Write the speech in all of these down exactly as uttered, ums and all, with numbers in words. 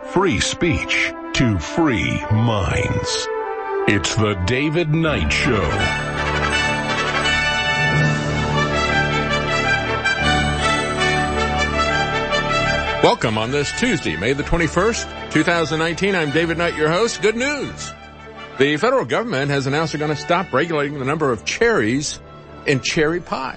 free speech to free minds. It's the David Knight Show. Welcome on this Tuesday, May the twenty-first, twenty nineteen. I'm David Knight, your host. Good news. The federal government has announced they're going to stop regulating the number of cherries in cherry pie.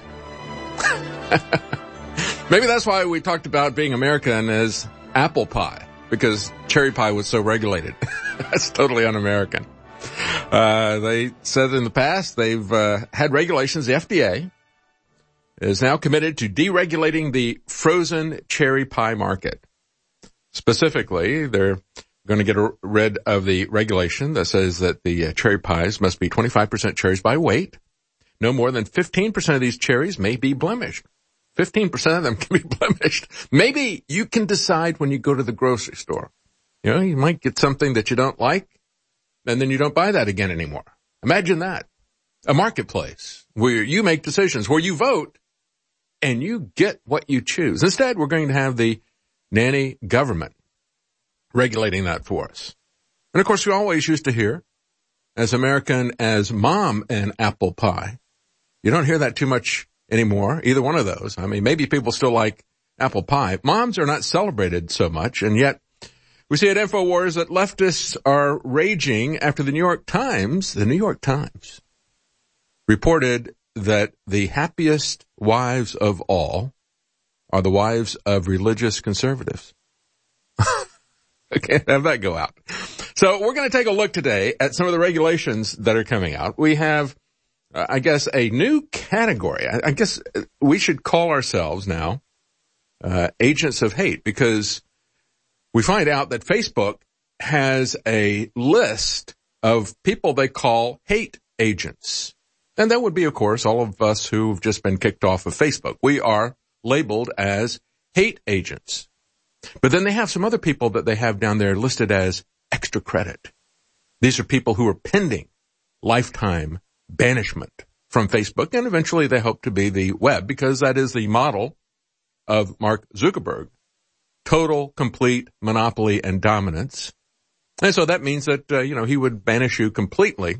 Maybe that's why we talked about being American as apple pie, because cherry pie was so regulated. That's totally un-American. Uh, they said in the past they've uh, had regulations. The F D A is now committed to deregulating the frozen cherry pie market. Specifically, they're going to get rid of the regulation that says that the uh, cherry pies must be twenty-five percent cherries by weight. No more than fifteen percent of these cherries may be blemished. fifteen percent of them can be blemished. Maybe you can decide when you go to the grocery store. You know, you might get something that you don't like, and then you don't buy that again anymore. Imagine that. A marketplace where you make decisions, where you vote, and you get what you choose. Instead, we're going to have the nanny government regulating that for us. And of course, we always used to hear, as American as mom and apple pie. You don't hear that too much anymore, either one of those. I mean, maybe people still like apple pie. Moms are not celebrated so much, and yet we see at InfoWars that leftists are raging after the New York Times, the New York Times, reported that the happiest wives of all are the wives of religious conservatives. I can't have that go out. So we're going to take a look today at some of the regulations that are coming out. We have, uh, I guess, a new category. I, I guess we should call ourselves now uh, agents of hate, because we find out that Facebook has a list of people they call hate agents. And that would be, of course, all of us who've just been kicked off of Facebook. We are labeled as hate agents. But then they have some other people that they have down there listed as extra credit. These are people who are pending lifetime banishment from Facebook, and eventually they hope to be the web, because that is the model of Mark Zuckerberg. Total, complete monopoly and dominance. And so that means that, uh, you know, he would banish you completely.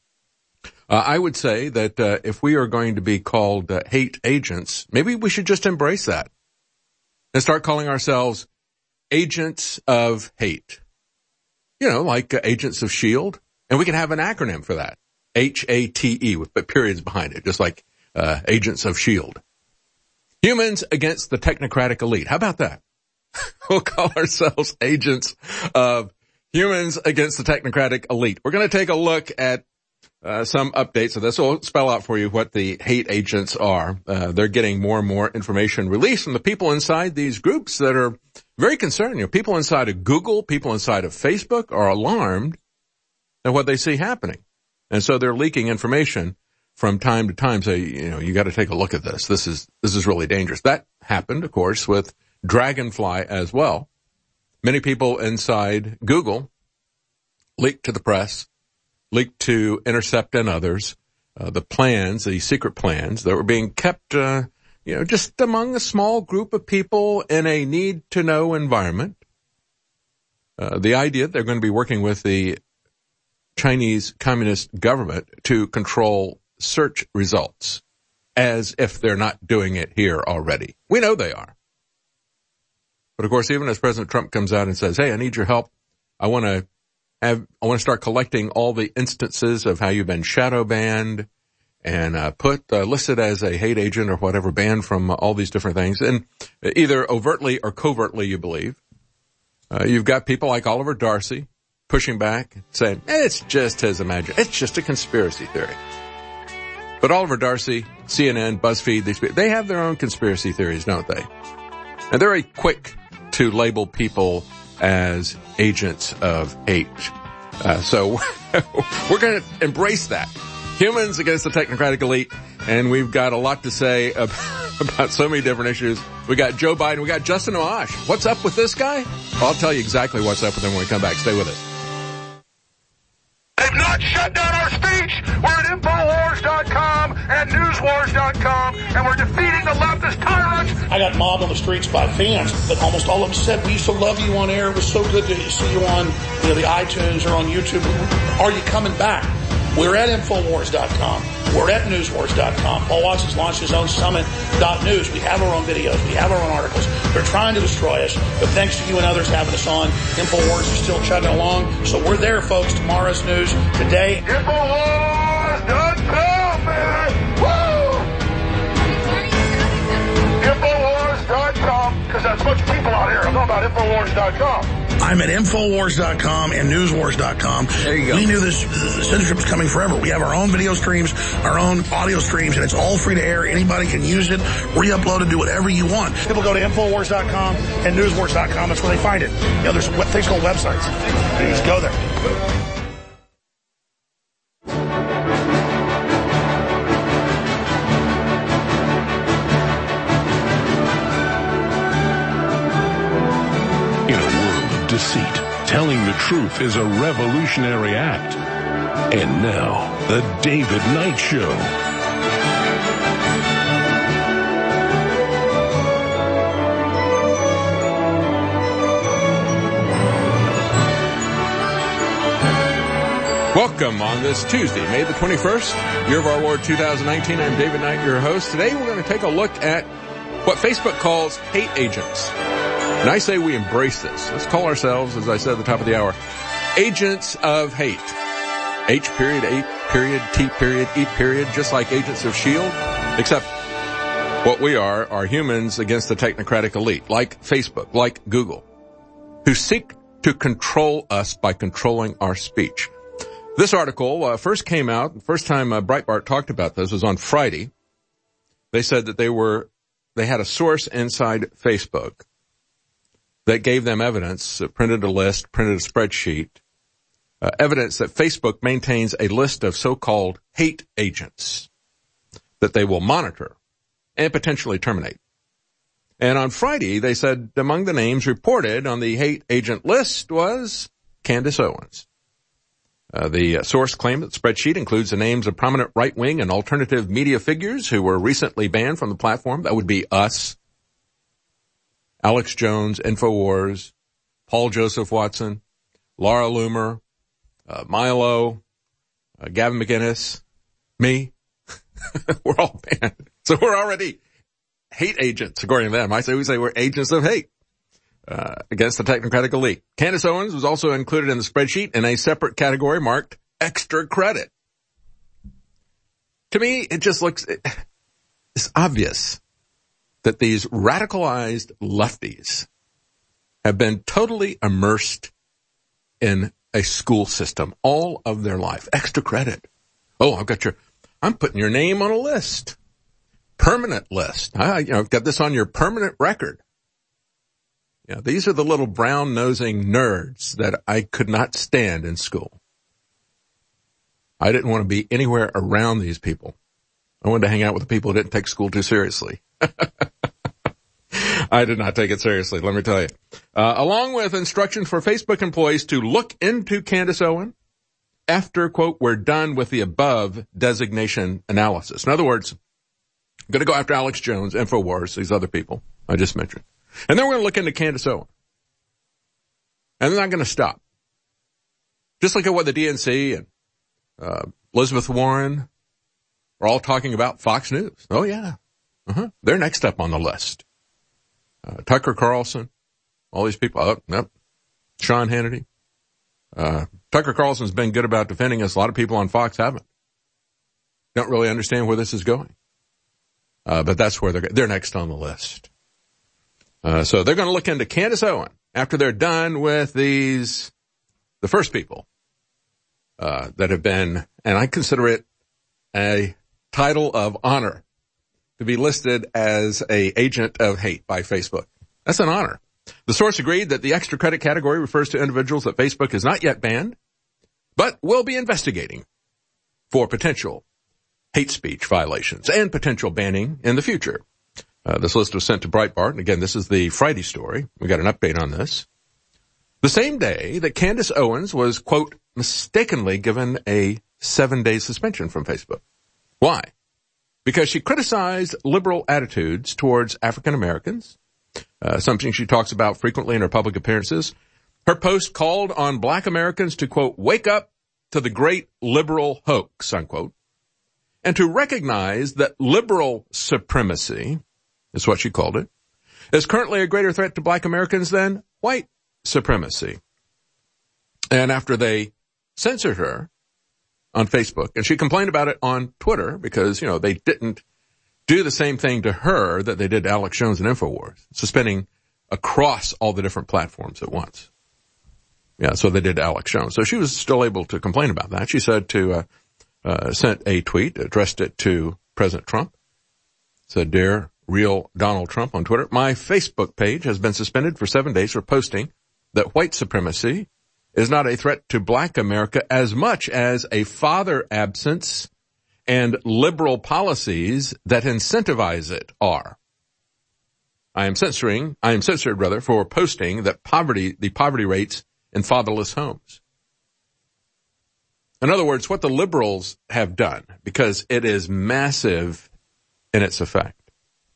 Uh, I would say that uh, if we are going to be called uh, hate agents, maybe we should just embrace that and start calling ourselves agents of hate. You know, like uh, agents of S H I E L D. And we can have an acronym for that. H A T E with periods behind it, just like uh, agents of S H I E L D. Humans against the technocratic elite. How about that? We'll call ourselves agents of humans against the technocratic elite. We're going to take a look at uh, some updates of this. We'll spell out for you what the hate agents are. Uh, they're getting more and more information released from the people inside these groups that are very concerned. You know, people inside of Google, people inside of Facebook are alarmed at what they see happening. And so they're leaking information from time to time. Say, you know, you got to take a look at this. This is, this is really dangerous. That happened, of course, with Dragonfly as well. Many people inside Google leaked to the press, leaked to Intercept and others, uh, the plans, the secret plans that were being kept, uh, you know, just among a small group of people in a need-to-know environment. Uh, the idea that they're going to be working with the Chinese Communist government to control search results, as if they're not doing it here already. We know they are. But of course, even as President Trump comes out and says, hey, I need your help. I want to have, I want to start collecting all the instances of how you've been shadow banned and uh, put, uh, listed as a hate agent or whatever, banned from uh, all these different things. And either overtly or covertly, you believe. Uh, you've got people like Oliver Darcy pushing back, saying, eh, it's just his imagination. It's just a conspiracy theory. But Oliver Darcy, C N N, BuzzFeed, these people, they have their own conspiracy theories, don't they? And they're very quick to label people as agents of hate. Uh, so we're going to embrace that. Humans against the technocratic elite. And we've got a lot to say about, about so many different issues. We got Joe Biden. We got Justin Amash. What's up with this guy? I'll tell you exactly what's up with him when we come back. Stay with us. They've not shut down our speech. We're at Infowars dot com and Newswars dot com, and we're defeating the leftist tyrants I got mobbed on the streets by fans, but almost all of them said, we used to love you on air. It was so good to see you on, you know, the iTunes or on YouTube. Are you coming back? We're at Infowars dot com. We're at News Wars dot com. Paul Watson's launched his own Summit dot news. We have our own videos. We have our own articles. They're trying to destroy us, but thanks to you and others having us on, Infowars is still chugging along. So we're there, folks. Tomorrow's news today. Infowars dot com, man! Woo! Infowars dot com, because there's a bunch of people out here. I'm talking about Infowars dot com. I'm at Infowars dot com and News Wars dot com. There you go. We knew this uh, censorship was coming forever. We have our own video streams, our own audio streams, and it's all free to air. Anybody can use it, re-upload it, do whatever you want. People go to Infowars dot com and News Wars dot com. That's where they find it. You know, there's web- things called websites. You just go there. Deceit. Telling the truth is a revolutionary act. And now, the David Knight Show. Welcome on this Tuesday, May the twenty-first, year of our Lord two thousand nineteen. I'm David Knight, your host. Today we're going to take a look at what Facebook calls hate agents. And I say we embrace this. Let's call ourselves, as I said at the top of the hour, agents of hate. H period, A period, T period, E period, just like agents of S H I E L D. Except what we are are humans against the technocratic elite, like Facebook, like Google, who seek to control us by controlling our speech. This article uh, first came out, the first time uh, Breitbart talked about this was on Friday. They said that they were, they had a source inside Facebook that gave them evidence, uh, printed a list, printed a spreadsheet, uh, evidence that Facebook maintains a list of so-called hate agents that they will monitor and potentially terminate. And on Friday, they said among the names reported on the hate agent list was Candace Owens. Uh, the uh, source claimed that the spreadsheet includes the names of prominent right-wing and alternative media figures who were recently banned from the platform. That would be us, Alex Jones, Infowars, Paul Joseph Watson, Laura Loomer, uh, Milo, uh, Gavin McInnes, me. We're all banned. So we're already hate agents, according to them. I say we say we're agents of hate uh, against the technocratic elite. Candace Owens was also included in the spreadsheet in a separate category marked extra credit. To me, it just looks, it, it's obvious that these radicalized lefties have been totally immersed in a school system all of their life. Extra credit. Oh, I've got your, I'm putting your name on a list. Permanent list. I, you know, got this on your permanent record. You know, these are the little brown-nosing nerds that I could not stand in school. I didn't want to be anywhere around these people. I wanted to hang out with the people who didn't take school too seriously. I did not take it seriously, let me tell you. Uh, along with instructions for Facebook employees to look into Candace Owens after, quote, we're done with the above designation analysis. In other words, I'm going to go after Alex Jones, Infowars, these other people I just mentioned. And then we're going to look into Candace Owens. And they're not going to stop. Just look at what the D N C and uh, Elizabeth Warren are all talking about Fox News. Oh, yeah. Uh-huh. They're next up on the list. Uh, Tucker Carlson, all these people. Oh, nope. Sean Hannity. Uh, Tucker Carlson's been good about defending us. A lot of people on Fox haven't. Don't really understand where this is going. Uh, but that's where they're, they're next on the list. Uh, so they're going to look into Candace Owens after they're done with these, the first people, uh, that have been, and I consider it a title of honor to be listed as a agent of hate by Facebook. That's an honor. The source agreed that the extra credit category refers to individuals that Facebook has not yet banned, but will be investigating for potential hate speech violations and potential banning in the future. Uh, this list was sent to Breitbart. And again, this is the Friday story. We got an update on this. The same day that Candace Owens was, quote, mistakenly given a seven-day suspension from Facebook. Why? because she criticized liberal attitudes towards African Americans, uh, something she talks about frequently in her public appearances. Her post called on black Americans to, quote, wake up to the great liberal hoax, unquote, and to recognize that liberal supremacy, is what she called it, is currently a greater threat to black Americans than white supremacy. And after they censored her on Facebook, and she complained about it on Twitter because, you know, they didn't do the same thing to her that they did to Alex Jones and InfoWars, suspending across all the different platforms at once. Yeah, so they did to Alex Jones. So she was still able to complain about that. She said to, uh, uh, sent a tweet, addressed it to President Trump, said, "Dear Real Donald Trump" on Twitter, "My Facebook page has been suspended for seven days for posting that white supremacy is not a threat to black America as much as a father absence and liberal policies that incentivize it are. I am censoring, I am censored rather for posting that poverty, the poverty rates in fatherless homes." In other words, what the liberals have done, because it is massive in its effect,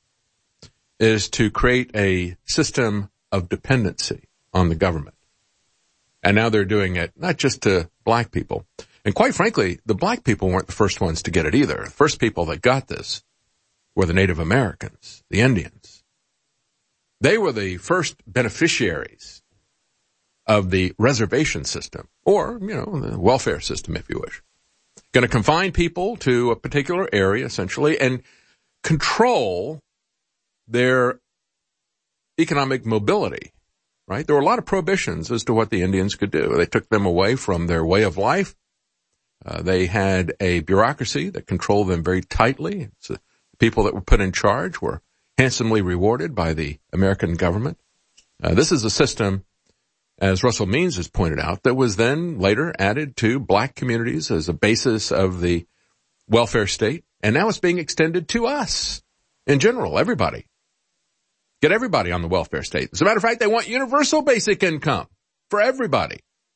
is to create a system of dependency on the government. And now they're doing it not just to black people. And quite frankly, the black people weren't the first ones to get it either. The first people that got this were the Native Americans, the Indians. They were the first beneficiaries of the reservation system, or, you know, the welfare system, if you wish. Going to confine people to a particular area, essentially, and control their economic mobility, right? There were a lot of prohibitions as to what the Indians could do. They took them away from their way of life. Uh, they had a bureaucracy that controlled them very tightly. So the people that were put in charge were handsomely rewarded by the American government. Uh, this is a system, as Russell Means has pointed out, that was then later added to black communities as a basis of the welfare state. And now it's being extended to us in general, everybody. Get everybody on the welfare state. As a matter of fact, they want universal basic income for everybody.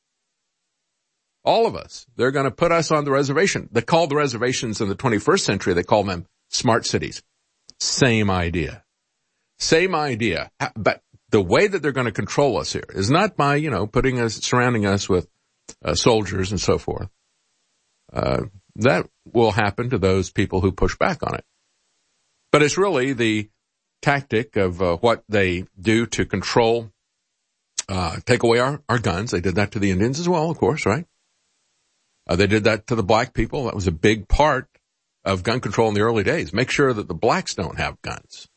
All of us. They're going to put us on the reservation. They call the reservations in the twenty-first century, they call them smart cities. Same idea. Same idea. But the way that they're going to control us here is not by, you know, putting us, surrounding us with uh, soldiers and so forth. Uh, that will happen to those people who push back on it. But it's really the tactic of uh, what they do to control, uh, take away our, our guns. They did that to the Indians as well, of course, right? Uh, they did that to the black people. That was a big part of gun control in the early days. Make sure that the blacks don't have guns.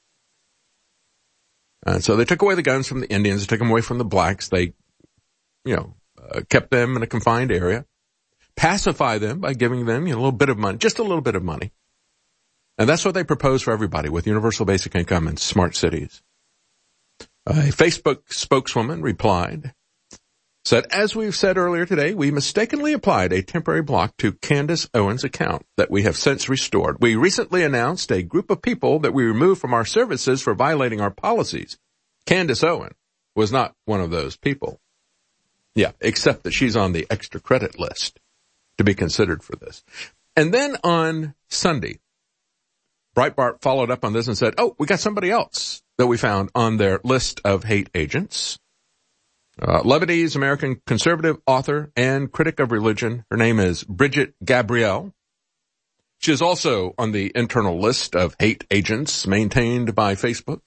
And so they took away the guns from the Indians, they took them away from the blacks. They, you know, uh, kept them in a confined area, pacify them by giving them, you know, a little bit of money, just a little bit of money. And that's what they propose for everybody with universal basic income and smart cities. A Facebook spokeswoman replied, said, "As we've said earlier today, we mistakenly applied a temporary block to Candace Owens' account that we have since restored. We recently announced a group of people that we removed from our services for violating our policies. Candace Owen was not one of those people." Yeah, except that she's on the extra credit list to be considered for this. And then on Sunday, Breitbart followed up on this and said, oh, we got somebody else that we found on their list of hate agents. Uh, Lebanese American conservative author and critic of religion. Her name is Bridget Gabriel. She is also on the internal list of hate agents maintained by Facebook.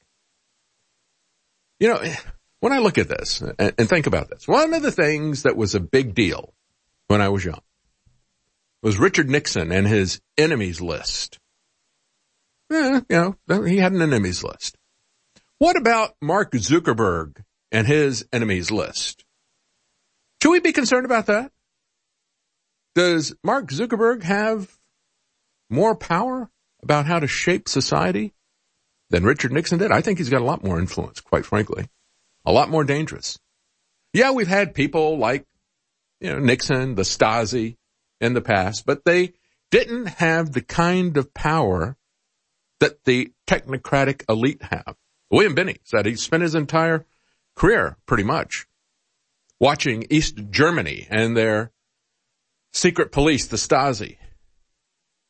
You know, when I look at this and, and think about this, one of the things that was a big deal when I was young was Richard Nixon and his enemies list. Eh, you know, he had an enemies list. What about Mark Zuckerberg and his enemies list? Should we be concerned about that? Does Mark Zuckerberg have more power about how to shape society than Richard Nixon did? I think he's got a lot more influence, quite frankly. A lot more dangerous. Yeah, we've had people like, you know, Nixon, the Stasi in the past, but they didn't have the kind of power that the technocratic elite have. William Binney said he spent his entire career, pretty much, watching East Germany and their secret police, the Stasi.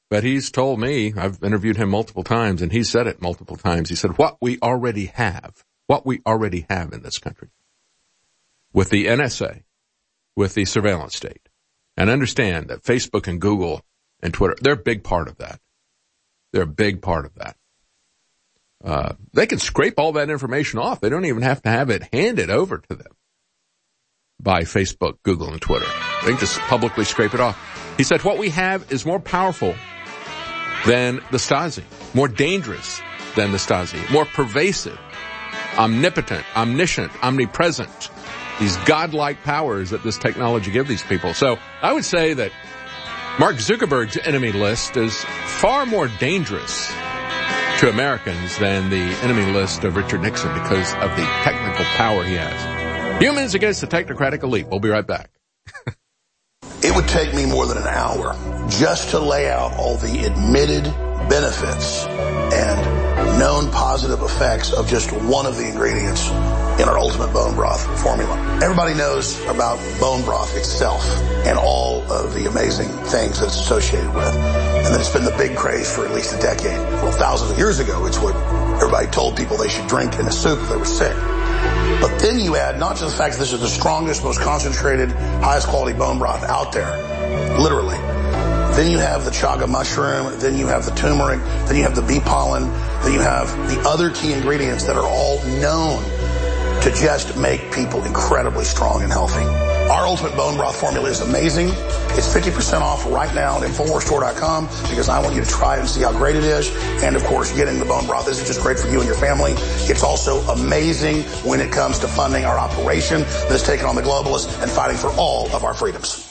But he's told me, I've interviewed him multiple times, and he said it multiple times. He said, what we already have, what we already have in this country, with the N S A, with the surveillance state, and understand that Facebook and Google and Twitter, they're a big part of that. They're a big part of that. Uh, they can scrape all that information off. They don't even have to have it handed over to them by Facebook, Google, and Twitter. They can just publicly scrape it off. He said, what we have is more powerful than the Stasi, more dangerous than the Stasi, more pervasive, omnipotent, omniscient, omnipresent, these godlike powers that this technology gives these people. So I would say that Mark Zuckerberg's enemy list is far more dangerous to Americans than the enemy list of Richard Nixon because of the technical power he has. Humans against the technocratic elite. We'll be right back. It would take me more than an hour just to lay out all the admitted benefits and known positive effects of just one of the ingredients in our Ultimate Bone Broth formula. Everybody knows about bone broth itself and all of the amazing things that it's associated with. And that it's been the big craze for at least a decade. Well, thousands of years ago, it's what everybody told people they should drink in a soup if they were sick. But then you add not just the fact that this is the strongest, most concentrated, highest quality bone broth out there, literally. Then you have the chaga mushroom, then you have the turmeric, then you have the bee pollen, then you have the other key ingredients that are all known to just make people incredibly strong and healthy. Our Ultimate Bone Broth formula is amazing. It's fifty percent off right now at Infowars Store dot com because I want you to try it and see how great it is. And, of course, getting the bone broth isn't just great for you and your family. It's also amazing when it comes to funding our operation that is taking on the globalists and fighting for all of our freedoms.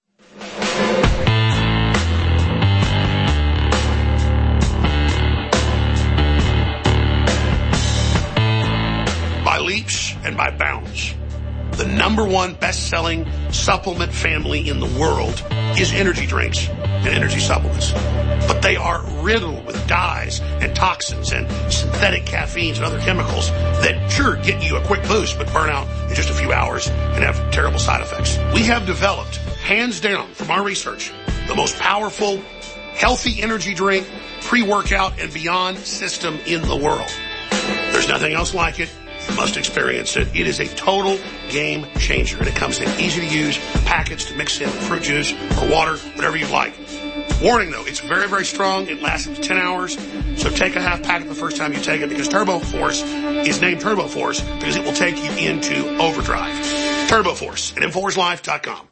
By leaps and by bounds, the number one best-selling supplement family in the world is energy drinks and energy supplements. But they are riddled with dyes and toxins and synthetic caffeines and other chemicals that sure get you a quick boost but burn out in just a few hours and have terrible side effects. We have developed, hands down from our research, the most powerful, healthy energy drink, pre-workout, and beyond system in the world. There's nothing else like it. You must experience it. It is a total game changer, and it comes in easy-to-use packets to mix in fruit juice or water, whatever you like. Warning, though, it's very, very strong. It lasts up to ten hours, so take a half packet the first time you take it because Turbo Force is named Turbo Force because it will take you into overdrive. Turbo Force at Infowars Life dot com.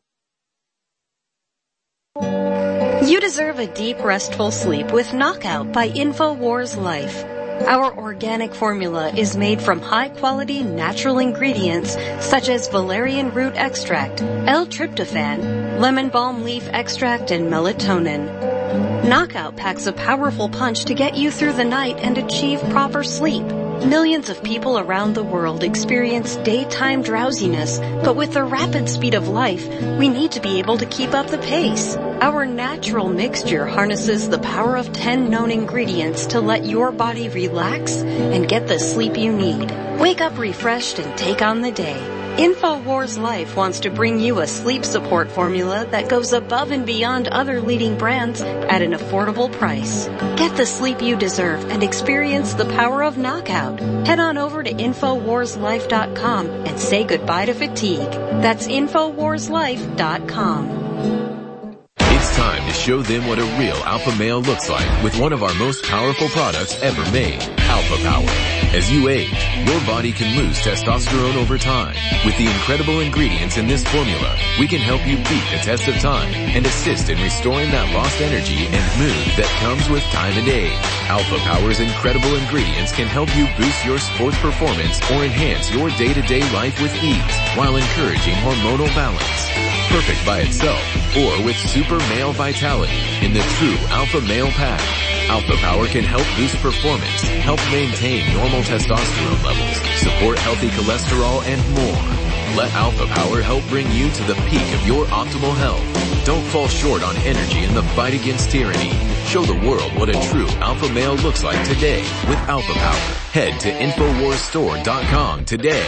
You deserve a deep, restful sleep with Knockout by Infowars Life. Our organic formula is made from high-quality natural ingredients such as valerian root extract, L-tryptophan, lemon balm leaf extract, and melatonin. Knockout packs a powerful punch to get you through the night and achieve proper sleep. Millions of people around the world experience daytime drowsiness, but with the rapid speed of life, we need to be able to keep up the pace. Our natural mixture harnesses the power of ten known ingredients to let your body relax and get the sleep you need. Wake up refreshed and take on the day. Infowars Life wants to bring you a sleep support formula that goes above and beyond other leading brands at an affordable price. Get the sleep you deserve and experience the power of Knockout. Head on over to Infowars Life dot com and say goodbye to fatigue. That's Infowars Life dot com. It's time to show them what a real alpha male looks like with one of our most powerful products ever made, Alpha Power. As you age, your body can lose testosterone over time. With the incredible ingredients in this formula, we can help you beat the test of time and assist in restoring that lost energy and mood that comes with time and age. Alpha Power's incredible ingredients can help you boost your sports performance or enhance your day-to-day life with ease while encouraging hormonal balance. Perfect by itself or with super male vitality in the true Alpha Male Pack. Alpha Power can help boost performance, help maintain normal testosterone levels, support healthy cholesterol, and more. Let Alpha Power help bring you to the peak of your optimal health. Don't fall short on energy in the fight against tyranny. Show the world what a true alpha male looks like today with Alpha Power. Head to Infowars Store dot com today.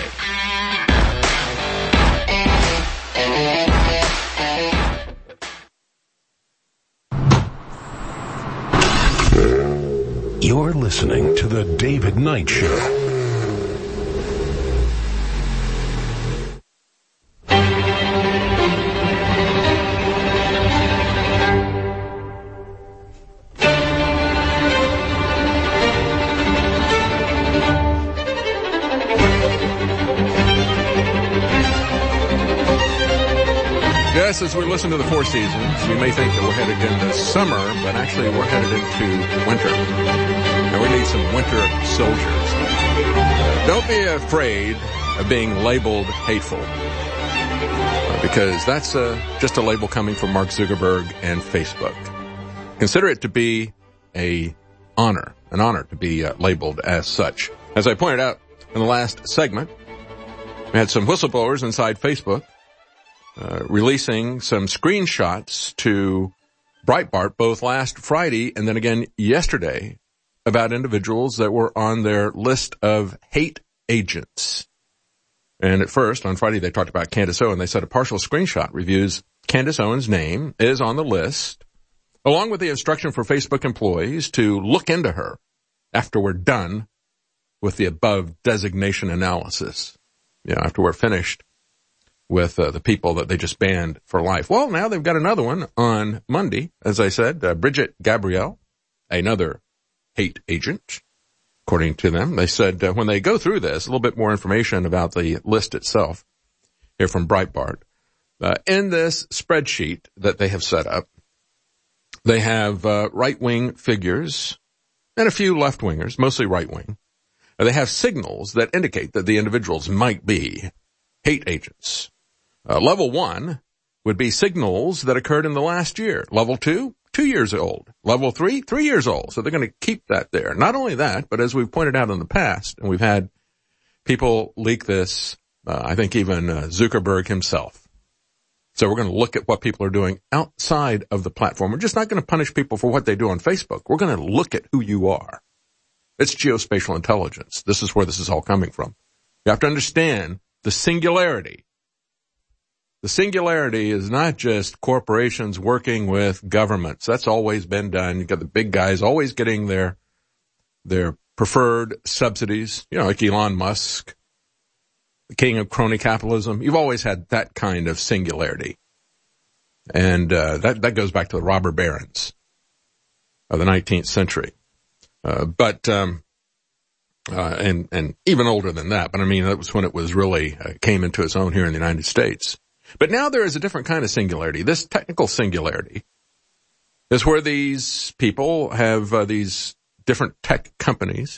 You're listening to The David Knight Show. Yes, as we listen to the Four Seasons, you may think that we're headed into summer, but actually we're headed into winter. And we need some winter soldiers. Don't be afraid of being labeled hateful, because that's uh, just a label coming from Mark Zuckerberg and Facebook. Consider it to be a honor, an honor to be uh, labeled as such. As I pointed out in the last segment, we had some whistleblowers inside Facebook Uh, releasing some screenshots to Breitbart both last Friday and then again yesterday about individuals that were on their list of hate agents. And at first, on Friday, they talked about Candace Owen. They said a partial screenshot reviews Candace Owen's name is on the list, along with the instruction for Facebook employees to look into her after we're done with the above designation analysis. You know, after we're finished with uh, the people that they just banned for life. Well, now they've got another one on Monday, as I said, uh, Bridget Gabrielle, another hate agent, according to them. They said uh, when they go through this, a little bit more information about the list itself here from Breitbart. Uh, in this spreadsheet that they have set up, they have uh, right-wing figures and a few left-wingers, mostly right-wing. Uh, they have signals that indicate that the individuals might be hate agents. Uh, level one would be signals that occurred in the last year. Level two, two years old. Level three, three years old. So they're going to keep that there. Not only that, but as we've pointed out in the past, and we've had people leak this, uh, I think even uh, Zuckerberg himself. So we're going to look at what people are doing outside of the platform. We're just not going to punish people for what they do on Facebook. We're going to look at who you are. It's geospatial intelligence. This is where this is all coming from. You have to understand the singularity. The singularity is not just corporations working with governments. That's always been done. You've got the big guys always getting their, their preferred subsidies, you know, like Elon Musk, the king of crony capitalism. You've always had that kind of singularity. And, uh, that, that goes back to the robber barons of the nineteenth century. Uh, but, um, uh, and, and even older than that. But I mean, that was when it was really, uh, came into its own here in the United States. But now there is a different kind of singularity. This technical singularity is where these people have, uh, these different tech companies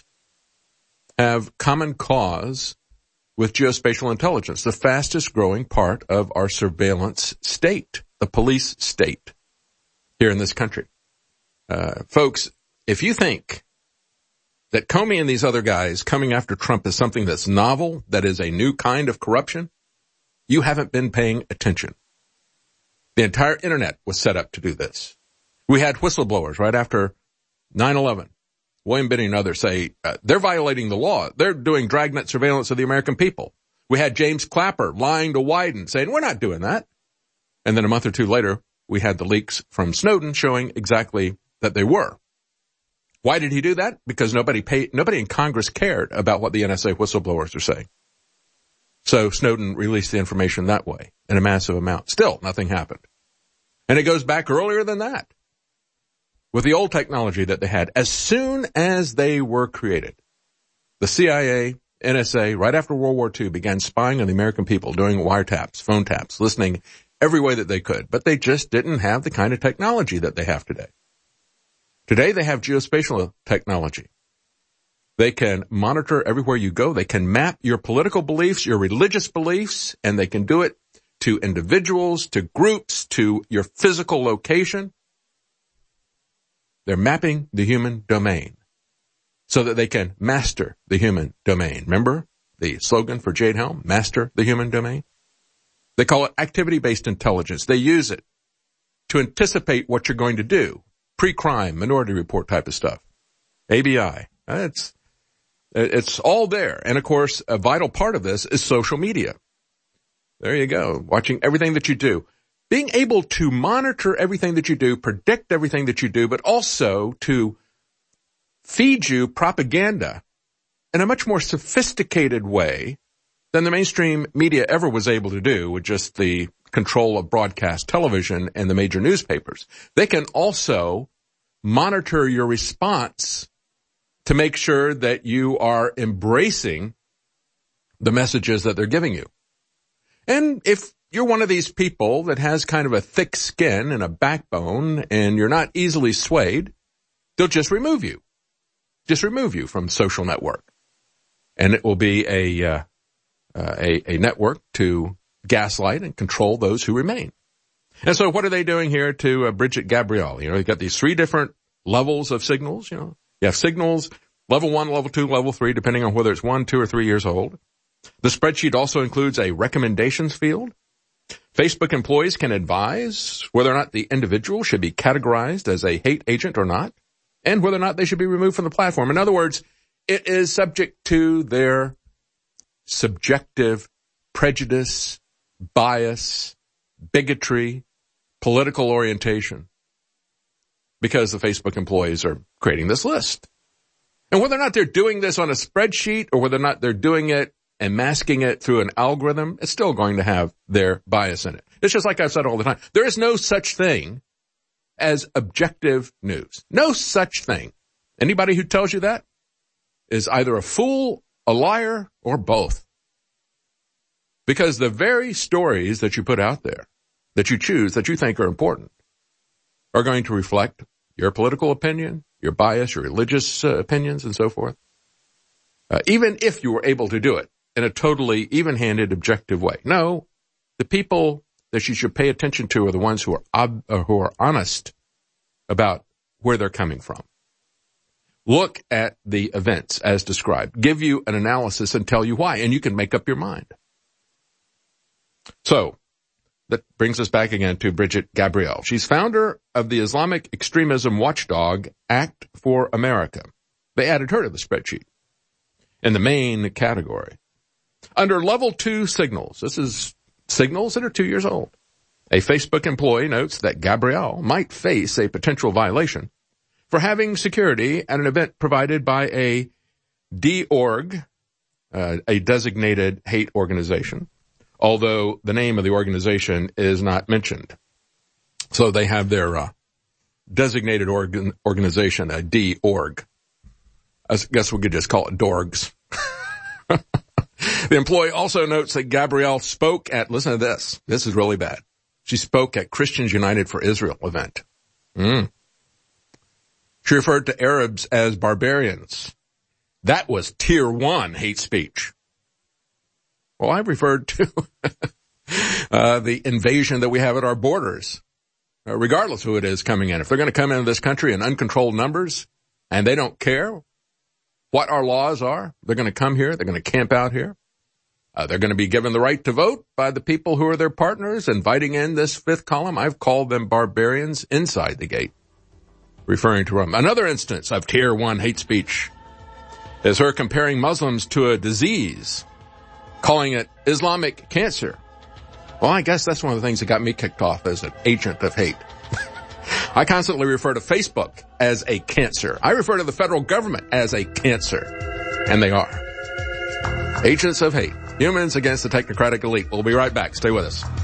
have common cause with geospatial intelligence, the fastest growing part of our surveillance state, the police state here in this country. Uh, folks, if you think that Comey and these other guys coming after Trump is something that's novel, that is a new kind of corruption, you haven't been paying attention. The entire internet was set up to do this. We had whistleblowers right after nine eleven. William Binney and others say uh, they're violating the law. They're doing dragnet surveillance of the American people. We had James Clapper lying to Wyden saying, we're not doing that. And then a month or two later, we had the leaks from Snowden showing exactly that they were. Why did he do that? Because nobody paid, nobody in Congress cared about what the N S A whistleblowers are saying. So Snowden released the information that way in a massive amount. Still, nothing happened. And it goes back earlier than that with the old technology that they had. As soon as they were created, the C I A, N S A, right after World War Two, began spying on the American people, doing wiretaps, phone taps, listening every way that they could. But they just didn't have the kind of technology that they have today. Today, they have geospatial technology. They can monitor everywhere you go. They can map your political beliefs, your religious beliefs, and they can do it to individuals, to groups, to your physical location. They're mapping the human domain so that they can master the human domain. Remember the slogan for Jade Helm? Master the human domain? They call it activity-based intelligence. They use it to anticipate what you're going to do. Pre-crime, Minority Report type of stuff. A B I. It's It's all there. And, of course, a vital part of this is social media. There you go, watching everything that you do. Being able to monitor everything that you do, predict everything that you do, but also to feed you propaganda in a much more sophisticated way than the mainstream media ever was able to do with just the control of broadcast television and the major newspapers. They can also monitor your response to make sure that you are embracing the messages that they're giving you. And if you're one of these people that has kind of a thick skin and a backbone and you're not easily swayed, they'll just remove you. Just remove you from social network. And it will be a, uh, uh, a, a network to gaslight and control those who remain. And so what are they doing here to uh, Bridget Gabriel? You know, you've got these three different levels of signals. You know, you have signals, level one, level two, level three, depending on whether it's one, two, or three years old. The spreadsheet also includes a recommendations field. Facebook employees can advise whether or not the individual should be categorized as a hate agent or not, and whether or not they should be removed from the platform. In other words, it is subject to their subjective prejudice, bias, bigotry, political orientation, because the Facebook employees are creating this list. And whether or not they're doing this on a spreadsheet or whether or not they're doing it and masking it through an algorithm, it's still going to have their bias in it. It's just like I've said all the time. There is no such thing as objective news. No such thing. Anybody who tells you that is either a fool, a liar, or both. Because the very stories that you put out there, that you choose, that you think are important, are going to reflect your political opinion, your bias, your religious uh, opinions, and so forth. Uh, even if you were able to do it in a totally even-handed, objective way. No, the people that you should pay attention to are the ones who are ob- uh, who are honest about where they're coming from. Look at the events as described, give you an analysis and tell you why, and you can make up your mind. So, that brings us back again to Bridget Gabriel. She's founder of the Islamic extremism watchdog Act for America. They added her to the spreadsheet in the main category. Under level two signals, this is signals that are two years old. A Facebook employee notes that Gabriel might face a potential violation for having security at an event provided by a D-org, uh, a designated hate organization, although the name of the organization is not mentioned. So they have their uh, designated organ- organization, a D-org. I guess we could just call it dorgs. The employee also notes that Gabrielle spoke at, listen to this, this is really bad. She spoke at Christians United for Israel event. Mm. She referred to Arabs as barbarians. That was tier one hate speech. Well, I referred to uh, the invasion that we have at our borders, uh, regardless who it is coming in. If they're going to come into this country in uncontrolled numbers and they don't care what our laws are, they're going to come here, they're going to camp out here. Uh, they're going to be given the right to vote by the people who are their partners, inviting in this fifth column. I've called them barbarians inside the gate, referring to them. Another instance of tier one hate speech is her comparing Muslims to a disease, calling it Islamic cancer. Well, I guess that's one of the things that got me kicked off as an agent of hate. I constantly refer to Facebook as a cancer. I refer to the federal government as a cancer. And they are. Agents of hate. Humans against the technocratic elite. We'll be right back. Stay with us.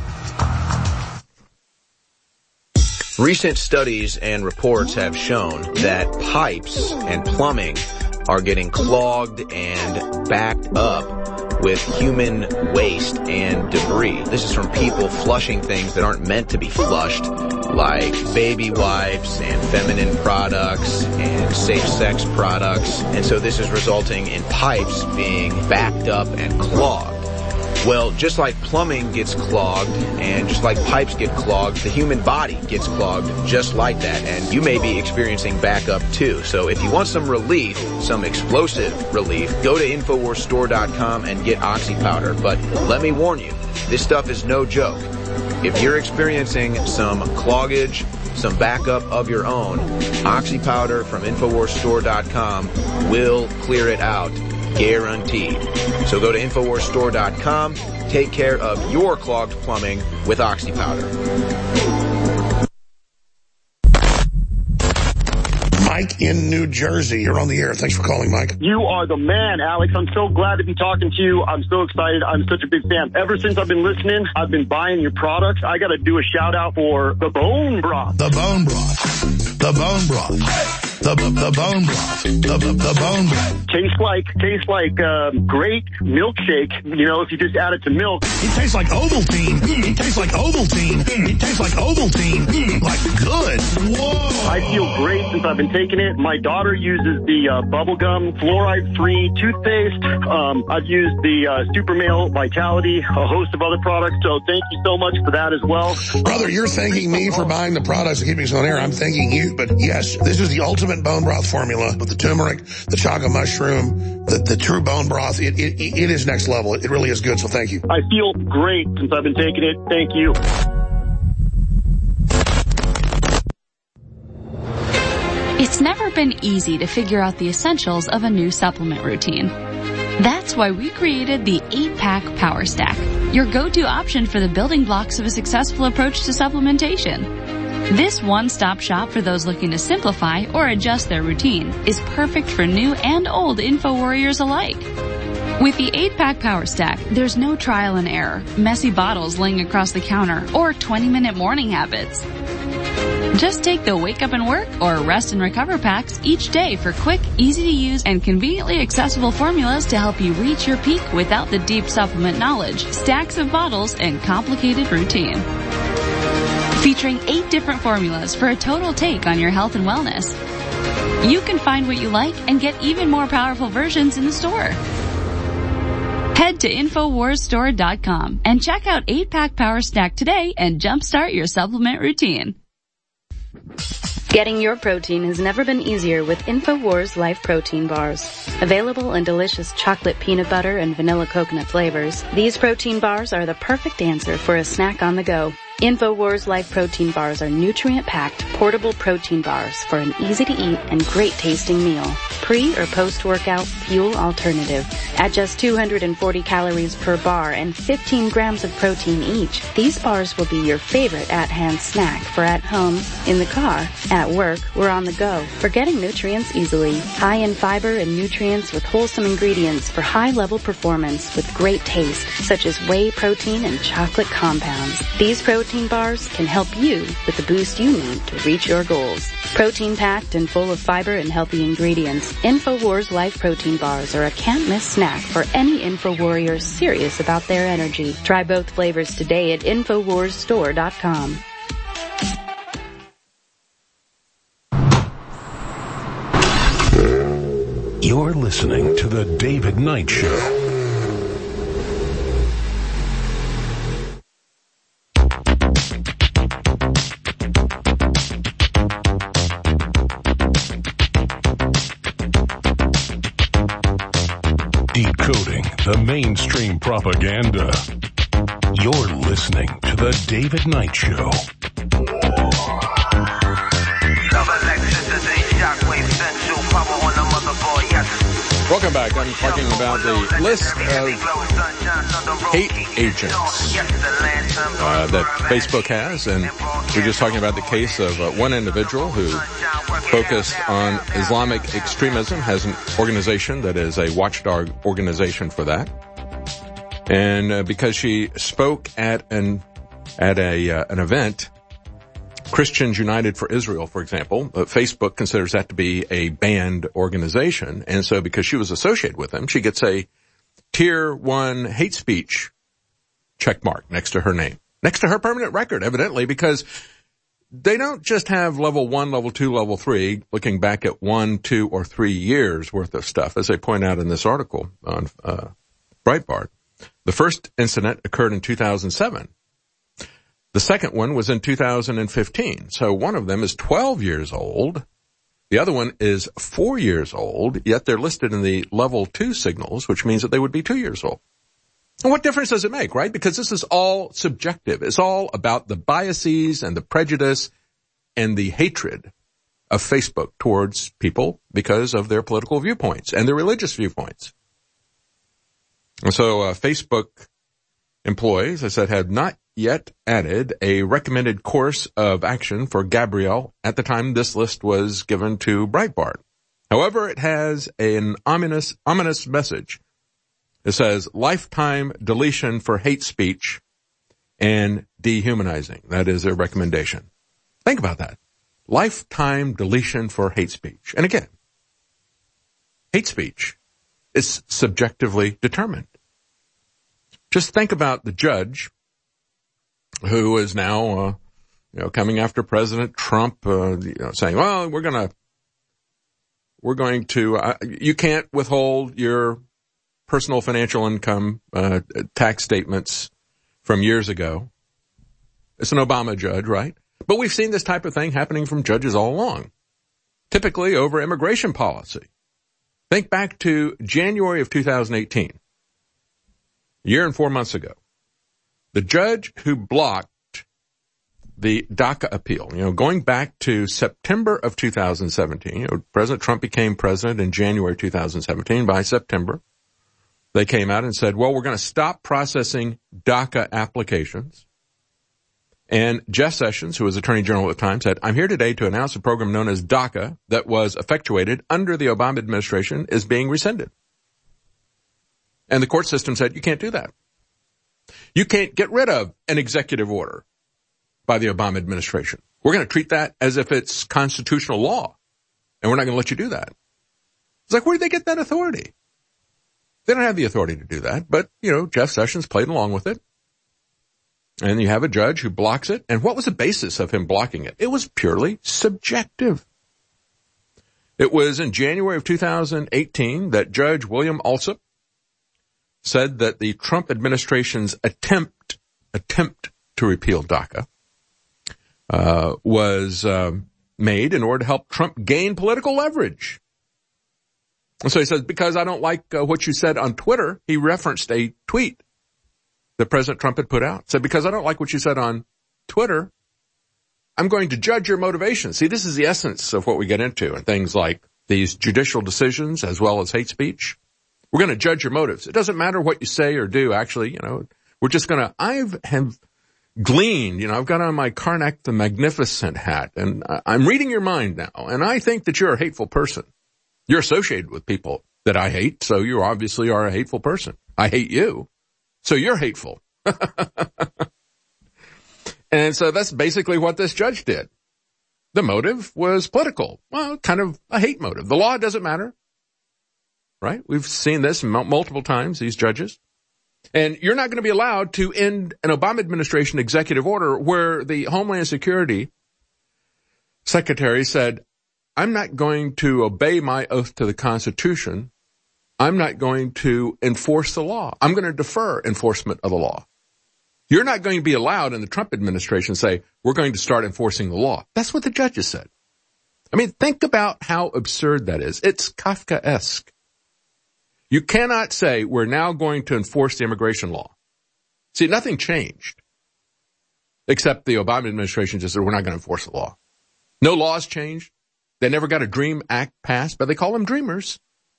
Recent studies and reports have shown that pipes and plumbing are getting clogged and backed up with human waste and debris. This is from people flushing things that aren't meant to be flushed, like baby wipes and feminine products and safe sex products. And so this is resulting in pipes being backed up and clogged. Well, just like plumbing gets clogged and just like pipes get clogged, the human body gets clogged just like that. And you may be experiencing backup too. So if you want some relief, some explosive relief, go to Infowars Store dot com and get Oxy Powder. But let me warn you, this stuff is no joke. If you're experiencing some cloggage, some backup of your own, Oxy Powder from Infowars Store dot com will clear it out. Guaranteed. So go to Infowars Store dot com. Take care of your clogged plumbing with Oxy Powder. Mike in New Jersey. You're on the air. Thanks for calling, Mike. You are the man, Alex. I'm so glad to be talking to you. I'm so excited. I'm such a big fan. Ever since I've been listening, I've been buying your products. I got to do a shout out for the bone broth. The bone broth. The bone broth. The, the, the bone broth. The, the, the bone broth. Tastes like, tastes like, um, great milkshake, you know, if you just add it to milk. It tastes like Ovaltine. Mm, it tastes like Ovaltine. Mm, it tastes like Ovaltine. Mm, like good. Whoa. I feel great since I've been taking it. My daughter uses the, uh, bubblegum fluoride-free toothpaste. Um, I've used the, uh, Super Male Vitality, a host of other products. So thank you so much for that as well. Brother, you're thanking me for buying the products and keeping us on air. I'm thanking you. But yes, this is the ultimate bone broth formula with the turmeric, the chaga mushroom, the, the true bone broth. It, it, it is next level. It really is good. So thank you. I feel great since I've been taking it. Thank you. It's never been easy to figure out the essentials of a new supplement routine. That's why we created the eight pack Power Stack, your go-to option for the building blocks of a successful approach to supplementation. This one-stop shop for those looking to simplify or adjust their routine is perfect for new and old info warriors alike. With the eight pack Power Stack, there's no trial and error, messy bottles laying across the counter, or twenty minute morning habits. Just take the Wake Up and Work or Rest and Recover packs each day for quick, easy-to-use, and conveniently accessible formulas to help you reach your peak without the deep supplement knowledge, stacks of bottles, and complicated routine. Featuring eight different formulas for a total take on your health and wellness. You can find what you like and get even more powerful versions in the store. Head to Infowars Store dot com and check out eight pack Power Stack today and jumpstart your supplement routine. Getting your protein has never been easier with InfoWars Life Protein Bars. Available in delicious chocolate peanut butter and vanilla coconut flavors, these protein bars are the perfect answer for a snack on the go. InfoWars Life Protein Bars are nutrient-packed, portable protein bars for an easy-to-eat and great-tasting meal. Pre- or post-workout fuel alternative. At just two hundred forty calories per bar and fifteen grams of protein each, these bars will be your favorite at-hand snack for at home, in the car, at work, or on the go. For getting nutrients easily. High in fiber and nutrients with wholesome ingredients for high-level performance with great taste, such as whey protein and chocolate compounds. These protein bars can help you with the boost you need to reach your goals. Protein-packed and full of fiber and healthy ingredients, InfoWars Life Protein Bars are a can't-miss snack for any Info Warrior serious about their energy. Try both flavors today at Infowars Store dot com. You're listening to The David Knight Show. Decoding the mainstream propaganda. You're listening to The David Knight Show. Welcome back. I'm talking about the list of hate agents uh, that Facebook has, and we're just talking about the case of uh, one individual who focused on Islamic extremism, has an organization that is a watchdog organization for that. And uh, because she spoke at an at a uh, an event, Christians United for Israel, for example, uh, Facebook considers that to be a banned organization. And so because she was associated with them, she gets a tier one hate speech check mark next to her name, next to her permanent record, evidently, because they don't just have level one, level two, level three, looking back at one, two, or three years worth of stuff, as they point out in this article on uh, Breitbart. The first incident occurred in two thousand seven. The second one was in two thousand fifteen. So one of them is twelve years old. The other one is four years old, yet they're listed in the level two signals, which means that they would be two years old. And what difference does it make, right? Because this is all subjective. It's all about the biases and the prejudice and the hatred of Facebook towards people because of their political viewpoints and their religious viewpoints. And so uh, Facebook employees, as I said, have not yet added a recommended course of action for Gabrielle at the time this list was given to Breitbart. However, it has an ominous, ominous message. It says lifetime deletion for hate speech and dehumanizing. That is their recommendation. Think about that. Lifetime deletion for hate speech. And again, hate speech is subjectively determined. Just think about the judge who is now, uh, you know, coming after President Trump, uh, you know, saying, well, we're going to, we're going to, uh, you can't withhold your personal financial income, uh, tax statements from years ago. It's an Obama judge, right? But we've seen this type of thing happening from judges all along, typically over immigration policy. Think back to January of two thousand eighteen, a year and four months ago. The judge who blocked the DACA appeal, you know, going back to September of two thousand seventeen, you know, President Trump became president in January two thousand seventeen. By September, they came out and said, well, we're going to stop processing DACA applications. And Jeff Sessions, who was Attorney General at the time, said, I'm here today to announce a program known as DACA that was effectuated under the Obama administration is being rescinded. And the court system said, you can't do that. You can't get rid of an executive order by the Obama administration. We're going to treat that as if it's constitutional law, and we're not going to let you do that. It's like, where did they get that authority? They don't have the authority to do that, but, you know, Jeff Sessions played along with it. And you have a judge who blocks it. And what was the basis of him blocking it? It was purely subjective. It was in January of two thousand eighteen that Judge William Alsup said that the Trump administration's attempt, attempt to repeal DACA, uh, was, um, made in order to help Trump gain political leverage. And so he says, because I don't like uh, what you said on Twitter, he referenced a tweet that President Trump had put out. Said, because I don't like what you said on Twitter, I'm going to judge your motivation. See, this is the essence of what we get into and things like these judicial decisions as well as hate speech. We're going to judge your motives. It doesn't matter what you say or do, actually, you know, we're just going to, I've have gleaned, you know, I've got on my Karnak the Magnificent hat and I'm reading your mind now. And I think that you're a hateful person. You're associated with people that I hate. So you obviously are a hateful person. I hate you. So you're hateful. And so that's basically what this judge did. The motive was political. Well, kind of a hate motive. The law doesn't matter. Right? We've seen this m- multiple times, these judges. And you're not going to be allowed to end an Obama administration executive order where the Homeland Security Secretary said, I'm not going to obey my oath to the Constitution. I'm not going to enforce the law. I'm going to defer enforcement of the law. You're not going to be allowed in the Trump administration to say, we're going to start enforcing the law. That's what the judges said. I mean, think about how absurd that is. It's Kafkaesque. You cannot say we're now going to enforce the immigration law. See, nothing changed except the Obama administration just said we're not going to enforce the law. No laws changed. They never got a DREAM Act passed, but they call them dreamers.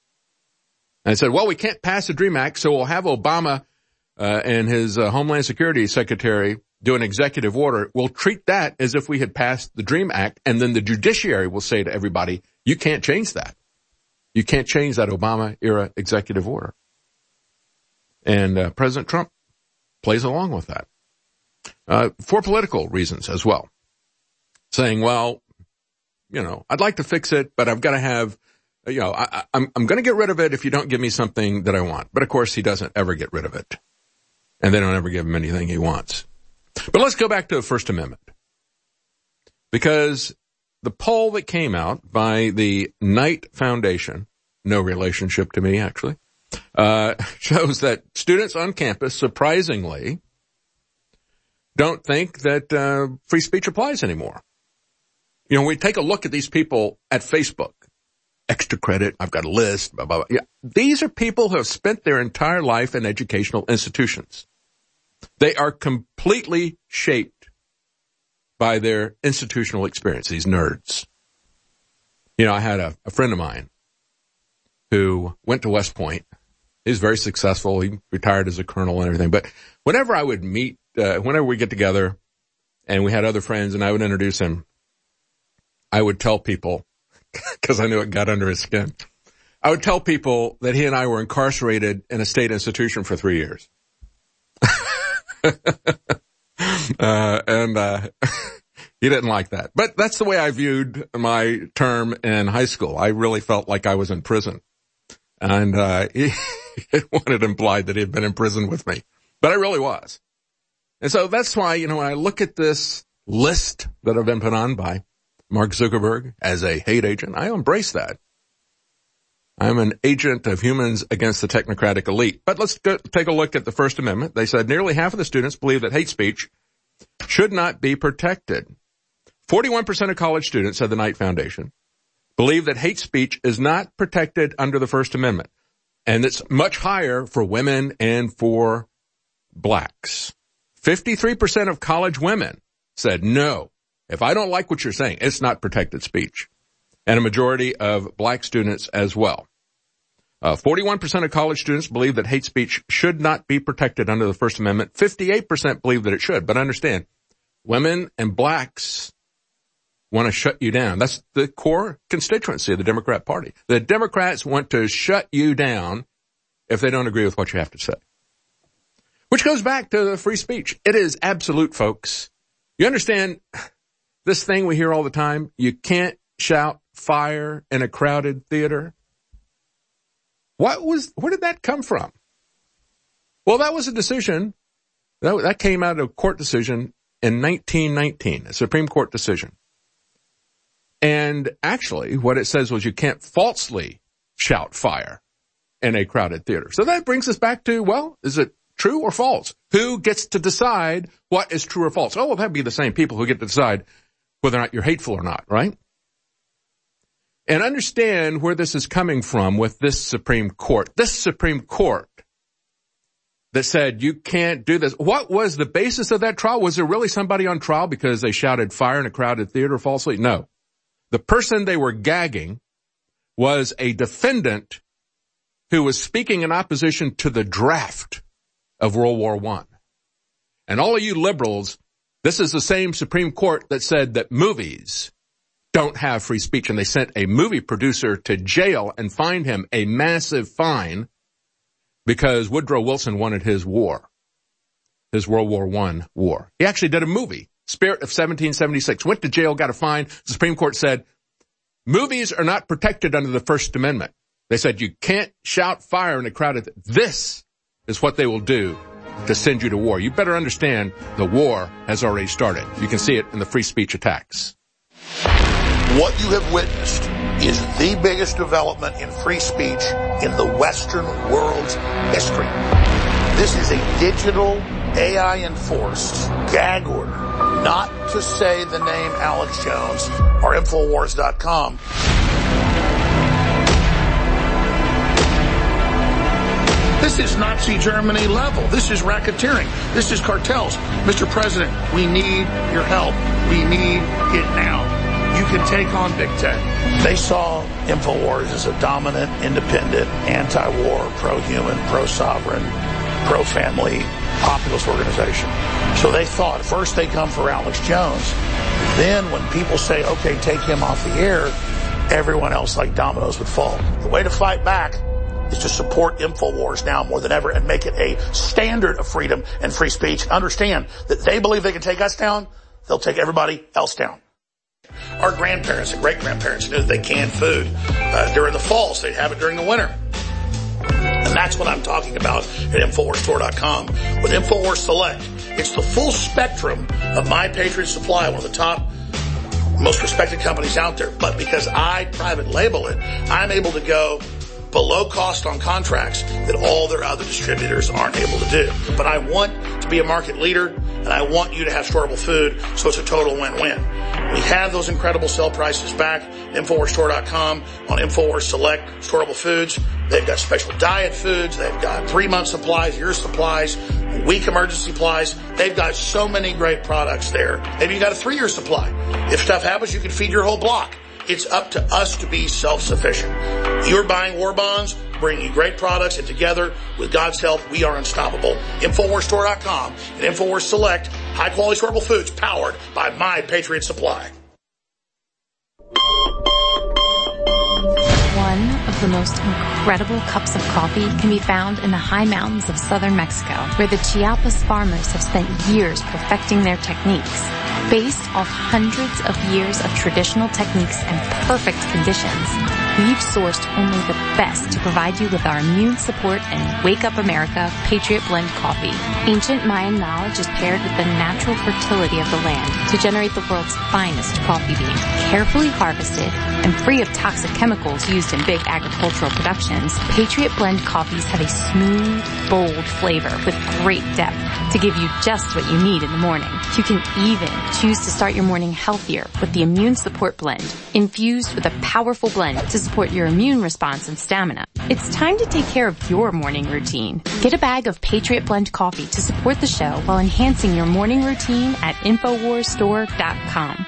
And said, well, we can't pass the DREAM Act, so we'll have Obama uh, and his uh, Homeland Security Secretary do an executive order. We'll treat that as if we had passed the DREAM Act, and then the judiciary will say to everybody, you can't change that. You can't change that Obama-era executive order. And uh, President Trump plays along with that uh, for political reasons as well, saying, well, you know, I'd like to fix it, but I've got to have You know, I, I'm, I'm going to get rid of it if you don't give me something that I want. But of course, he doesn't ever get rid of it. And they don't ever give him anything he wants. But let's go back to the First Amendment. Because the poll that came out by the Knight Foundation, no relationship to me actually, uh, shows that students on campus, surprisingly, don't think that uh, free speech applies anymore. You know, we take a look at these people at Facebook. Extra credit, I've got a list, blah, blah, blah. Yeah. These are people who have spent their entire life in educational institutions. They are completely shaped by their institutional experience, these nerds. You know, I had a, a friend of mine who went to West Point. He was very successful. He retired as a colonel and everything. But whenever I would meet uh, whenever we get together and we had other friends and I would introduce him, I would tell people, because I knew it got under his skin, I would tell people that he and I were incarcerated in a state institution for three years. uh, and, uh, he didn't like that. But that's the way I viewed my term in high school. I really felt like I was in prison. And, uh, he, he wanted implied that he had been in prison with me. But I really was. And so that's why, you know, when I look at this list that I've been put on by Mark Zuckerberg as a hate agent, I embrace that. I'm an agent of humans against the technocratic elite. But let's go, take a look at the First Amendment. They said nearly half of the students believe that hate speech should not be protected. forty-one percent of college students, said the Knight Foundation, believe that hate speech is not protected under the First Amendment. And it's much higher for women and for blacks. fifty-three percent of college women said, no, if I don't like what you're saying, it's not protected speech. And a majority of black students as well. Uh, forty-one percent of college students believe that hate speech should not be protected under the First Amendment. fifty-eight percent believe that it should. But understand, women and blacks want to shut you down. That's the core constituency of the Democrat Party. The Democrats want to shut you down if they don't agree with what you have to say. Which goes back to the free speech. It is absolute, folks. You understand this thing we hear all the time? You can't shout fire in a crowded theater. What was, where did that come from? Well, that was a decision, that, that came out of a court decision in nineteen nineteen, a Supreme Court decision. And actually, what it says was you can't falsely shout fire in a crowded theater. So that brings us back to, well, is it true or false? Who gets to decide what is true or false? Oh, well, that'd be the same people who get to decide whether or not you're hateful or not, right? And understand where this is coming from with this Supreme Court. This Supreme Court that said you can't do this. What was the basis of that trial? Was there really somebody on trial because they shouted fire in a crowded theater falsely? No. The person they were gagging was a defendant who was speaking in opposition to the draft of World War One. And all of you liberals, this is the same Supreme Court that said that movies don't have free speech, and they sent a movie producer to jail and fined him a massive fine because Woodrow Wilson wanted his war, his World War One war. He actually did a movie, Spirit of seventeen seventy-six, went to jail, got a fine. The Supreme Court said, movies are not protected under the First Amendment. They said you can't shout fire in a crowded. This is what they will do to send you to war. You better understand the war has already started. You can see it in the free speech attacks. What you have witnessed is the biggest development in free speech in the Western world's history. This is a digital, A I-enforced gag order, not to say the name Alex Jones or Infowars dot com. This is Nazi Germany level. This is racketeering. This is cartels. Mister President, we need your help. We need it now. You can take on big tech. They saw InfoWars as a dominant, independent, anti-war, pro-human, pro-sovereign, pro-family, populist organization. So they thought, first they come for Alex Jones. Then when people say, okay, take him off the air, everyone else like dominoes would fall. The way to fight back is to support InfoWars now more than ever and make it a standard of freedom and free speech. Understand that they believe they can take us down, they'll take everybody else down. Our grandparents and great-grandparents knew that they canned food uh, during the fall, so they'd have it during the winter. And that's what I'm talking about at Infowars Store dot com. With Infowars Select, it's the full spectrum of My Patriot Supply, one of the top, most respected companies out there. But because I private label it, I'm able to go below cost on contracts that all their other distributors aren't able to do. But I want to be a market leader, and I want you to have storable food, so it's a total win-win. We have those incredible sell prices back. Infowars Store dot com on Infowars Select storable foods. They've got special diet foods. They've got three-month supplies, year supplies, week emergency supplies. They've got so many great products there. Maybe you got a three-year supply. If stuff happens, you can feed your whole block. It's up to us to be self-sufficient. You're buying war bonds, bringing you great products, and together, with God's help, we are unstoppable. Infowars Store dot com and Infowars Select, high-quality storable foods powered by My Patriot Supply. One of the most incredible cups of coffee can be found in the high mountains of southern Mexico, where the Chiapas farmers have spent years perfecting their techniques. Based off hundreds of years of traditional techniques and perfect conditions, we've sourced only the best to provide you with our immune support and Wake Up America Patriot Blend coffee. Ancient Mayan knowledge is paired with the natural fertility of the land to generate the world's finest coffee bean, carefully harvested and free of toxic chemicals used in big agricultural productions. Patriot Blend coffees have a smooth, bold flavor with great depth to give you just what you need in the morning. You can even choose to start your morning healthier with the Immune Support Blend, infused with a powerful blend to support your immune response and stamina. It's time to take care of your morning routine. Get a bag of Patriot Blend coffee to support the show while enhancing your morning routine at Infowars Store dot com.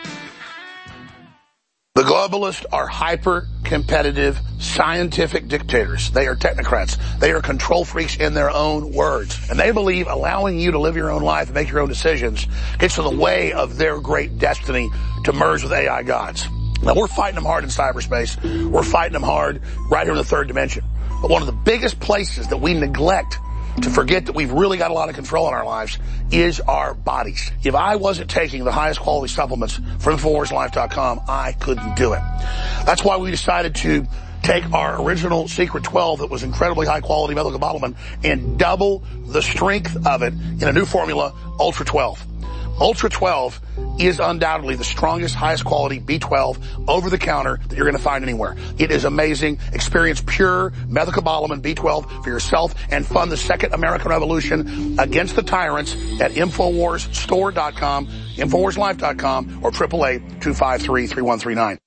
The globalists are hyper-competitive scientific dictators. They are technocrats. They are control freaks in their own words. And they believe allowing you to live your own life and make your own decisions gets in the way of their great destiny to merge with A I gods. Now, we're fighting them hard in cyberspace. We're fighting them hard right here in the third dimension. But one of the biggest places that we neglect to forget that we've really got a lot of control in our lives is our bodies. If I wasn't taking the highest quality supplements from Infowars Life dot com, I couldn't do it. That's why we decided to take our original Secret twelve that was incredibly high quality methylcobalamin and double the strength of it in a new formula, Ultra twelve. Ultra twelve is undoubtedly the strongest, highest quality B twelve over-the-counter that you're going to find anywhere. It is amazing. Experience pure methylcobalamin B twelve for yourself and fund the second American Revolution against the tyrants at Infowars Store dot com, Infowars Life dot com, or eight eight eight, two five three, three one three nine.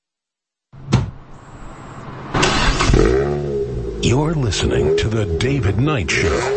You're listening to The David Knight Show.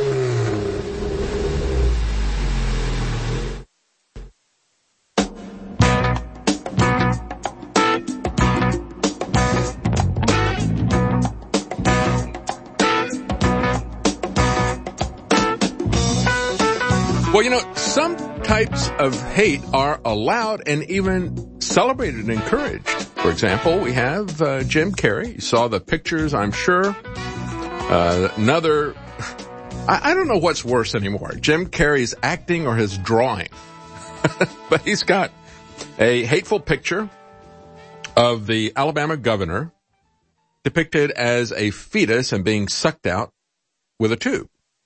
Well, you know, some types of hate are allowed and even celebrated and encouraged. For example, we have uh, Jim Carrey. You saw the pictures, I'm sure. Uh, another, I, I don't know what's worse anymore, Jim Carrey's acting or his drawing. But he's got a hateful picture of the Alabama governor depicted as a fetus and being sucked out with a tube.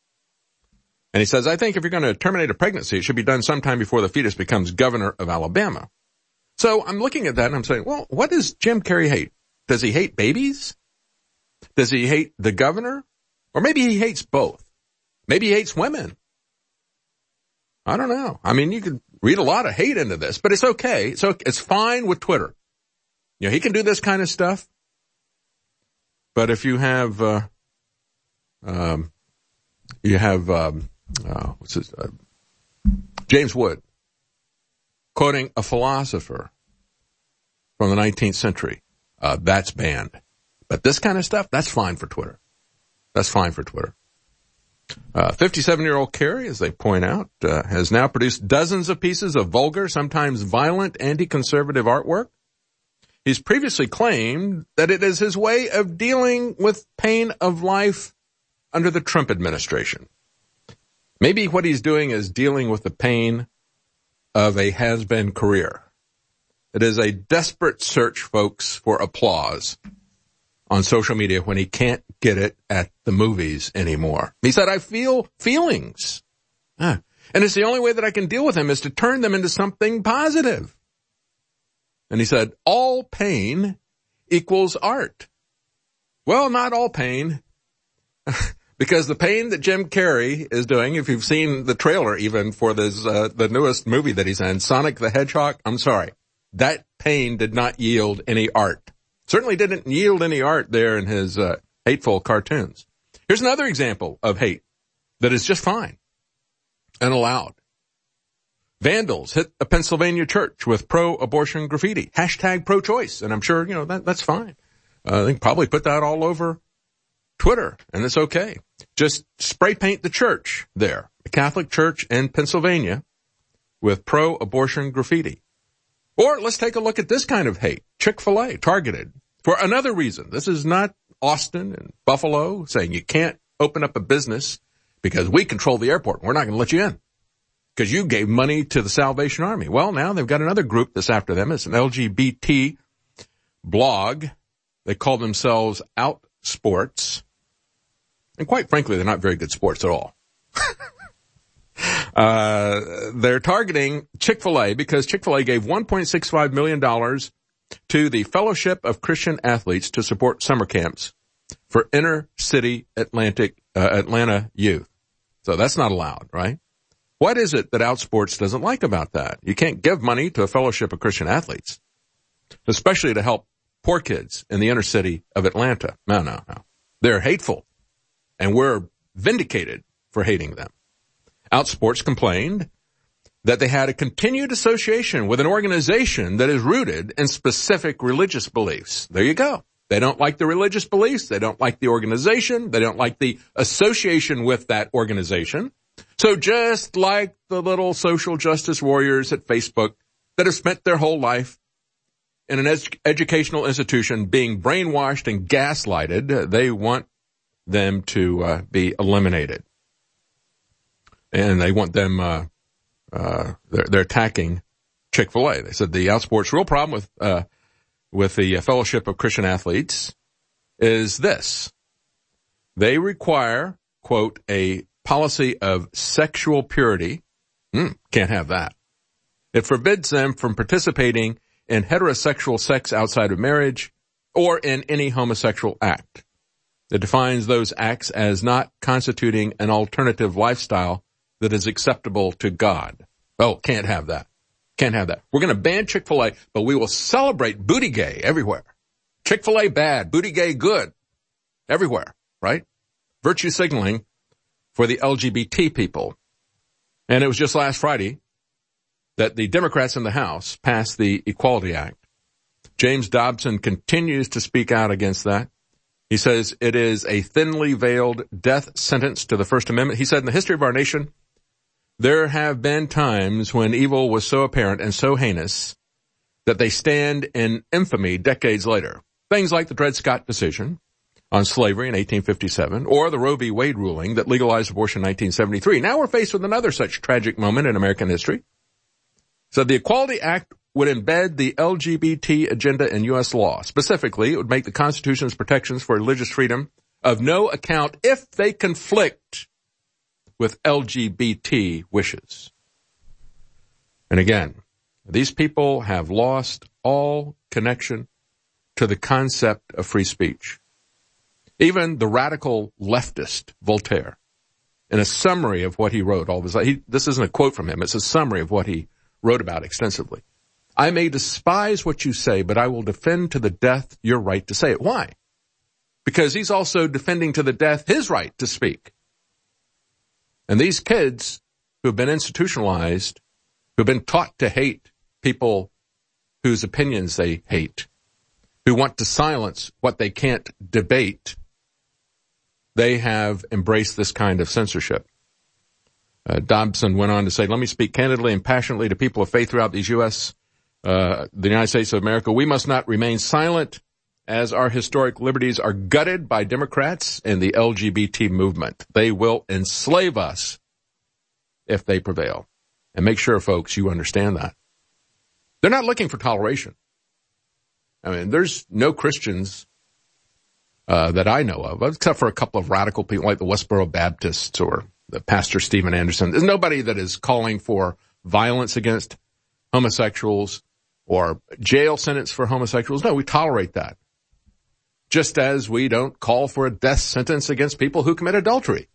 And he says, I think if you're going to terminate a pregnancy, it should be done sometime before the fetus becomes governor of Alabama. So I'm looking at that and I'm saying, well, what does Jim Carrey hate? Does he hate babies? Does he hate the governor? Or maybe he hates both. Maybe he hates women. I don't know. I mean, you could read a lot of hate into this, but it's okay. So it's fine with Twitter. You know, he can do this kind of stuff. But if you have, uh, um, you have, um, Uh, what's his, uh, James Wood, quoting a philosopher from the nineteenth century. Uh, that's banned. But this kind of stuff, that's fine for Twitter. That's fine for Twitter. Uh, fifty-seven-year-old Carey, as they point out, uh, has now produced dozens of pieces of vulgar, sometimes violent, anti-conservative artwork. He's previously claimed that it is his way of dealing with pain of life under the Trump administration. Maybe what he's doing is dealing with the pain of a has-been career. It is a desperate search, folks, for applause on social media when he can't get it at the movies anymore. He said, I feel feelings. Ah. And it's the only way that I can deal with them is to turn them into something positive. And he said, all pain equals art. Well, not all pain. Because the pain that Jim Carrey is doing, if you've seen the trailer even for this, uh, the newest movie that he's in, Sonic the Hedgehog, I'm sorry. That pain did not yield any art. Certainly didn't yield any art there in his, uh, hateful cartoons. Here's another example of hate that is just fine and allowed. Vandals hit a Pennsylvania church with pro-abortion graffiti. Hashtag pro-choice. And I'm sure, you know, that, that's fine. Uh, they can probably put that all over Twitter, and it's okay. Just spray paint the church there, the Catholic Church in Pennsylvania, with pro-abortion graffiti. Or let's take a look at this kind of hate. Chick-fil-A targeted for another reason. This is not Austin and Buffalo saying you can't open up a business because we control the airport. We're not going to let you in because you gave money to the Salvation Army. Well, now they've got another group that's after them. It's an L G B T blog. They call themselves Out Sports. And quite frankly, they're not very good sports at all. uh, they're targeting Chick-fil-A because Chick-fil-A gave one point six five million dollars to the Fellowship of Christian Athletes to support summer camps for inner city Atlantic, uh, Atlanta youth. So that's not allowed, right? What is it that Outsports doesn't like about that? You can't give money to a Fellowship of Christian Athletes, especially to help poor kids in the inner city of Atlanta. No, no, no. They're hateful, and we're vindicated for hating them. Outsports complained that they had a continued association with an organization that is rooted in specific religious beliefs. There you go. They don't like the religious beliefs. They don't like the organization. They don't like the association with that organization. So just like the little social justice warriors at Facebook that have spent their whole life in an ed- educational institution being brainwashed and gaslighted, they want them to uh, be eliminated. And they want them, uh, uh, they're, they're attacking Chick-fil-A. They said the Outsports' real problem with, uh, with the Fellowship of Christian Athletes is this. They require, quote, a policy of sexual purity. Mm, can't have that. It forbids them from participating in heterosexual sex outside of marriage or in any homosexual act. It defines those acts as not constituting an alternative lifestyle that is acceptable to God. Oh, can't have that. Can't have that. We're going to ban Chick-fil-A, but we will celebrate booty gay everywhere. Chick-fil-A bad, booty gay good. Everywhere, right? Virtue signaling for the L G B T people. And it was just last Friday that the Democrats in the House passed the Equality Act. James Dobson continues to speak out against that. He says it is a thinly veiled death sentence to the First Amendment. He said in the history of our nation, there have been times when evil was so apparent and so heinous that they stand in infamy decades later. Things like the Dred Scott decision on slavery in eighteen fifty-seven or the Roe v. Wade ruling that legalized abortion in nineteen seventy-three. Now we're faced with another such tragic moment in American history. So the Equality Act would embed the L G B T agenda in U S law. Specifically, it would make the Constitution's protections for religious freedom of no account if they conflict with L G B T wishes. And again, these people have lost all connection to the concept of free speech. Even the radical leftist Voltaire, in a summary of what he wrote, all this, he, this isn't a quote from him, it's a summary of what he wrote about extensively. I may despise what you say, but I will defend to the death your right to say it. Why? Because he's also defending to the death his right to speak. And these kids who have been institutionalized, who have been taught to hate people whose opinions they hate, who want to silence what they can't debate, they have embraced this kind of censorship. Uh, Dobson went on to say, let me speak candidly and passionately to people of faith throughout these U S, uh, the United States of America. We must not remain silent as our historic liberties are gutted by Democrats and the L G B T movement. They will enslave us if they prevail. And make sure, folks, you understand that. They're not looking for toleration. I mean, there's no Christians uh, that I know of, except for a couple of radical people like the Westboro Baptists or the Pastor Steven Anderson. There's nobody that is calling for violence against homosexuals or jail sentence for homosexuals. No, we tolerate that. Just as we don't call for a death sentence against people who commit adultery.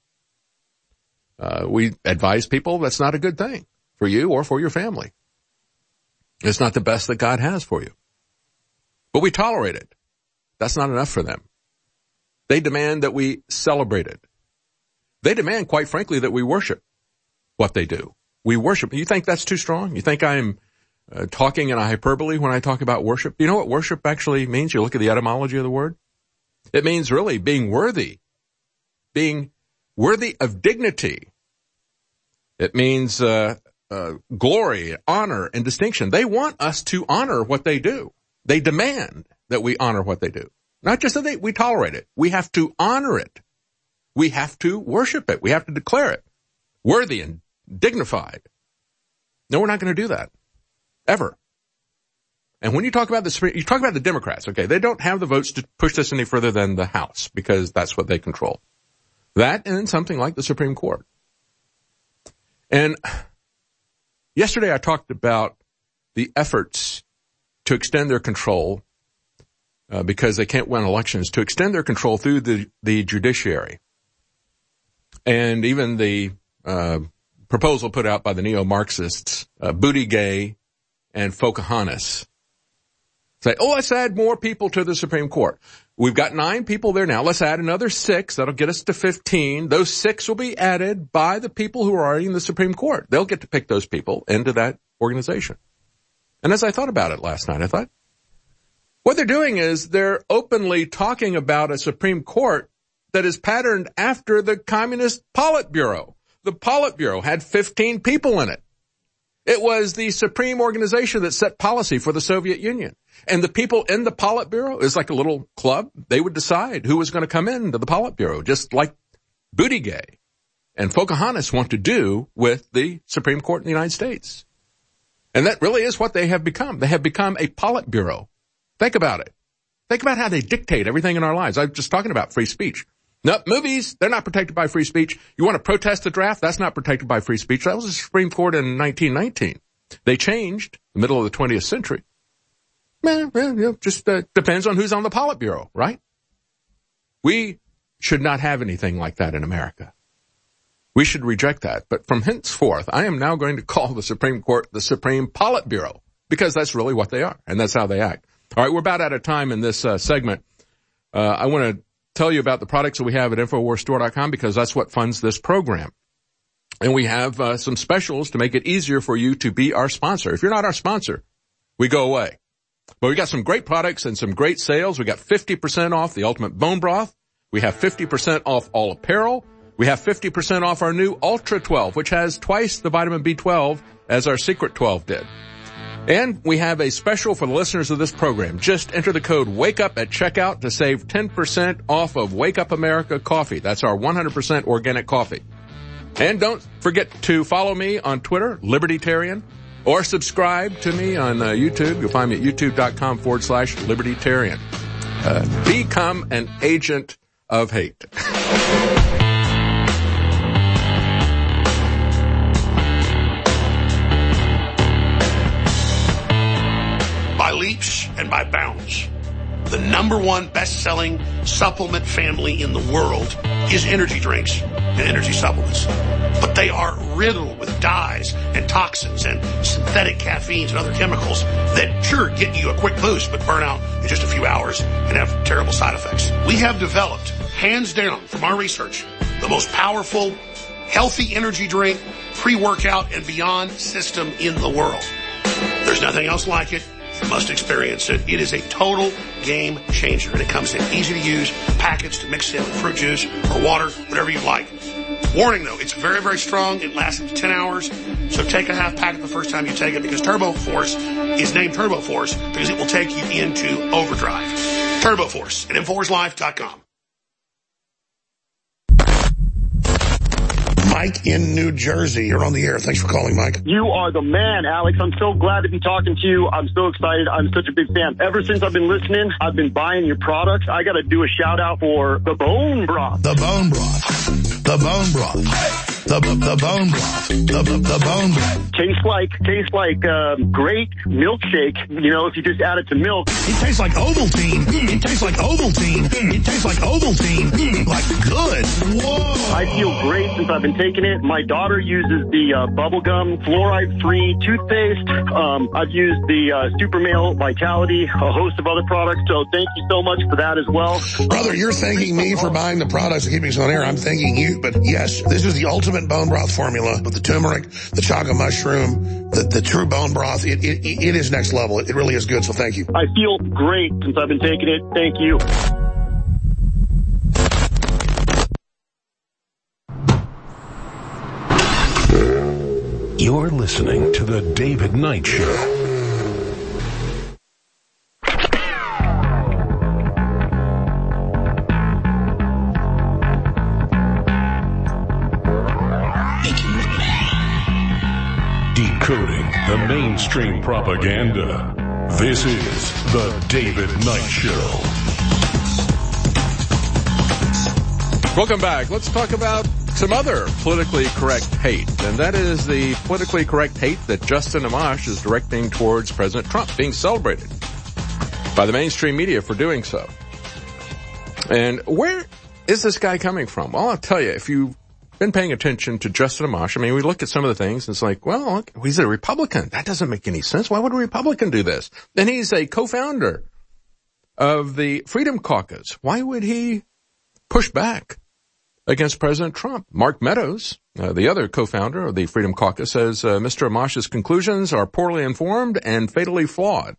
Uh, we advise people that's not a good thing for you or for your family. It's not the best that God has for you. But we tolerate it. That's not enough for them. They demand that we celebrate it. They demand, quite frankly, that we worship what they do. We worship. You think that's too strong? You think I'm uh, talking in a hyperbole when I talk about worship? You know what worship actually means? You look at the etymology of the word. It means really being worthy, being worthy of dignity. It means uh, uh, glory, honor, and distinction. They want us to honor what they do. They demand that we honor what they do. Not just that they, we tolerate it. We have to honor it. We have to worship it. We have to declare it worthy and dignified. No, we're not going to do that. Ever. And when you talk about the, you talk about the Democrats, okay, they don't have the votes to push this any further than the House because that's what they control. That and something like the Supreme Court. And yesterday I talked about the efforts to extend their control, uh, because they can't win elections, to extend their control through the, the judiciary. And even the, uh, proposal put out by the neo-Marxists, uh, Buttigieg and Pocahontas. Say, oh, let's add more people to the Supreme Court. We've got nine people there now. Let's add another six. That'll get us to fifteen. Those six will be added by the people who are already in the Supreme Court. They'll get to pick those people into that organization. And as I thought about it last night, I thought, what they're doing is they're openly talking about a Supreme Court that is patterned after the Communist Politburo. The Politburo had fifteen people in it. It was the supreme organization that set policy for the Soviet Union. And the people in the Politburo is like a little club. They would decide who was going to come into the Politburo, just like Buttigieg and Pocahontas want to do with the Supreme Court in the United States. And that really is what they have become. They have become a Politburo. Think about it. Think about how they dictate everything in our lives. I was just talking about free speech. No, movies, they're not protected by free speech. You want to protest the draft? That's not protected by free speech. That was the Supreme Court in nineteen nineteen. They changed in the middle of the twentieth century. Well, well, you know, just uh, depends on who's on the Politburo, right? We should not have anything like that in America. We should reject that. But from henceforth, I am now going to call the Supreme Court the Supreme Politburo, because that's really what they are, and that's how they act. All right, we're about out of time in this uh, segment. Uh, I want to tell you about the products that we have at Infowars Store dot com, because that's what funds this program. And we have uh, some specials to make it easier for you to be our sponsor. If you're not our sponsor, we go away. But we got some great products and some great sales. We got fifty percent off the Ultimate Bone Broth. We have fifty percent off all apparel. We have fifty percent off our new Ultra twelve, which has twice the vitamin B twelve as our Secret twelve did. And we have a special for the listeners of this program. Just enter the code WAKEUP at checkout to save ten percent off of Wake Up America coffee. That's our one hundred percent organic coffee. And don't forget to follow me on Twitter, Libertarian, or subscribe to me on uh, YouTube. You'll find me at youtube.com forward slash Libertarian. Uh, become an agent of hate. By leaps and by bounds, the number one best-selling supplement family in the world is energy drinks and energy supplements. But they are riddled with dyes and toxins and synthetic caffeines and other chemicals that sure get you a quick boost but burn out in just a few hours and have terrible side effects. We have developed, hands down from our research, the most powerful, healthy energy drink, pre-workout, and beyond system in the world. There's nothing else like it. You must experience it. It is a total game changer, and it comes in easy to use packets to mix in with fruit juice or water, whatever you like. Warning though, it's very, very strong. It lasts up to ten hours. So take a half packet the first time you take it, because Turbo Force is named Turbo Force because it will take you into overdrive. Turbo Force at Infowars Life dot com. Mike in New Jersey. You're on the air. Thanks for calling, Mike. You are the man, Alex. I'm so glad to be talking to you. I'm so excited. I'm such a big fan. Ever since I've been listening, I've been buying your products. I got to do a shout out for the Bone Broth. The Bone Broth. The Bone Broth. The, the, the Bone Broth. The, the, the Bone Broth. Tastes like, tastes like, um, great milkshake. You know, if you just add it to milk. It tastes like Ovaltine. Mm, it tastes like Ovaltine. Mm, it tastes like Ovaltine. Mm, like good. Whoa. I feel great since I've been taking it. My daughter uses the uh, bubblegum fluoride-free toothpaste. Um, I've used the uh, Super Male Vitality, a host of other products. So thank you so much for that as well. Brother, you're thanking me for buying the products and keeping us on air. I'm thanking you. But yes, this is the ultimate bone broth formula with the turmeric, the chaga mushroom, the, the true bone broth. It, it, it is next level. It really is good. So thank you. I feel great since I've been taking it. Thank you. You're listening to The David Knight Show. Decoding the mainstream propaganda. This is The David Knight Show. Welcome back. Let's talk about some other politically correct hate, and that is the politically correct hate that Justin Amash is directing towards President Trump, being celebrated by the mainstream media for doing so. And where is this guy coming from? Well, I'll tell you, if you've been paying attention to Justin Amash, I mean, we look at some of the things, and it's like, well, look, he's a Republican. That doesn't make any sense. Why would a Republican do this? And he's a co-founder of the Freedom Caucus. Why would he push back against President Trump? Mark Meadows, uh, the other co-founder of the Freedom Caucus, says uh, Mister Amash's conclusions are poorly informed and fatally flawed.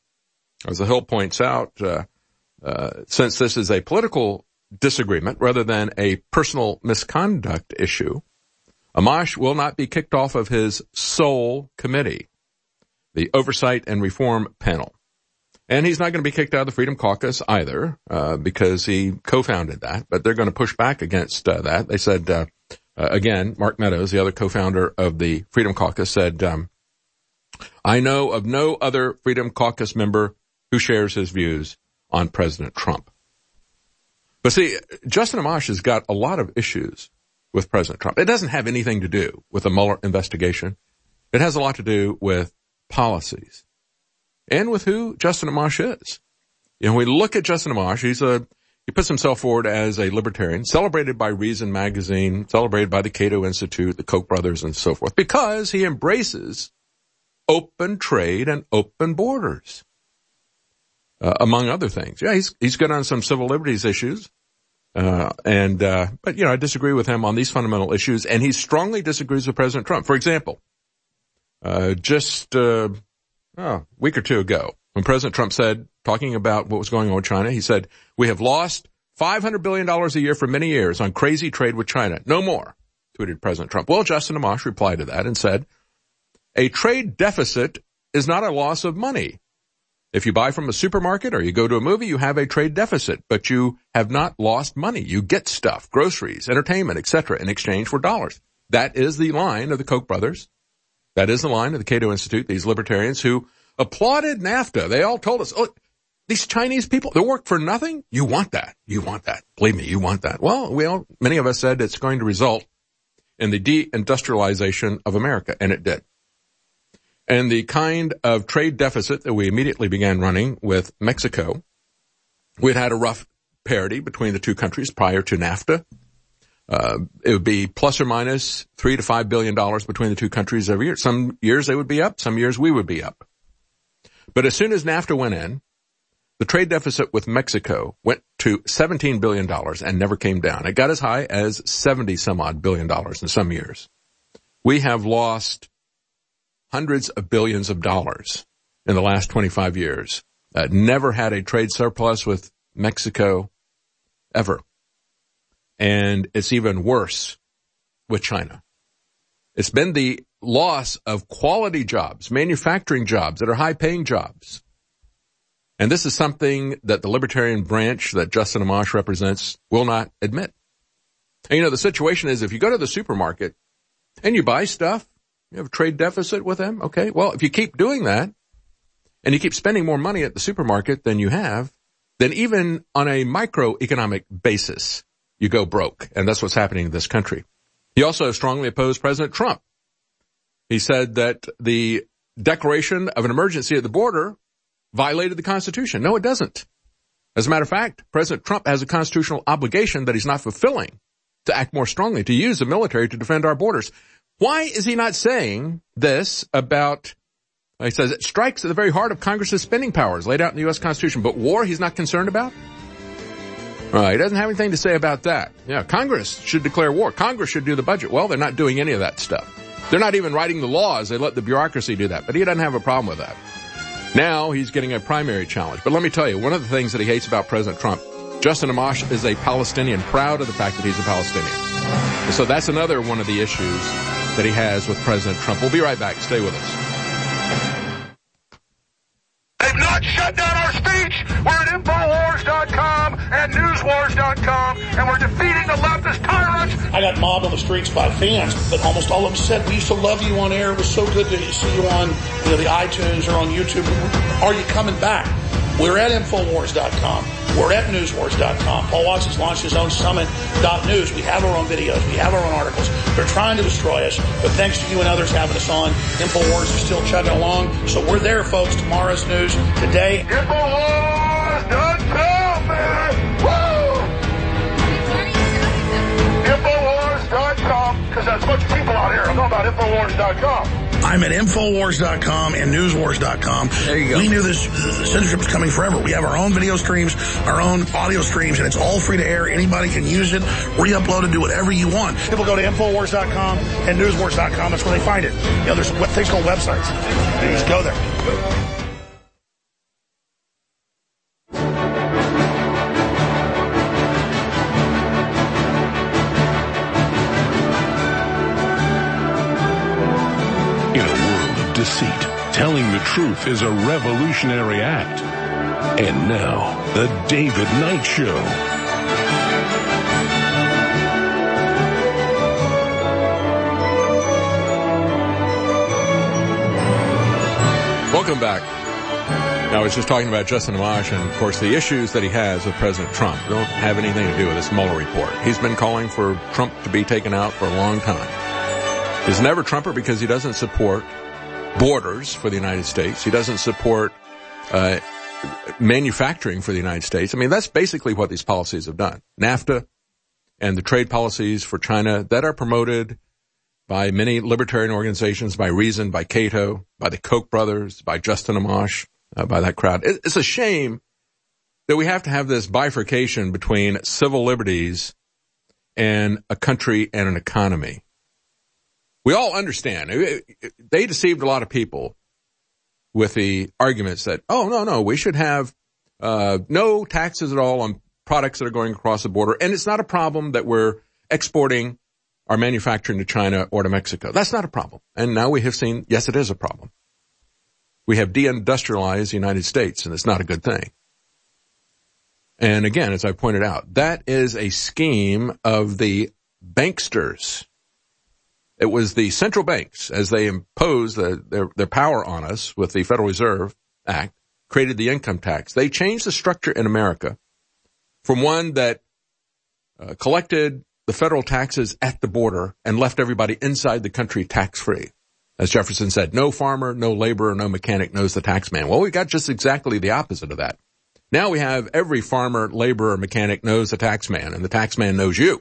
As the Hill points out, uh, uh, since this is a political disagreement rather than a personal misconduct issue, Amash will not be kicked off of his sole committee, the Oversight and Reform Panel. And he's not going to be kicked out of the Freedom Caucus either, uh, because he co-founded that, but they're going to push back against uh, that. They said, uh, uh, again, Mark Meadows, the other co-founder of the Freedom Caucus, said, um, I know of no other Freedom Caucus member who shares his views on President Trump. But see, Justin Amash has got a lot of issues with President Trump. It doesn't have anything to do with the Mueller investigation. It has a lot to do with policies and with who Justin Amash is. You know, we look at Justin Amash, he's a, he puts himself forward as a libertarian, celebrated by Reason Magazine, celebrated by the Cato Institute, the Koch brothers, and so forth, because he embraces open trade and open borders. Uh, among other things. Yeah, he's, he's good on some civil liberties issues. Uh, and, uh, but, you know, I disagree with him on these fundamental issues, and he strongly disagrees with President Trump. For example, uh, just, uh, oh, a week or two ago, when President Trump said, talking about what was going on with China, he said, we have lost five hundred billion dollars a year for many years on crazy trade with China. No more, tweeted President Trump. Well, Justin Amash replied to that and said, a trade deficit is not a loss of money. If you buy from a supermarket or you go to a movie, you have a trade deficit, but you have not lost money. You get stuff, groceries, entertainment, et cetera, in exchange for dollars. That is the line of the Koch brothers. That is the line of the Cato Institute, these libertarians who applauded NAFTA. They all told us, oh, these Chinese people, they work for nothing? You want that. You want that. Believe me, you want that. Well, we all, many of us said it's going to result in the deindustrialization of America, and it did. And the kind of trade deficit that we immediately began running with Mexico, we'd had a rough parity between the two countries prior to NAFTA. Uh, it would be plus or minus three to five billion dollars between the two countries every year. Some years they would be up, some years we would be up. But as soon as NAFTA went in, the trade deficit with Mexico went to seventeen billion dollars and never came down. It got as high as seventy some odd billion dollars in some years. We have lost hundreds of billions of dollars in the last twenty-five years. Uh, never had a trade surplus with Mexico ever. And it's even worse with China. It's been the loss of quality jobs, manufacturing jobs that are high-paying jobs. And this is something that the libertarian branch that Justin Amash represents will not admit. And, you know, the situation is if you go to the supermarket and you buy stuff, you have a trade deficit with them? Okay. Well, if you keep doing that and you keep spending more money at the supermarket than you have, then even on a microeconomic basis, you go broke. And that's what's happening in this country. He also strongly opposed President Trump. He said that the declaration of an emergency at the border violated the Constitution. No, it doesn't. As a matter of fact, President Trump has a constitutional obligation that he's not fulfilling to act more strongly, to use the military to defend our borders. Why is he not saying this about, he says, it strikes at the very heart of Congress's spending powers laid out in the U S Constitution, but war he's not concerned about? Uh, he doesn't have anything to say about that. Yeah, Congress should declare war. Congress should do the budget. Well, they're not doing any of that stuff. They're not even writing the laws. They let the bureaucracy do that, but he doesn't have a problem with that. Now he's getting a primary challenge. But let me tell you, one of the things that he hates about President Trump, Justin Amash is a Palestinian, proud of the fact that he's a Palestinian. And so that's another one of the issues that he has with President Trump. We'll be right back. Stay with us. They've not shut down our speech. We're at Infowars dot com and Newswars dot com, and we're defeating the leftist tyrants. I got mobbed on the streets by fans, but almost all of them said, we used to love you on air. It was so good to see you on you know, the iTunes or on YouTube. Are you coming back? We're at Infowars dot com. We're at Newswars dot com. Paul Watts has launched his own Summit dot news. We have our own videos. We have our own articles. They're trying to destroy us, but thanks to you and others having us on, Infowars is still chugging along. So we're there, folks. Tomorrow's news today. Infowars dot com, man! Woo! Infowars dot com, because there's a bunch of people out here. I know about Infowars dot com. I'm at Infowars dot com and Newswars dot com. There you go. We knew this uh, censorship was coming forever. We have our own video streams, our own audio streams, and it's all free to air. Anybody can use it, re-upload it, do whatever you want. People go to Infowars dot com and Newswars dot com. That's where they find it. You know, there's things called websites. You just go there. Deceit. Telling the truth is a revolutionary act. And now, the David Knight Show. Welcome back. Now, I was just talking about Justin Amash and, of course, the issues that he has with President Trump don't have anything to do with this Mueller report. He's been calling for Trump to be taken out for a long time. He's never Trumper because he doesn't support borders for the United States. He doesn't support uh manufacturing for the United States. I mean, that's basically what these policies have done. NAFTA and the trade policies for China that are promoted by many libertarian organizations, by Reason, by Cato, by the Koch brothers, by Justin Amash, uh, by that crowd. It's a shame that we have to have this bifurcation between civil liberties and a country and an economy. We all understand. They deceived a lot of people with the arguments that, oh, no, no, we should have uh no taxes at all on products that are going across the border. And it's not a problem that we're exporting our manufacturing to China or to Mexico. That's not a problem. And now we have seen, yes, it is a problem. We have deindustrialized the United States, and it's not a good thing. And again, as I pointed out, that is a scheme of the banksters. It was the central banks, as they imposed the, their, their power on us with the Federal Reserve Act, created the income tax. They changed the structure in America from one that uh, collected the federal taxes at the border and left everybody inside the country tax-free. As Jefferson said, no farmer, no laborer, no mechanic knows the tax man. Well, we got just exactly the opposite of that. Now we have every farmer, laborer, mechanic knows the tax man, and the tax man knows you.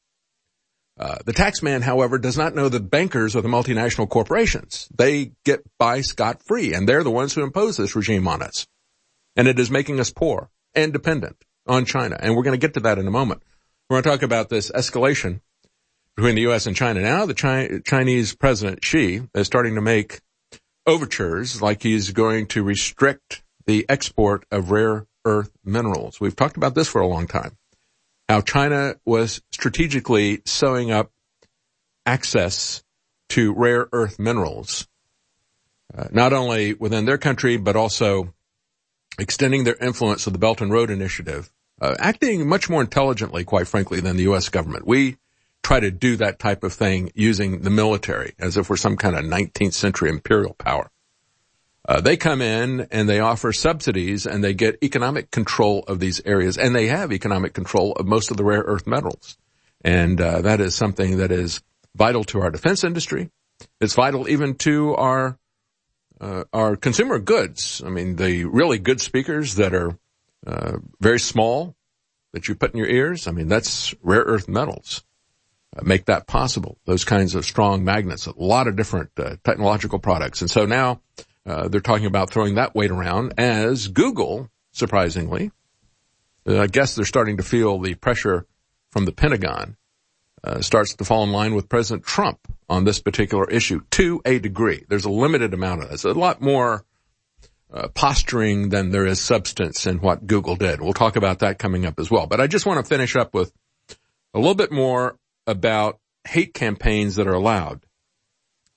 Uh, the tax man, however, does not know the bankers or the multinational corporations. They get by scot-free, and they're the ones who impose this regime on us. And it is making us poor and dependent on China. And we're going to get to that in a moment. We're going to talk about this escalation between the U S and China. Now the Chi- Chinese President Xi is starting to make overtures like he's going to restrict the export of rare earth minerals. We've talked about this for a long time. How China was strategically sewing up access to rare earth minerals, uh, not only within their country, but also extending their influence of the Belt and Road Initiative, uh, acting much more intelligently, quite frankly, than the U S government. We try to do that type of thing using the military as if we're some kind of nineteenth century imperial power. Uh, they come in and they offer subsidies and they get economic control of these areas, and they have economic control of most of the rare earth metals. And uh, that is something that is vital to our defense industry. It's vital even to our uh, our consumer goods. I mean, the really good speakers that are uh, very small that you put in your ears, I mean, that's rare earth metals. Uh, make that possible. Those kinds of strong magnets, a lot of different uh, technological products. And so now Uh, they're talking about throwing that weight around as Google, surprisingly, uh, I guess they're starting to feel the pressure from the Pentagon, uh, starts to fall in line with President Trump on this particular issue to a degree. There's a limited amount of this, a lot more uh, posturing than there is substance in what Google did. We'll talk about that coming up as well. But I just want to finish up with a little bit more about hate campaigns that are allowed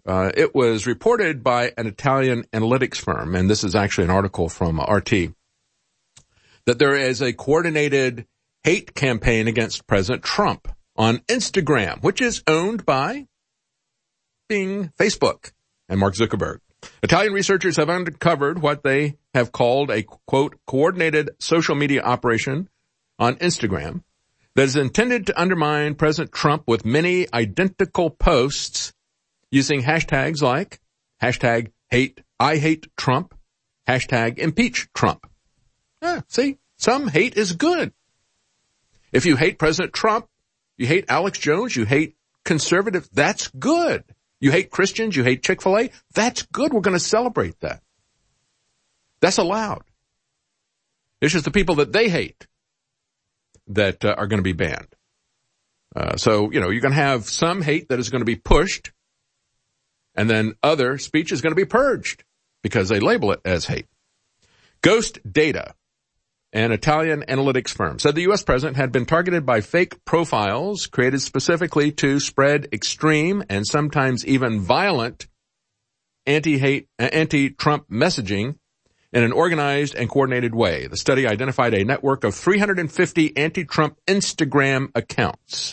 Uh, it was reported by an Italian analytics firm, and this is actually an article from R T, that there is a coordinated hate campaign against President Trump on Instagram, which is owned by Bing, Facebook, and Mark Zuckerberg. Italian researchers have uncovered what they have called a, quote, coordinated social media operation on Instagram that is intended to undermine President Trump with many identical posts using hashtags like hashtag hate, I hate Trump, hashtag impeach Trump. Yeah, see, some hate is good. If you hate President Trump, you hate Alex Jones, you hate conservatives, that's good. You hate Christians, you hate Chick-fil-A, that's good. We're going to celebrate that. That's allowed. It's just the people that they hate that uh, are going to be banned. Uh, so, you know, you're going to have some hate that is going to be pushed, and then other speech is going to be purged because they label it as hate. Ghost Data, an Italian analytics firm, said the U S president had been targeted by fake profiles created specifically to spread extreme and sometimes even violent anti-hate, uh, anti-Trump messaging in an organized and coordinated way. The study identified a network of three hundred fifty anti-Trump Instagram accounts.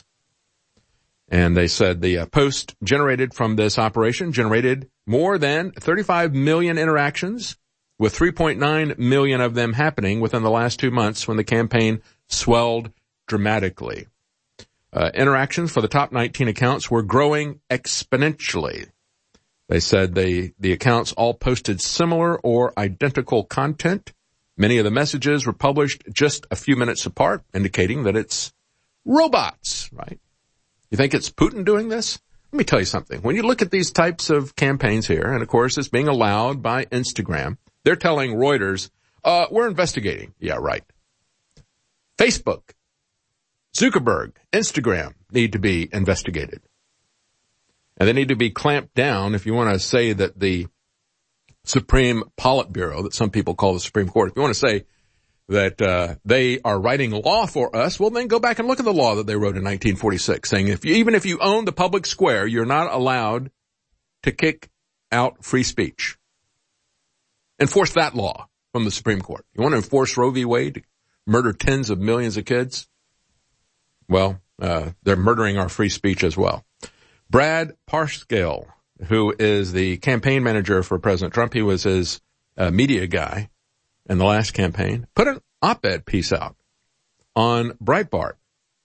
And they said the uh, post generated from this operation generated more than thirty-five million interactions, with three point nine million of them happening within the last two months when the campaign swelled dramatically. Uh, interactions for the top nineteen accounts were growing exponentially. They said they, the accounts all posted similar or identical content. Many of the messages were published just a few minutes apart, indicating that it's robots, right? You think it's Putin doing this? Let me tell you something. When you look at these types of campaigns here, and of course it's being allowed by Instagram, they're telling Reuters, uh, we're investigating. Yeah, right. Facebook, Zuckerberg, Instagram need to be investigated. And they need to be clamped down if you want to say that the Supreme Politburo, that some people call the Supreme Court, if you want to say that uh they are writing law for us, well, then go back and look at the law that they wrote in nineteen forty-six, saying if you, even if you own the public square, you're not allowed to kick out free speech. Enforce that law from the Supreme Court. You want to enforce Roe v. Wade to murder tens of millions of kids? Well, uh they're murdering our free speech as well. Brad Parscale, who is the campaign manager for President Trump, he was his uh, media guy in the last campaign, put an op-ed piece out on Breitbart.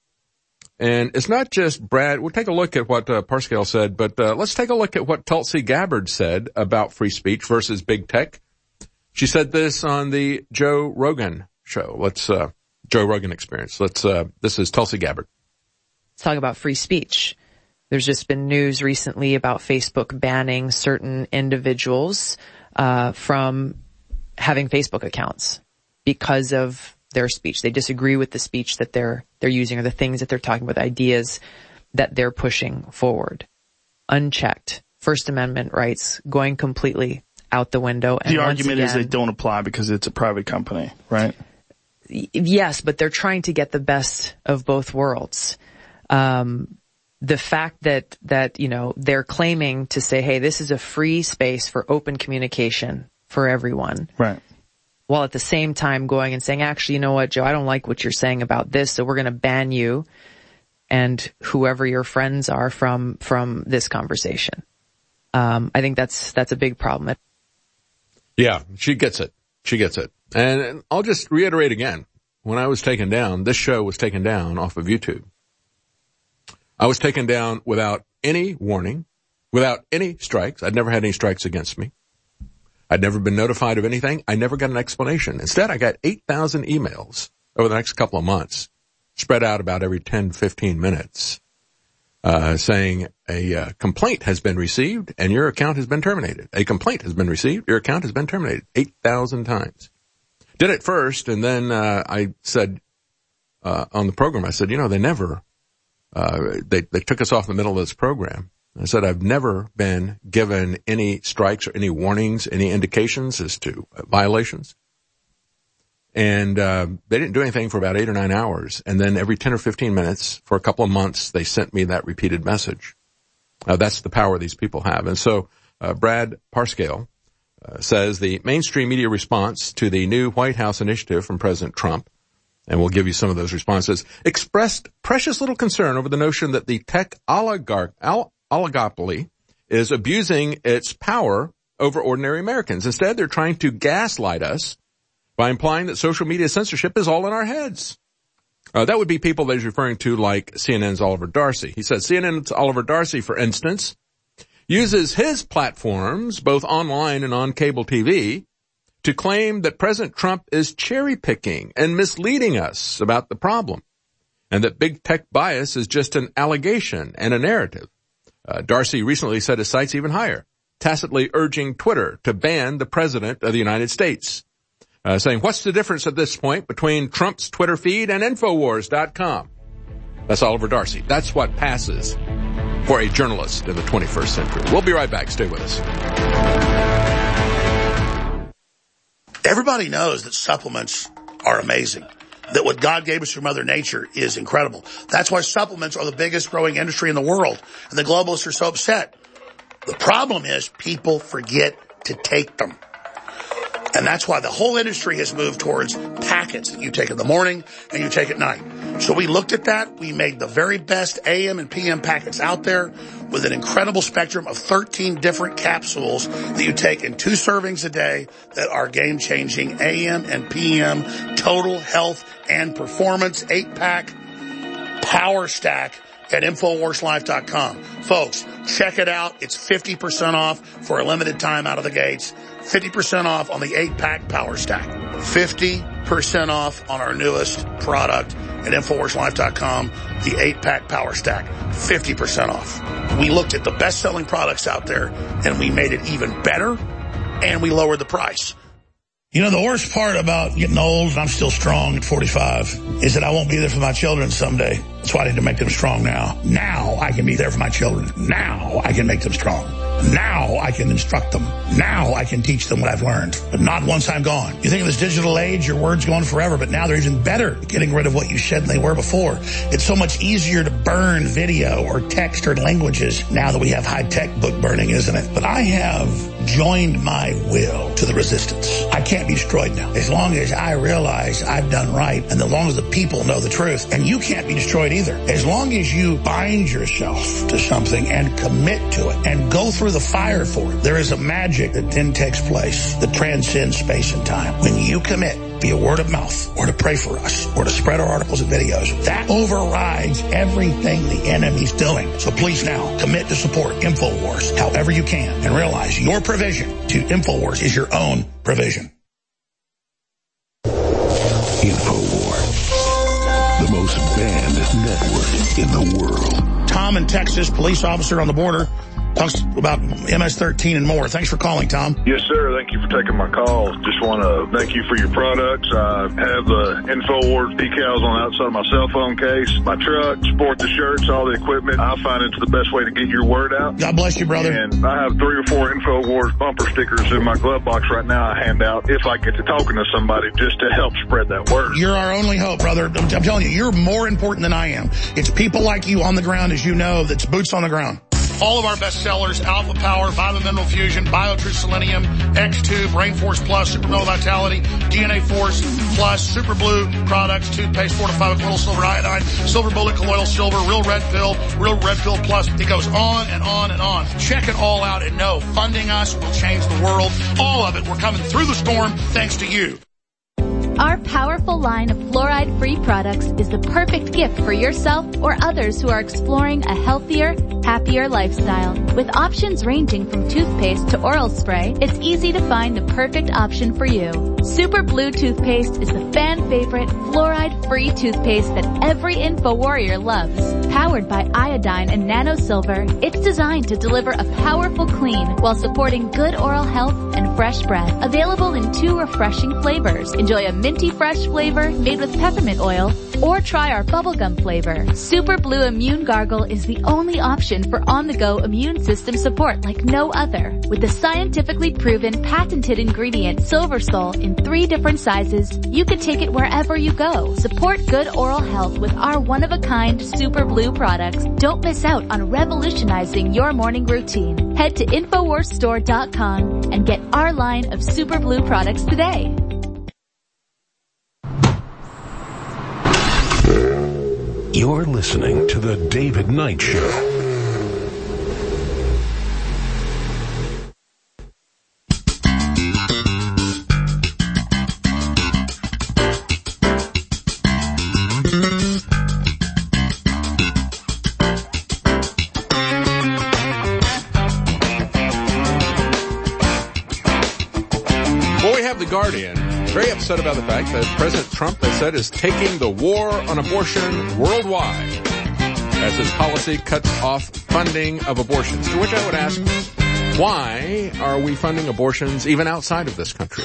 And it's not just Brad. We'll take a look at what uh, Parscale said, but uh, let's take a look at what Tulsi Gabbard said about free speech versus big tech. She said this on the Joe Rogan show. Let's, uh, Joe Rogan Experience. Let's, uh, this is Tulsi Gabbard. Let's talk about free speech. There's just been news recently about Facebook banning certain individuals, uh, from having Facebook accounts because of their speech. They disagree with the speech that they're, they're using or the things that they're talking about, the ideas that they're pushing forward. Unchecked. First Amendment rights going completely out the window. And the argument again, is they don't apply because it's a private company, right? Yes, but they're trying to get the best of both worlds. Um, the fact that, that, you know, they're claiming to say, hey, this is a free space for open communication for everyone. Right. While at the same time going and saying, actually, you know what, Joe, I don't like what you're saying about this, so we're going to ban you and whoever your friends are from, from this conversation. Um, I think that's, that's a big problem. Yeah, she gets it. She gets it. And, and I'll just reiterate again. When I was taken down, this show was taken down off of YouTube. I was taken down without any warning, without any strikes. I'd never had any strikes against me. I'd never been notified of anything. I never got an explanation. Instead, I got eight thousand emails over the next couple of months, spread out about every ten, fifteen minutes, uh, saying a uh, complaint has been received and your account has been terminated. A complaint has been received. Your account has been terminated eight thousand times. Did it first, and then uh, I said uh, on the program, I said, you know, they never, uh, they, they took us off the middle of this program. I said, I've never been given any strikes or any warnings, any indications as to violations. And uh, they didn't do anything for about eight or nine hours. And then every ten or fifteen minutes for a couple of months, they sent me that repeated message. Uh, that's the power these people have. And so uh, Brad Parscale uh, says the mainstream media response to the new White House initiative from President Trump, and we'll give you some of those responses, expressed precious little concern over the notion that the tech oligarch, oligopoly is abusing its power over ordinary Americans. Instead, they're trying to gaslight us by implying that social media censorship is all in our heads. Uh, that would be people that he's referring to like C N N's Oliver Darcy. He says C N N's Oliver Darcy, for instance, uses his platforms, both online and on cable T V, to claim that President Trump is cherry-picking and misleading us about the problem, and that big tech bias is just an allegation and a narrative. Uh, Darcy recently set his sights even higher, tacitly urging Twitter to ban the President of the United States, uh, saying, what's the difference at this point between Trump's Twitter feed and Infowars dot com? That's Oliver Darcy. That's what passes for a journalist in the twenty-first century. We'll be right back. Stay with us. Everybody knows that supplements are amazing, that what God gave us from Mother Nature is incredible. That's why supplements are the biggest growing industry in the world, and the globalists are so upset. The problem is people forget to take them. And that's why the whole industry has moved towards packets that you take in the morning and you take at night. So we looked at that. We made the very best A M and P M packets out there with an incredible spectrum of thirteen different capsules that you take in two servings a day that are game-changing A M and P M total health and performance eight-pack power stack at Infowars Life dot com. Folks, check it out. It's fifty percent off for a limited time out of the gates. fifty percent off on the eight-pack power stack. fifty percent off on our newest product at Infowars Life dot com, the eight-pack power stack. fifty percent off. We looked at the best-selling products out there, and we made it even better, and we lowered the price. You know, the worst part about getting old, and I'm still strong at forty-five, is that I won't be there for my children someday. That's why I need to make them strong now. Now I can be there for my children. Now I can make them strong. Now I can instruct them. Now I can teach them what I've learned, but not once I'm gone. You think of this digital age, your word's gone forever, but now they're even better at getting rid of what you said than they were before. It's so much easier to burn video or text or languages now that we have high-tech book burning, isn't it? But I have joined my will to the resistance. I can't be destroyed now. As long as I realize I've done right, and as long as the people know the truth, and you can't be destroyed either. As long as you bind yourself to something and commit to it and go through the fire for it, there is a magic that then takes place that transcends space and time. When you commit via word of mouth, or to pray for us, or to spread our articles and videos, that overrides everything the enemy's doing. So please now commit to support Infowars however you can, and realize your provision to Infowars is your own provision. Infowars, the most banned network in the world. Tom in Texas, police officer on the border, talks about M S thirteen and more. Thanks for calling, Tom. Yes, sir. Thank you for taking my call. Just want to thank you for your products. I have the Infowars decals on the outside of my cell phone case, my truck, sport the shirts, all the equipment. I find it's the best way to get your word out. God bless you, brother. And I have three or four Infowars bumper stickers in my glove box right now. I hand out if I get to talking to somebody just to help spread that word. You're our only hope, brother. I'm, I'm telling you, you're more important than I am. It's people like you on the ground, as you know, that's boots on the ground. All of our best sellers, Alpha Power, Vitamin Mineral Fusion, BioTrue Selenium, X two, Brain Force Plus, Super Mineral Vitality, D N A Force Plus, Super Blue products, toothpaste fortified with little silver iodine, Silver Bullet Colloidal Silver, Real Red Pill, Real Red Pill Plus. It goes on and on and on. Check it all out and know funding us will change the world. All of it. We're coming through the storm thanks to you. Our powerful line of fluoride-free products is the perfect gift for yourself or others who are exploring a healthier, happier lifestyle. With options ranging from toothpaste to oral spray, it's easy to find the perfect option for you. Super Blue Toothpaste is the fan-favorite fluoride-free toothpaste that every InfoWarrior loves. Powered by iodine and nano silver, it's designed to deliver a powerful clean while supporting good oral health and fresh breath. Available in two refreshing flavors. Enjoy a minty fresh flavor made with peppermint oil Or try our bubblegum flavor. Super Blue Immune Gargle is the only option for on-the-go immune system support like no other. With the scientifically proven patented ingredient Silver Sol in three different sizes, you can take it wherever you go. Support good oral health with our one-of-a-kind Super Blue products. Don't miss out on revolutionizing your morning routine. Head to infowars store dot com and get our line of Super Blue products today. You're listening to The David Knight Show. Well, we have The Guardian very upset about the fact that President Trump, they said, is taking the war on abortion worldwide as his policy cuts off funding of abortions. To which I would ask, why are we funding abortions even outside of this country?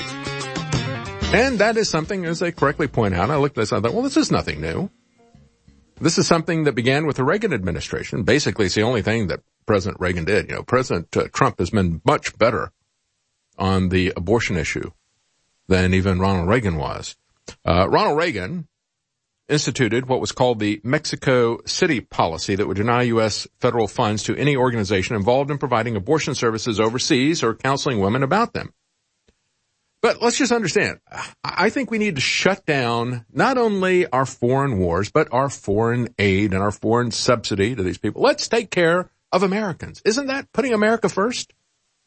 And that is something, as they correctly point out, I looked at this and I thought, well, this is nothing new. This is something that began with the Reagan administration. Basically, it's the only thing that President Reagan did. You know, President uh, Trump has been much better on the abortion issue than even Ronald Reagan was. Uh, Ronald Reagan instituted what was called the Mexico City policy that would deny U S federal funds to any organization involved in providing abortion services overseas or counseling women about them. But let's just understand, I think we need to shut down not only our foreign wars, but our foreign aid and our foreign subsidy to these people. Let's take care of Americans. Isn't that putting America first?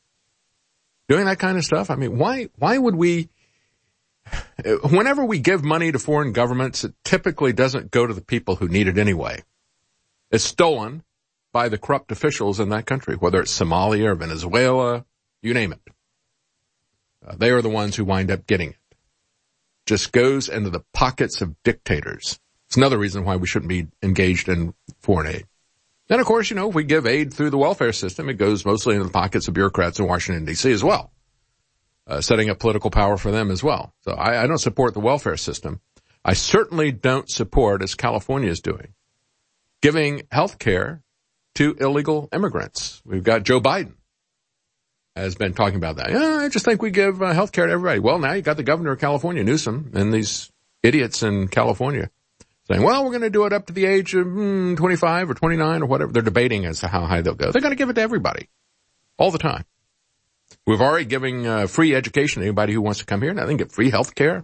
Doing that kind of stuff? I mean, why, why would we, whenever we give money to foreign governments, it typically doesn't go to the people who need it anyway. It's stolen by the corrupt officials in that country, whether it's Somalia or Venezuela, you name it. Uh, they are the ones who wind up getting it. Just goes into the pockets of dictators. It's another reason why we shouldn't be engaged in foreign aid. Then, of course, you know, if we give aid through the welfare system, it goes mostly into the pockets of bureaucrats in Washington, D C as well, uh, setting up political power for them as well. So I, I don't support the welfare system. I certainly don't support, as California is doing, giving health care to illegal immigrants. We've got Joe Biden has been talking about that. Yeah, I just think we give uh, health care to everybody. Well, now you got the governor of California, Newsom, and these idiots in California saying, well, we're going to do it up to the age of mm, twenty-five or twenty-nine or whatever. They're debating as to how high they'll go. They're going to give it to everybody all the time. We've already given uh, free education to anybody who wants to come here. Now they can get free health care.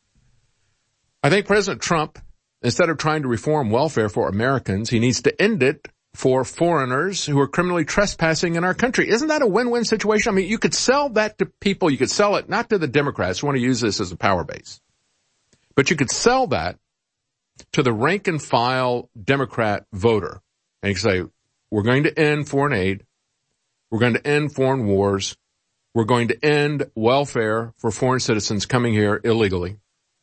I think President Trump, instead of trying to reform welfare for Americans, he needs to end it for foreigners who are criminally trespassing in our country. Isn't that a win-win situation? I mean, you could sell that to people. You could sell it not to the Democrats who want to use this as a power base, but you could sell that to the rank and file Democrat voter. And you can say, we're going to end foreign aid. We're going to end foreign wars. We're going to end welfare for foreign citizens coming here illegally.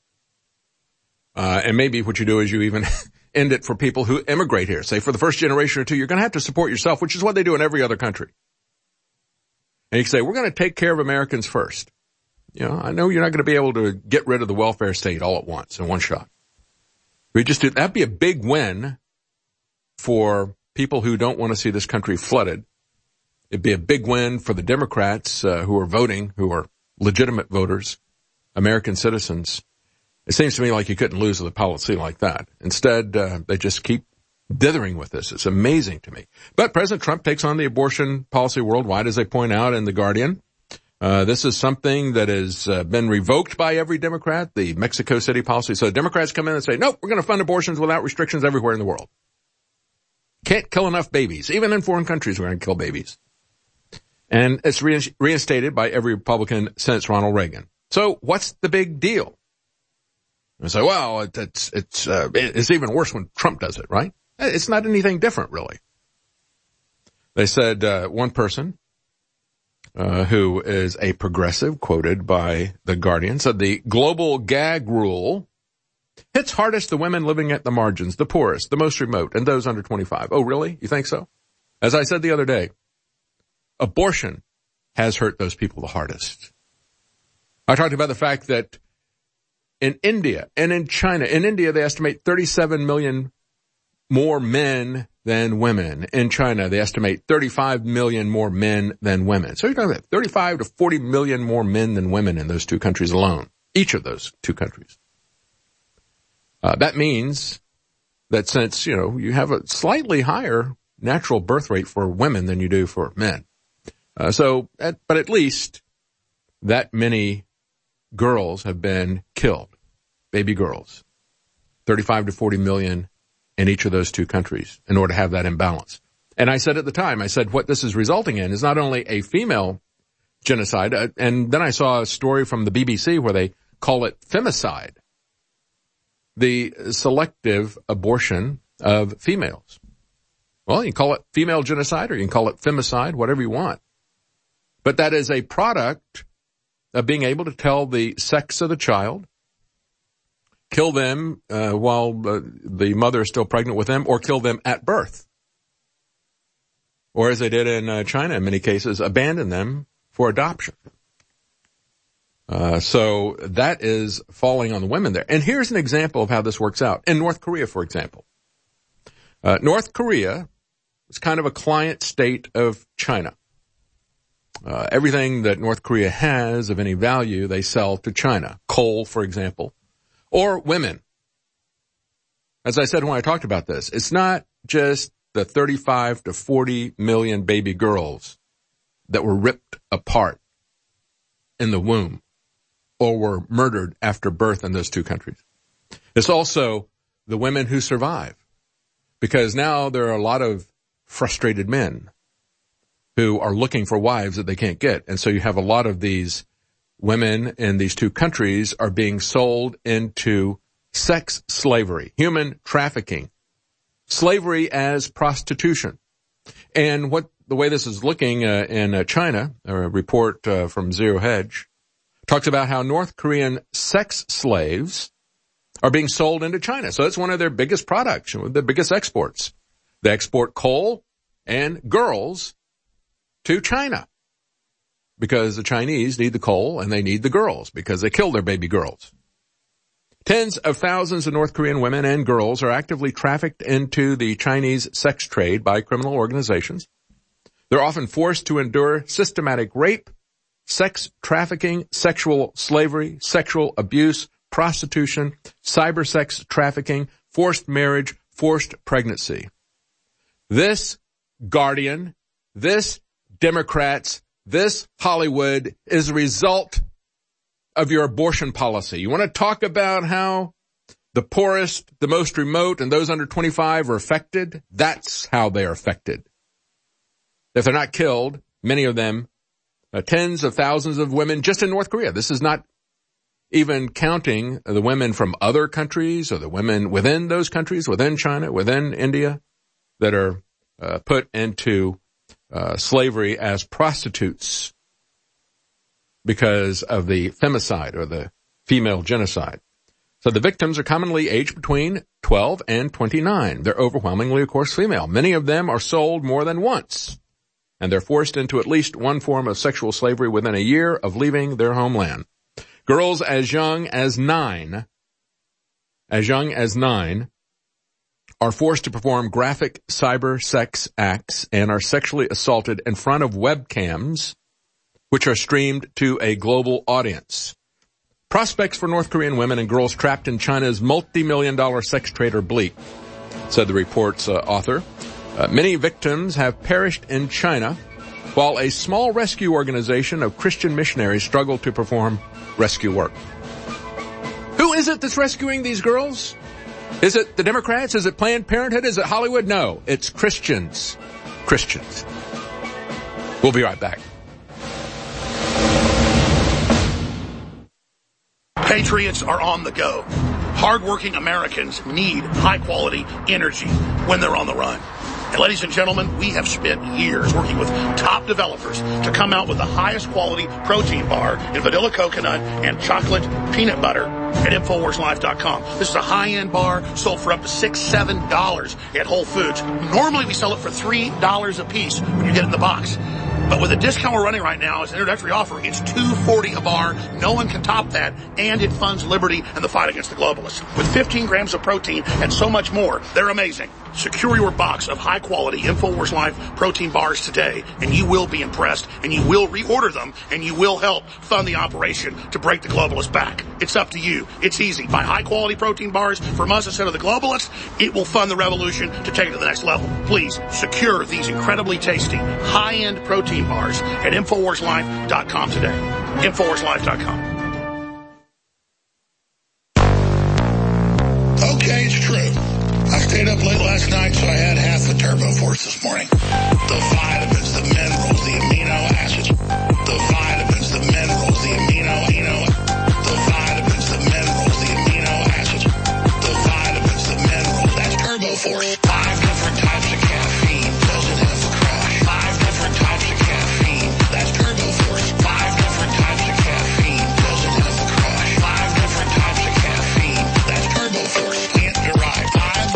Uh, and maybe what you do is you even end it for people who immigrate here. Say for the first generation or two, you're going to have to support yourself, which is what they do in every other country. And you can say, we're going to take care of Americans first. You know, I know you're not going to be able to get rid of the welfare state all at once in one shot. We just do, that'd be a big win for people who don't want to see this country flooded. It'd be a big win for the Democrats uh, who are voting, who are legitimate voters, American citizens. It seems to me like you couldn't lose with a policy like that. Instead, uh, they just keep dithering with this. It's amazing to me. But President Trump takes on the abortion policy worldwide, as they point out in The Guardian. Uh, this is something that has uh, been revoked by every Democrat, the Mexico City policy. So Democrats come in and say, nope, we're going to fund abortions without restrictions everywhere in the world. Can't kill enough babies. Even in foreign countries, we're going to kill babies. And it's re- reinstated by every Republican since Ronald Reagan. So what's the big deal? And say, well, it, it's, it's, uh, it's even worse when Trump does it, right? It's not anything different, really. They said, uh, one person, Uh, who is a progressive, quoted by The Guardian, said the global gag rule hits hardest the women living at the margins, the poorest, the most remote, and those under twenty-five. Oh, really? You think so? As I said the other day, abortion has hurt those people the hardest. I talked about the fact that in India and in China. In India, they estimate thirty-seven million more men than women. In China, they estimate thirty-five million more men than women. So you're talking about thirty-five to forty million more men than women in those two countries alone, each of those two countries. Uh, that means that since, you know, you have a slightly higher natural birth rate for women than you do for men. Uh, so, at, but at least that many girls have been killed, baby girls, thirty-five to forty million in each of those two countries in order to have that imbalance. And I said at the time, I said what this is resulting in is not only a female genocide, uh, and then I saw a story from the B B C where they call it femicide, the selective abortion of females. Well, you can call it female genocide or you can call it femicide, whatever you want. But that is a product of being able to tell the sex of the child, kill them uh, while uh, the mother is still pregnant with them, or kill them at birth. Or as they did in uh, China in many cases, abandon them for adoption. Uh, so that is falling on the women there. And here's an example of how this works out. In North Korea, for example. Uh, North Korea is kind of a client state of China. Uh, everything that North Korea has of any value, they sell to China. Coal, for example. Or women. As I said when I talked about this, it's not just the thirty-five to forty million baby girls that were ripped apart in the womb or were murdered after birth in those two countries. It's also the women who survive, because now there are a lot of frustrated men who are looking for wives that they can't get. And so you have a lot of these women in these two countries are being sold into sex slavery, human trafficking, slavery as prostitution. And what the way this is looking uh, in uh, China, a report uh, from Zero Hedge, talks about how North Korean sex slaves are being sold into China. So that's one of their biggest products, their biggest exports. They export coal and girls to China because the Chinese need the coal and they need the girls because they kill their baby girls. Tens of thousands of North Korean women and girls are actively trafficked into the Chinese sex trade by criminal organizations. They're often forced to endure systematic rape, sex trafficking, sexual slavery, sexual abuse, prostitution, cyber sex trafficking, forced marriage, forced pregnancy. This Guardian, this Democrats, this Hollywood is a result of your abortion policy. You want to talk about how the poorest, the most remote, and those under twenty-five are affected? That's how they are affected. If they're not killed, many of them, uh, tens of thousands of women just in North Korea. This is not even counting the women from other countries or the women within those countries, within China, within India, that are uh, put into uh, slavery as prostitutes because of the femicide or the female genocide. So the victims are commonly aged between twelve and twenty-nine. They're overwhelmingly, of course, female. Many of them are sold more than once, and they're forced into at least one form of sexual slavery within a year of leaving their homeland. Girls as young as nine, as young as nine, are forced to perform graphic cyber sex acts and are sexually assaulted in front of webcams, which are streamed to a global audience. Prospects for North Korean women and girls trapped in China's multi-million dollar sex trade are bleak, said the report's uh, author. Uh, many victims have perished in China, while a small rescue organization of Christian missionaries struggle to perform rescue work. Who is it that's rescuing these girls? Is it the Democrats? Is it Planned Parenthood? Is it Hollywood? No, it's Christians. Christians. We'll be right back. Patriots are on the go. Hardworking Americans need high-quality energy when they're on the run. And ladies and gentlemen, we have spent years working with top developers to come out with the highest quality protein bar in vanilla coconut and chocolate peanut butter at Infowars Life dot com. This is a high-end bar sold for up to six dollars, seven dollars at Whole Foods. Normally we sell it for three dollars a piece when you get it in the box. But with the discount we're running right now as an introductory offer, it's two hundred forty dollars a bar. No one can top that, and it funds liberty and the fight against the globalists. With fifteen grams of protein and so much more, they're amazing. Secure your box of high-quality InfoWars Life protein bars today, and you will be impressed, and you will reorder them, and you will help fund the operation to break the globalists back. It's up to you. It's easy. Buy high-quality protein bars from us instead of the globalists. It will fund the revolution to take it to the next level. Please secure these incredibly tasty, high-end protein bars at InfoWars Life dot com today. InfoWars Life dot com. Okay, it's true. I stayed up late last night, so I had half the Turbo Force this morning. The vitamins, the minerals, the amino acids. The vitamins, the minerals, the amino, amino. The vitamins, the minerals, the amino acids. The vitamins, the minerals. That's Turbo Force. Five different types of caffeine. Doesn't have a crash. Five different types of caffeine. That's Turbo Force. Five different types of caffeine. Doesn't have a crash. Five different types of caffeine. That's Turbo Force. Plant derived.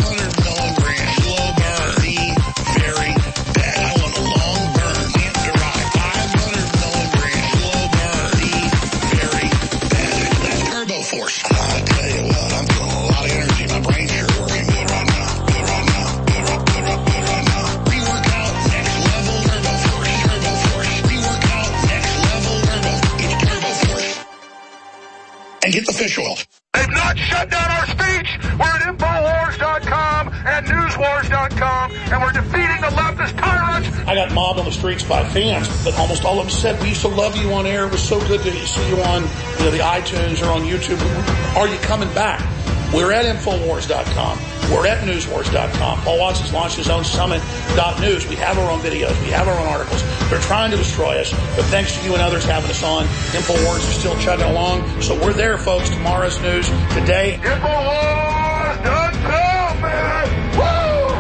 And get the fish oil. They've not shut down our speech. We're at InfoWars dot com and News Wars dot com, and we're defeating the leftist tyrants. I got mobbed on the streets by fans, but almost all of them said, we used to love you on air. It was so good to see you on you know, the iTunes or on YouTube. Are you coming back? We're at InfoWars dot com. We're at News Wars dot com. Paul Watson's launched his own Summit dot news. We have our own videos. We have our own articles. They're trying to destroy us, but thanks to you and others having us on, InfoWars is still chugging along. So we're there, folks. Tomorrow's news today. InfoWars dot com, man! Woo!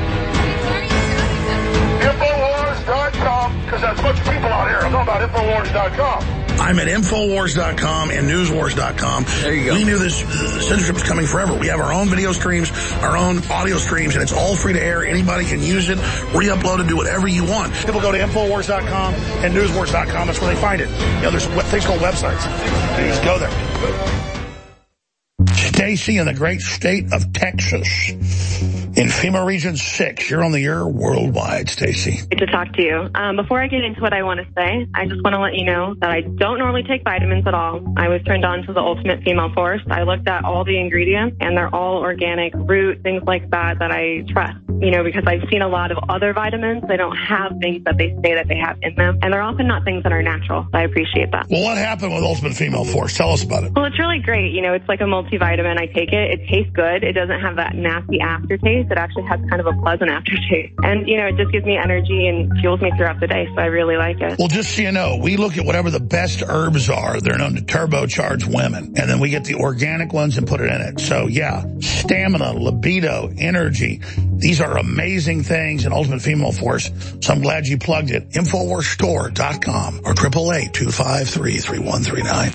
InfoWars dot com, because there's a bunch of people out here. I'm talking about InfoWars dot com. I'm at InfoWars dot com and News Wars dot com. There you go. We knew this uh, censorship was coming forever. We have our own video streams, our own audio streams, and it's all free to air. Anybody can use it, re-upload it, do whatever you want. People go to InfoWars dot com and News Wars dot com. That's where they find it. You know, there's things called websites. You just go there. Stacy in the great state of Texas. In FEMA Region six, you're on the air worldwide, Stacy. Good to talk to you. Um, before I get into what I want to say, I just want to let you know that I don't normally take vitamins at all. I was turned on to the Ultimate Female Force. I looked at all the ingredients, and they're all organic, root, things like that that I trust. You know, because I've seen a lot of other vitamins. They don't have things that they say that they have in them, and they're often not things that are natural. I appreciate that. Well, what happened with Ultimate Female Force? Tell us about it. Well, it's really great. You know, it's like a multivitamin. I take it. It tastes good. It doesn't have that nasty aftertaste. It actually has kind of a pleasant aftertaste. And, you know, it just gives me energy and fuels me throughout the day, so I really like it. Well, just so you know, we look at whatever the best herbs are. They're known to turbocharge women. And then we get the organic ones and put it in it. So, yeah, stamina, libido, energy. These are amazing things in Ultimate Female Force. So I'm glad you plugged it. InfoWars Store dot com or eight eight eight, two five three, three one three nine.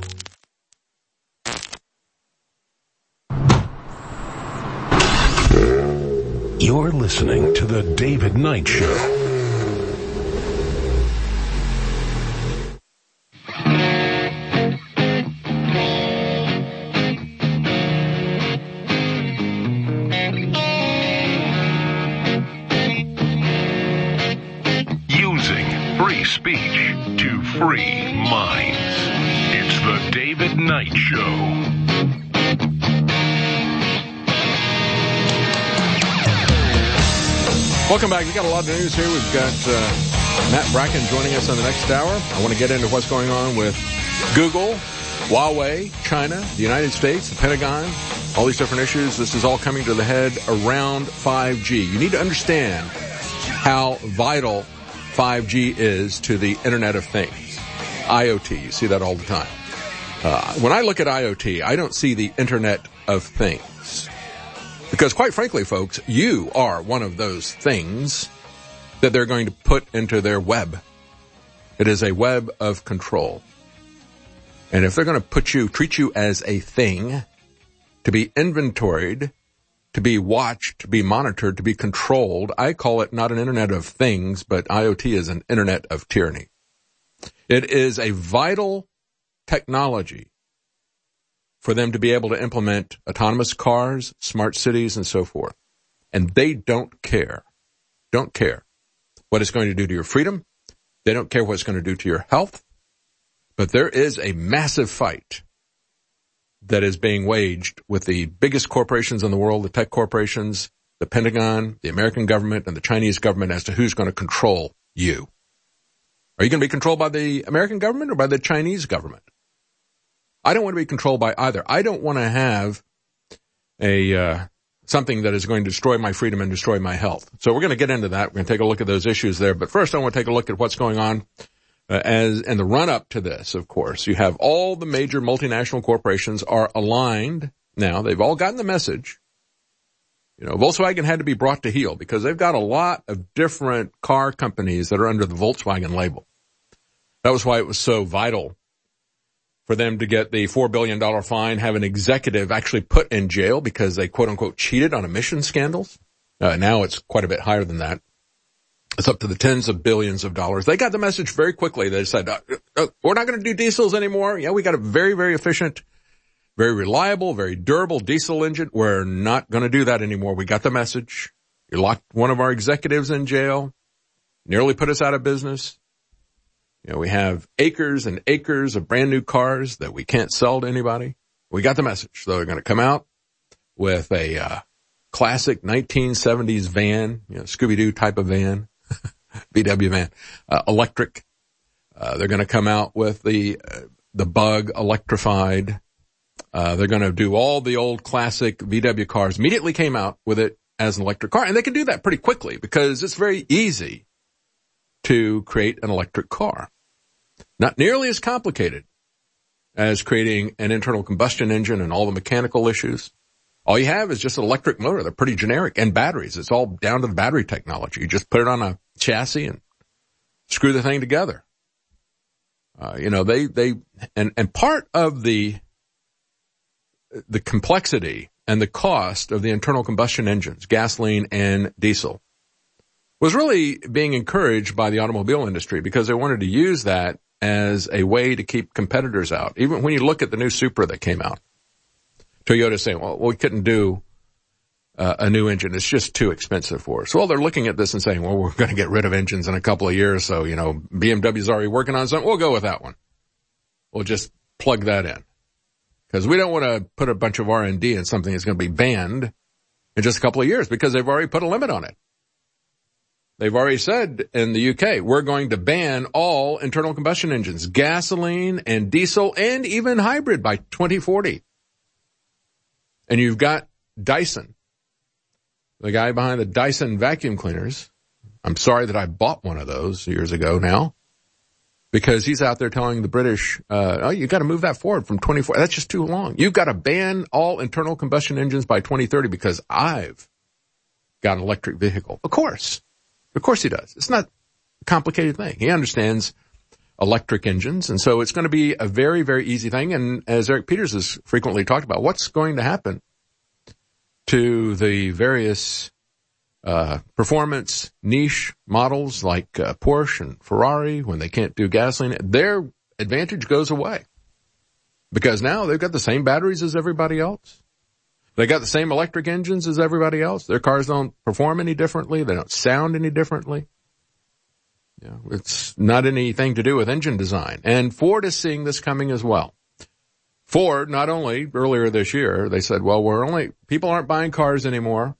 You're listening to The David Knight Show. Using free speech to free minds. It's The David Knight Show. Welcome back. We've got a lot of news here. We've got uh, Matt Bracken joining us on the next hour. I want to get into what's going on with Google, Huawei, China, the United States, the Pentagon, all these different issues. This is all coming to the head around five G. You need to understand how vital five G is to the Internet of Things, IoT. You see that all the time. Uh, when I look at IoT, I don't see the Internet of Things. Because quite frankly, folks, you are one of those things that they're going to put into their web. It is a web of control. And if they're going to put you, treat you as a thing to be inventoried to be watched, to be monitored, to be controlled. I call it not an internet of things, but IoT is an internet of tyranny. It is a vital technology for them to be able to implement autonomous cars, smart cities, and so forth. And they don't care, don't care what it's going to do to your freedom. They don't care what it's going to do to your health. But there is a massive fight that is being waged with the biggest corporations in the world, the tech corporations, the Pentagon, the American government, and the Chinese government as to who's going to control you. Are you going to be controlled by the American government or by the Chinese government? I don't want to be controlled by either. I don't want to have a uh, something that is going to destroy my freedom and destroy my health. So we're going to get into that. We're going to take a look at those issues there. But first, I want to take a look at what's going on uh, as in the run-up to this, of course. You have all the major multinational corporations are aligned now. They've all gotten the message. You know, Volkswagen had to be brought to heel because they've got a lot of different car companies that are under the Volkswagen label. That was why it was so vital for them to get the four billion dollars fine, have an executive actually put in jail because they quote-unquote cheated on emission scandals. Uh, now it's quite a bit higher than that. It's up to the tens of billions of dollars. They got the message very quickly. They said, uh, uh, we're not going to do diesels anymore. Yeah, we got a very, very efficient, very reliable, very durable diesel engine. We're not going to do that anymore. We got the message. You locked one of our executives in jail, nearly put us out of business. You know, we have acres and acres of brand new cars that we can't sell to anybody. We got the message. So they're going to come out with a uh, classic nineteen seventies van, you know, Scooby-Doo type of van, V W van, uh, electric. Uh, they're going to come out with the uh, the Bug electrified. Uh, they're going to do all the old classic V W cars. Immediately came out with it as an electric car, and they can do that pretty quickly because it's very easy to create an electric car. Not nearly as complicated as creating an internal combustion engine and all the mechanical issues. All you have is just an electric motor. They're pretty generic, and batteries. It's all down to the battery technology. You just put it on a chassis and screw the thing together. Uh, you know, they, they, and, and part of the, the complexity and the cost of the internal combustion engines, gasoline and diesel, was really being encouraged by the automobile industry because they wanted to use that as a way to keep competitors out. Even when you look at the new Supra that came out, Toyota's saying, well, we couldn't do uh, a new engine. It's just too expensive for us. Well, they're looking at this and saying, well, we're going to get rid of engines in a couple of years. So, you know, B M W's already working on something. We'll go with that one. We'll just plug that in because we don't want to put a bunch of R and D in something that's going to be banned in just a couple of years because they've already put a limit on it. They've already said in the U K, we're going to ban all internal combustion engines, gasoline and diesel and even hybrid by twenty forty. And you've got Dyson, the guy behind the Dyson vacuum cleaners. I'm sorry that I bought one of those years ago now because he's out there telling the British, uh, oh, you got to move that forward from twenty forty. That's just too long. You've got to ban all internal combustion engines by twenty thirty because I've got an electric vehicle. Of course. Of course he does. It's not a complicated thing. He understands electric engines, and so it's going to be a very, very easy thing. And as Eric Peters has frequently talked about, what's going to happen to the various uh performance niche models like uh, Porsche and Ferrari when they can't do gasoline? Their advantage goes away because now they've got the same batteries as everybody else. They got the same electric engines as everybody else. Their cars don't perform any differently. They don't sound any differently. You know, it's not anything to do with engine design. And Ford is seeing this coming as well. Ford, not only earlier this year, they said, well, we're only, people aren't buying cars anymore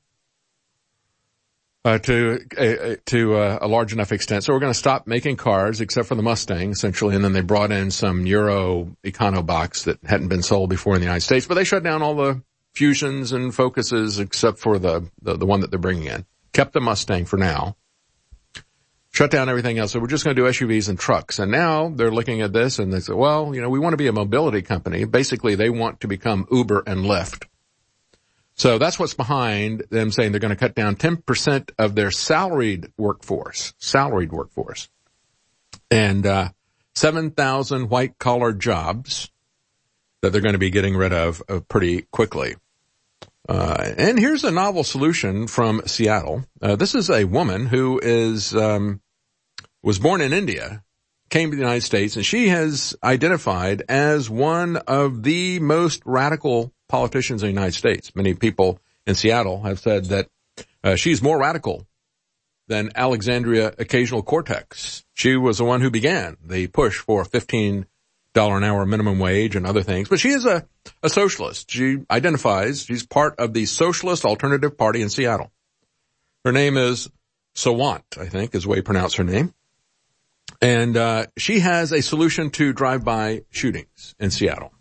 uh, to, uh, to uh, a large enough extent. So we're going to stop making cars except for the Mustang, essentially. And then they brought in some Euro Econobox that hadn't been sold before in the United States, but they shut down all the Fusions and Focuses except for the, the, the one that they're bringing in. Kept the Mustang for now. Shut down everything else. So we're just going to do S U Vs and trucks. And now they're looking at this and they say, well, you know, we want to be a mobility company. Basically, they want to become Uber and Lyft. So that's what's behind them saying they're going to cut down ten percent of their salaried workforce, salaried workforce. And, uh, seven thousand white collar jobs that they're going to be getting rid of uh, pretty quickly. Uh, and here's a novel solution from Seattle. Uh, this is a woman who is, um, was born in India, came to the United States, and she has identified as one of the most radical politicians in the United States. Many people in Seattle have said that uh, she's more radical than Alexandria Ocasio-Cortez. She was the one who began the push for fifteen dollars an hour minimum wage and other things. But she is a, a socialist. She identifies, she's part of the Socialist Alternative Party in Seattle. Her name is Sawant, I think is the way you pronounce her name. And uh she has a solution to drive-by shootings in Seattle.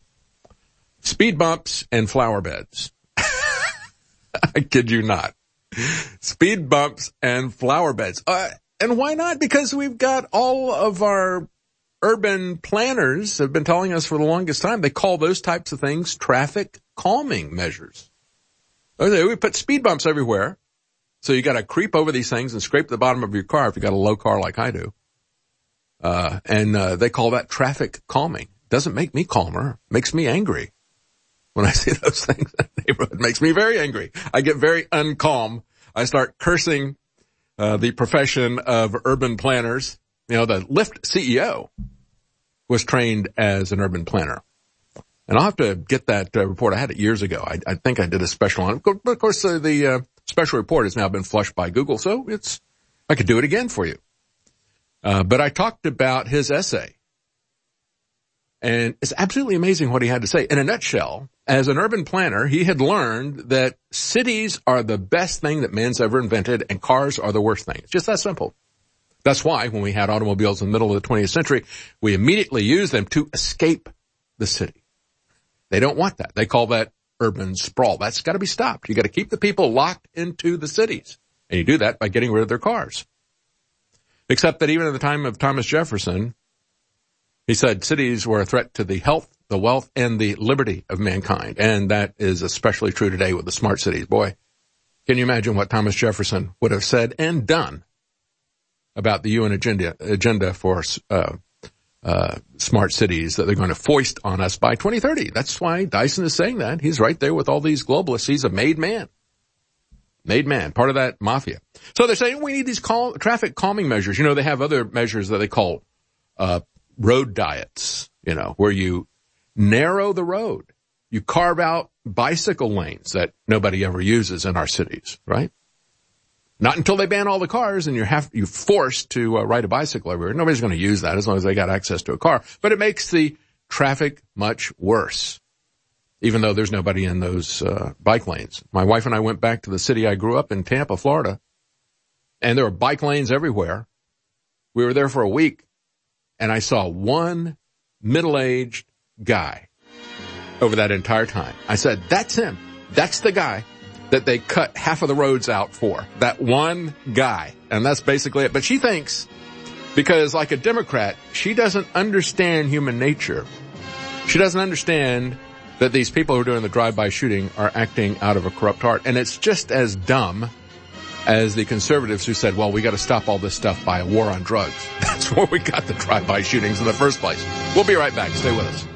Speed bumps and flower beds. I kid you not. Speed bumps and flower beds. Uh, and why not? Because we've got all of our urban planners have been telling us for the longest time, they call those types of things traffic calming measures. Okay, we put speed bumps everywhere. So you got to creep over these things and scrape the bottom of your car if you got a low car like I do. Uh, and, uh, they call that traffic calming. Doesn't make me calmer. Makes me angry. When I see those things in the neighborhood, it makes me very angry. I get very uncalm. I start cursing, uh, the profession of urban planners. You know, the Lyft C E O was trained as an urban planner. And I'll have to get that uh, report. I had it years ago. I, I think I did a special on it. But of course, uh, the uh, special report has now been flushed by Google, so it's, I could do it again for you. Uh, but I talked about his essay. And it's absolutely amazing what he had to say. In a nutshell, as an urban planner, he had learned that cities are the best thing that man's ever invented and cars are the worst thing. It's just that simple. That's why when we had automobiles in the middle of the twentieth century, we immediately used them to escape the city. They don't want that. They call that urban sprawl. That's got to be stopped. You got to keep the people locked into the cities. And you do that by getting rid of their cars. Except that even at the time of Thomas Jefferson, he said cities were a threat to the health, the wealth, and the liberty of mankind. And that is especially true today with the smart cities. Boy, can you imagine what Thomas Jefferson would have said and done about the U N agenda, agenda for uh, uh smart cities that they're going to foist on us by twenty thirty. That's why Dyson is saying that. He's right there with all these globalists. He's a made man. Made man, part of that mafia. So they're saying we need these call, traffic calming measures. You know, they have other measures that they call uh road diets, you know, where you narrow the road. You carve out bicycle lanes that nobody ever uses in our cities, right? Not until they ban all the cars and you have, you're forced to uh, ride a bicycle everywhere. Nobody's going to use that as long as they got access to a car. But it makes the traffic much worse, even though there's nobody in those uh, bike lanes. My wife and I went back to the city I grew up in, Tampa, Florida, and there were bike lanes everywhere. We were there for a week, and I saw one middle-aged guy over that entire time. I said, that's him. That's the guy that they cut half of the roads out for. That one guy. And that's basically it. But she thinks, because like a Democrat, she doesn't understand human nature. She doesn't understand that these people who are doing the drive-by shooting are acting out of a corrupt heart. And it's just as dumb as the conservatives who said, well, we got to stop all this stuff by a war on drugs. That's where we got the drive-by shootings in the first place. We'll be right back. Stay with us.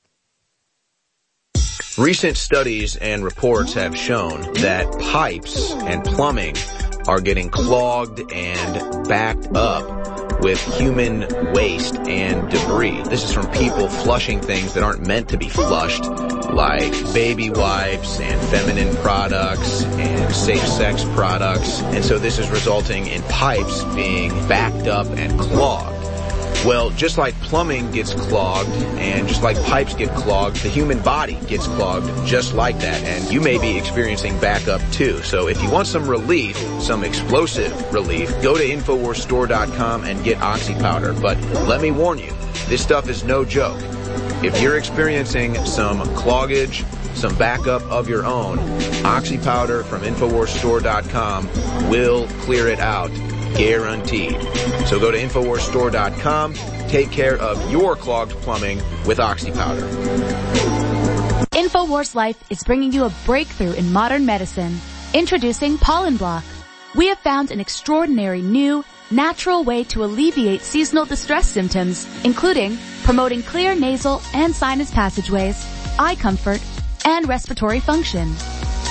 Recent studies and reports have shown that pipes and plumbing are getting clogged and backed up with human waste and debris. This is from people flushing things that aren't meant to be flushed, like baby wipes and feminine products and safe sex products. And so this is resulting in pipes being backed up and clogged. Well, just like plumbing gets clogged and just like pipes get clogged, the human body gets clogged just like that. And you may be experiencing backup too. So if you want some relief, some explosive relief, go to Infowars Store dot com and get Oxy Powder. But let me warn you, this stuff is no joke. If you're experiencing some cloggage, some backup of your own, Oxy Powder from Infowars Store dot com will clear it out. Guaranteed. So go to Infowars Store dot com. Take care of your clogged plumbing with Oxy Powder. InfoWars Life is bringing you a breakthrough in modern medicine. Introducing Pollen Block. We have found an extraordinary new, natural way to alleviate seasonal distress symptoms, including promoting clear nasal and sinus passageways, eye comfort, and respiratory function.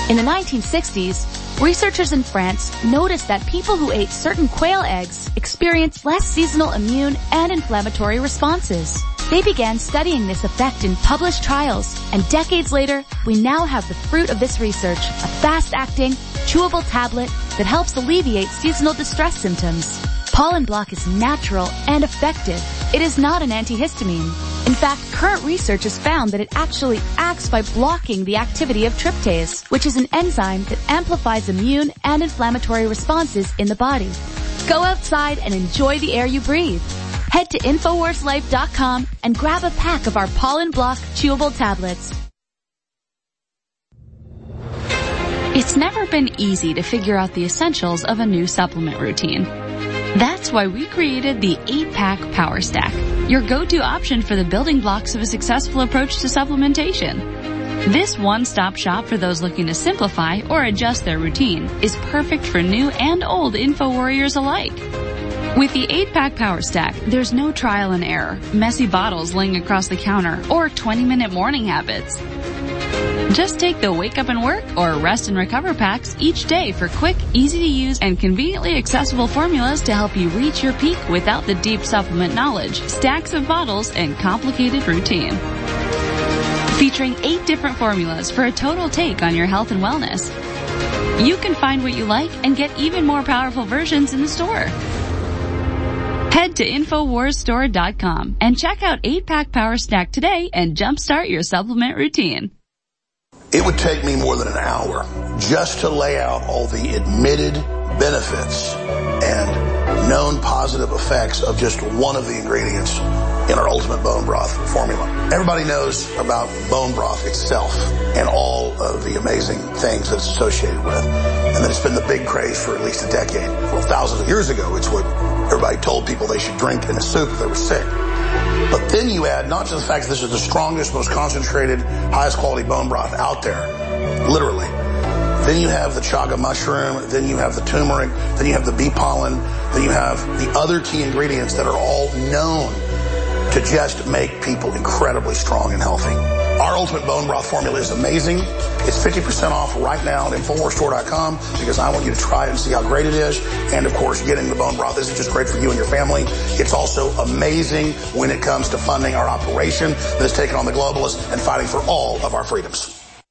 In the nineteen sixties, researchers in France noticed that people who ate certain quail eggs experienced less seasonal immune and inflammatory responses. They began studying this effect in published trials, and decades later, we now have the fruit of this research, a fast-acting, chewable tablet that helps alleviate seasonal distress symptoms. Pollen Block is natural and effective. It is not an antihistamine. In fact, current research has found that it actually acts by blocking the activity of tryptase, which is an enzyme that amplifies immune and inflammatory responses in the body. Go outside and enjoy the air you breathe. Head to Infowars Life dot com and grab a pack of our Pollen Block chewable tablets. It's never been easy to figure out the essentials of a new supplement routine. That's why we created the eight pack Power Stack, your go-to option for the building blocks of a successful approach to supplementation. This one-stop shop for those looking to simplify or adjust their routine is perfect for new and old info warriors alike. With the eight pack Power Stack, there's no trial and error, messy bottles laying across the counter, or twenty minute morning habits. Just take the Wake Up and Work or Rest and Recover packs each day for quick, easy-to-use, and conveniently accessible formulas to help you reach your peak without the deep supplement knowledge, stacks of bottles, and complicated routine. Featuring eight different formulas for a total take on your health and wellness. You can find what you like and get even more powerful versions in the store. Head to Infowars Store dot com and check out eight pack Power Stack today and jumpstart your supplement routine. It would take me more than an hour just to lay out all the admitted benefits and known positive effects of just one of the ingredients in our Ultimate Bone Broth formula. Everybody knows about bone broth itself and all of the amazing things that it's associated with, and that it's been the big craze for at least a decade. Well, thousands of years ago, it's what everybody told people they should drink in a soup if they were sick. But then you add not just the fact that this is the strongest, most concentrated, highest quality bone broth out there, literally. Then you have the chaga mushroom, then you have the turmeric, then you have the bee pollen, then you have the other key ingredients that are all known to just make people incredibly strong and healthy. Our Ultimate Bone Broth formula is amazing. It's fifty percent off right now at Infowars Store dot com because I want you to try it and see how great it is. And of course, getting the bone broth isn't just great for you and your family. It's also amazing when it comes to funding our operation that's taking on the globalists and fighting for all of our freedoms.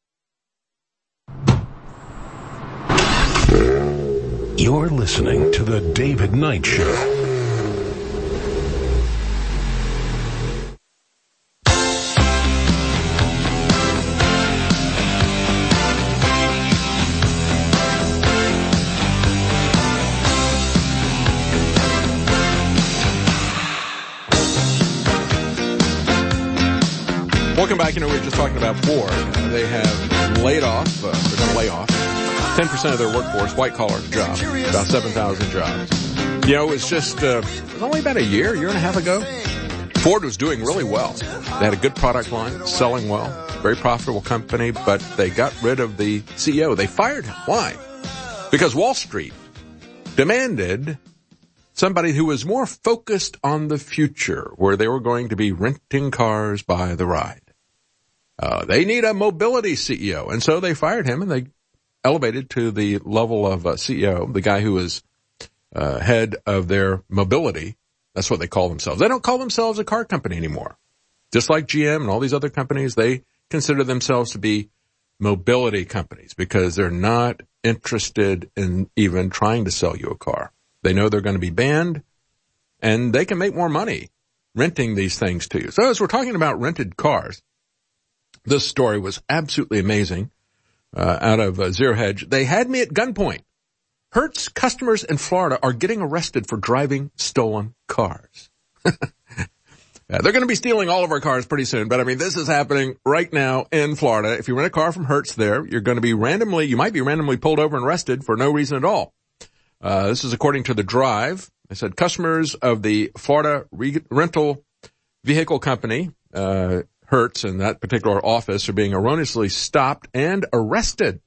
You're listening to The David Knight Show. Welcome back. You know, we were just talking about Ford. They have laid off, uh, they're going to lay off ten percent of their workforce, white-collar jobs, about seven thousand jobs. You know, it was just, uh, it was only about a year, year and a half ago. Ford was doing really well. They had a good product line, selling well, very profitable company, but they got rid of the C E O. They fired him. Why? Because Wall Street demanded somebody who was more focused on the future, where they were going to be renting cars by the ride. Uh, they need a mobility C E O. And so they fired him and they elevated to the level of uh, C E O, the guy who was uh, head of their mobility. That's what they call themselves. They don't call themselves a car company anymore. Just like G M and all these other companies, they consider themselves to be mobility companies because they're not interested in even trying to sell you a car. They know they're going to be banned and they can make more money renting these things to you. So as we're talking about rented cars, this story was absolutely amazing, uh, out of uh, Zero Hedge. They had me at gunpoint. Hertz customers in Florida are getting arrested for driving stolen cars. Yeah, they're going to be stealing all of our cars pretty soon, but I mean, this is happening right now in Florida. If you rent a car from Hertz there, you're going to be randomly, you might be randomly pulled over and arrested for no reason at all. Uh, this is according to The Drive. They said customers of the Florida re- rental vehicle company, uh, Hertz in that particular office are being erroneously stopped and arrested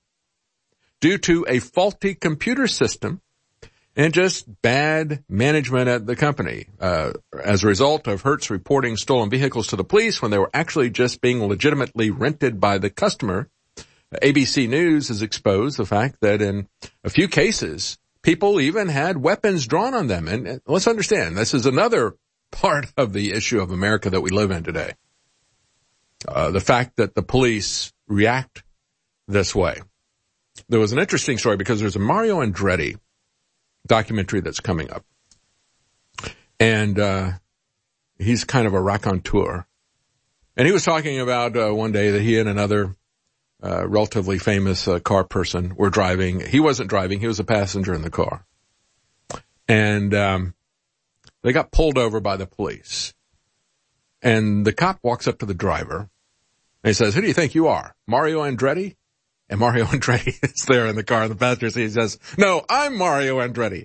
due to a faulty computer system and just bad management at the company. Uh, as a result of Hertz reporting stolen vehicles to the police when they were actually just being legitimately rented by the customer, A B C News has exposed the fact that in a few cases, people even had weapons drawn on them. And, and let's understand, this is another part of the issue of America that we live in today. Uh, the fact that the police react this way. There was an interesting story because there's a Mario Andretti documentary that's coming up. And, uh, he's kind of a raconteur. And he was talking about, uh, one day that he and another, uh, relatively famous, uh, car person were driving. He wasn't driving. He was a passenger in the car. And, um, they got pulled over by the police. And the cop walks up to the driver and he says, "Who do you think you are? Mario Andretti?" And Mario Andretti is there in the car in the passenger seat. He says, "No, I'm Mario Andretti."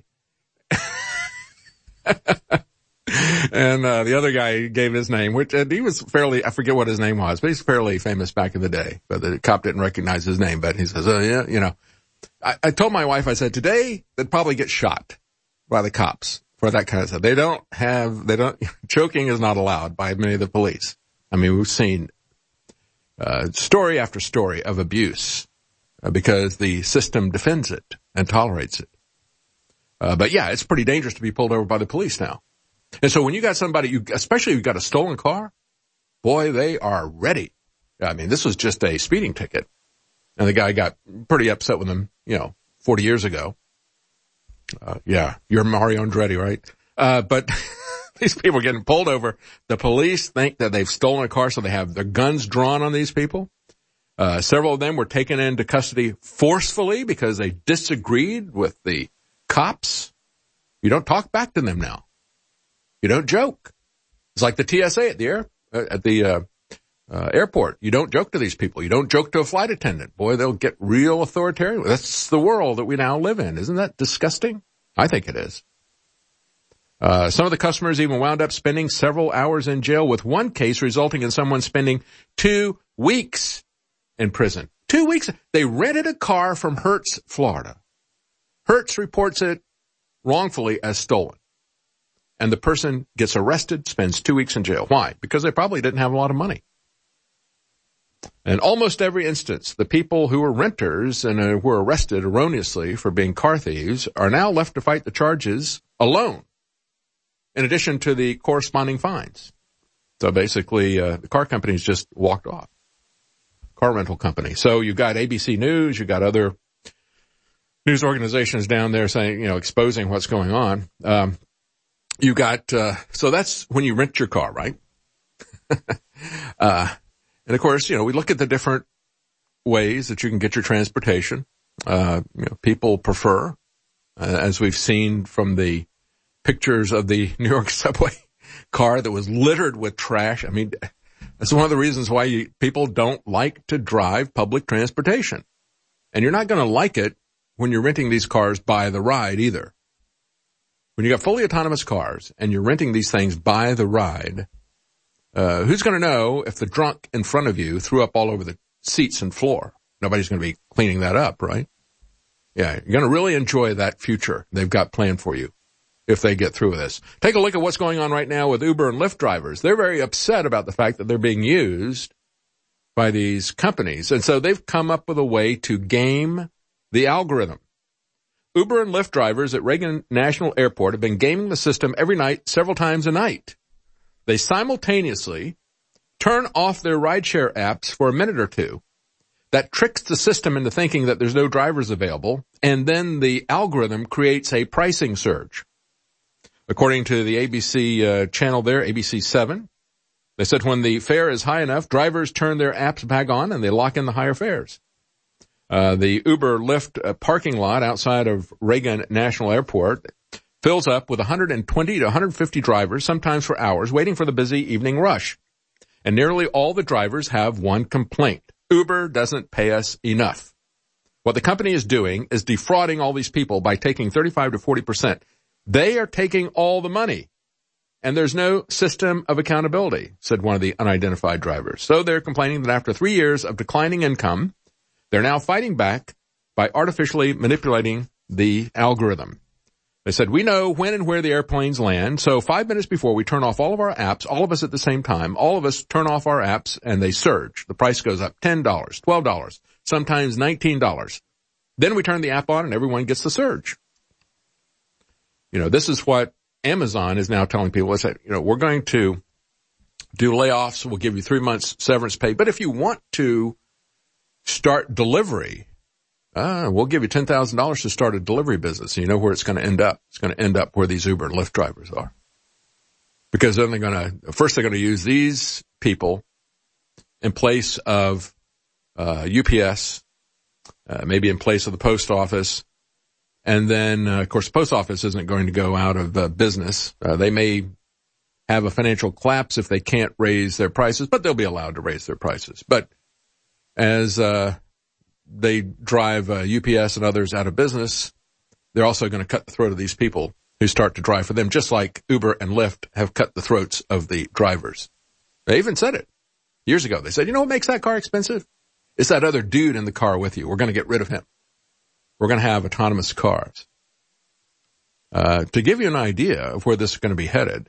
And uh, the other guy gave his name, which and he was fairly, I forget what his name was, but he's fairly famous back in the day. But the cop didn't recognize his name, but he says, "Oh, yeah, you know." I, I told my wife, I said, today they'd probably get shot by the cops for that kind of stuff. They don't have, they don't, choking is not allowed by many of the police. I mean, we've seen uh, story after story of abuse uh, because the system defends it and tolerates it. Uh, but yeah, it's pretty dangerous to be pulled over by the police now. And so when you got somebody, you, especially if you got a stolen car, boy, they are ready. I mean, this was just a speeding ticket. And the guy got pretty upset with him, you know, forty years ago. Uh, yeah, you're Mario Andretti, right? Uh, but these people are getting pulled over. The police think that they've stolen a car, so they have their guns drawn on these people. Uh, several of them were taken into custody forcefully because they disagreed with the cops. You don't talk back to them now. You don't joke. It's like the T S A at the air, uh, at the, uh, uh, airport. You don't joke to these people. You don't joke to a flight attendant. Boy, they'll get real authoritarian. That's the world that we now live in. Isn't that disgusting? I think it is. Uh, some of the customers even wound up spending several hours in jail, with one case resulting in someone spending two weeks in prison. Two weeks. They rented a car from Hertz, Florida. Hertz reports it wrongfully as stolen. And the person gets arrested, spends two weeks in jail. Why? Because they probably didn't have a lot of money. In almost every instance, the people who were renters and uh, were arrested erroneously for being car thieves are now left to fight the charges alone, in addition to the corresponding fines. So basically, uh, the car companies just walked off. Car rental company. So you've got A B C News, you've got other news organizations down there saying, you know, exposing what's going on. Um, you got, uh, so that's when you rent your car, right? uh, and of course, you know, we look at the different ways that you can get your transportation. Uh, you know, people prefer, uh, as we've seen from the pictures of the New York subway car that was littered with trash. I mean, that's one of the reasons why you, people don't like to drive public transportation. And you're not going to like it when you're renting these cars by the ride either. When you got fully autonomous cars and you're renting these things by the ride, uh, who's going to know if the drunk in front of you threw up all over the seats and floor? Nobody's going to be cleaning that up, right? Yeah, you're going to really enjoy that future they've got planned for you if they get through with this. Take a look at what's going on right now with Uber and Lyft drivers. They're very upset about the fact that they're being used by these companies. And so they've come up with a way to game the algorithm. Uber and Lyft drivers at Reagan National Airport have been gaming the system every night, several times a night. They simultaneously turn off their rideshare apps for a minute or two. That tricks the system into thinking that there's no drivers available, and then the algorithm creates a pricing surge. According to the A B C uh, channel there, A B C seven, they said when the fare is high enough, drivers turn their apps back on and they lock in the higher fares. Uh, the Uber Lyft uh, parking lot outside of Reagan National Airport fills up with one hundred twenty to one hundred fifty drivers, sometimes for hours, waiting for the busy evening rush. And nearly all the drivers have one complaint. Uber doesn't pay us enough. What the company is doing is defrauding all these people by taking thirty-five to forty percent. They are taking all the money. And there's no system of accountability, said one of the unidentified drivers. So they're complaining that after three years of declining income, they're now fighting back by artificially manipulating the algorithm. They said, we know when and where the airplanes land, so five minutes before we turn off all of our apps, all of us at the same time, all of us turn off our apps and they surge. The price goes up ten dollars, twelve dollars, sometimes nineteen dollars. Then we turn the app on and everyone gets the surge. You know, this is what Amazon is now telling people. Is that, you know, we're going to do layoffs. We'll give you three months severance pay. But if you want to start delivery, uh, we'll give you ten thousand dollars to start a delivery business. And you know where it's going to end up? It's going to end up where these Uber and Lyft drivers are. Because then they're going to, first they're going to use these people in place of, uh, U P S, uh, maybe in place of the post office. And then, uh, of course, the post office isn't going to go out of uh, business. Uh, they may have a financial collapse if they can't raise their prices, but they'll be allowed to raise their prices. But as, uh, they drive, uh, U P S and others out of business, they're also going to cut the throat of these people who start to drive for them, just like Uber and Lyft have cut the throats of the drivers. They even said it years ago. They said, you know what makes that car expensive? It's that other dude in the car with you. We're going to get rid of him. We're going to have autonomous cars. Uh, to give you an idea of where this is going to be headed,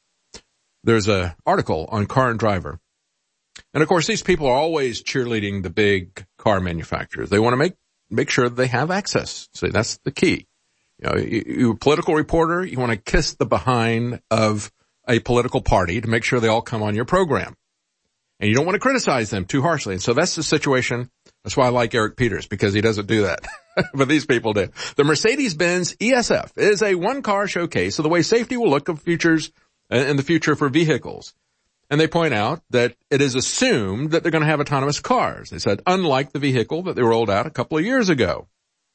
there's an article on Car and Driver. And of course, these people are always cheerleading the big car manufacturers. They want to make, make sure that they have access. So that's the key. You know, you, you're a political reporter, you want to kiss the behind of a political party to make sure they all come on your program. And you don't want to criticize them too harshly. And so that's the situation. That's why I like Eric Peters, because he doesn't do that. But these people do. The Mercedes-Benz E S F is a one-car showcase of the way safety will look of futures in the future for vehicles. And they point out that it is assumed that they're going to have autonomous cars. They said, unlike the vehicle that they rolled out a couple of years ago.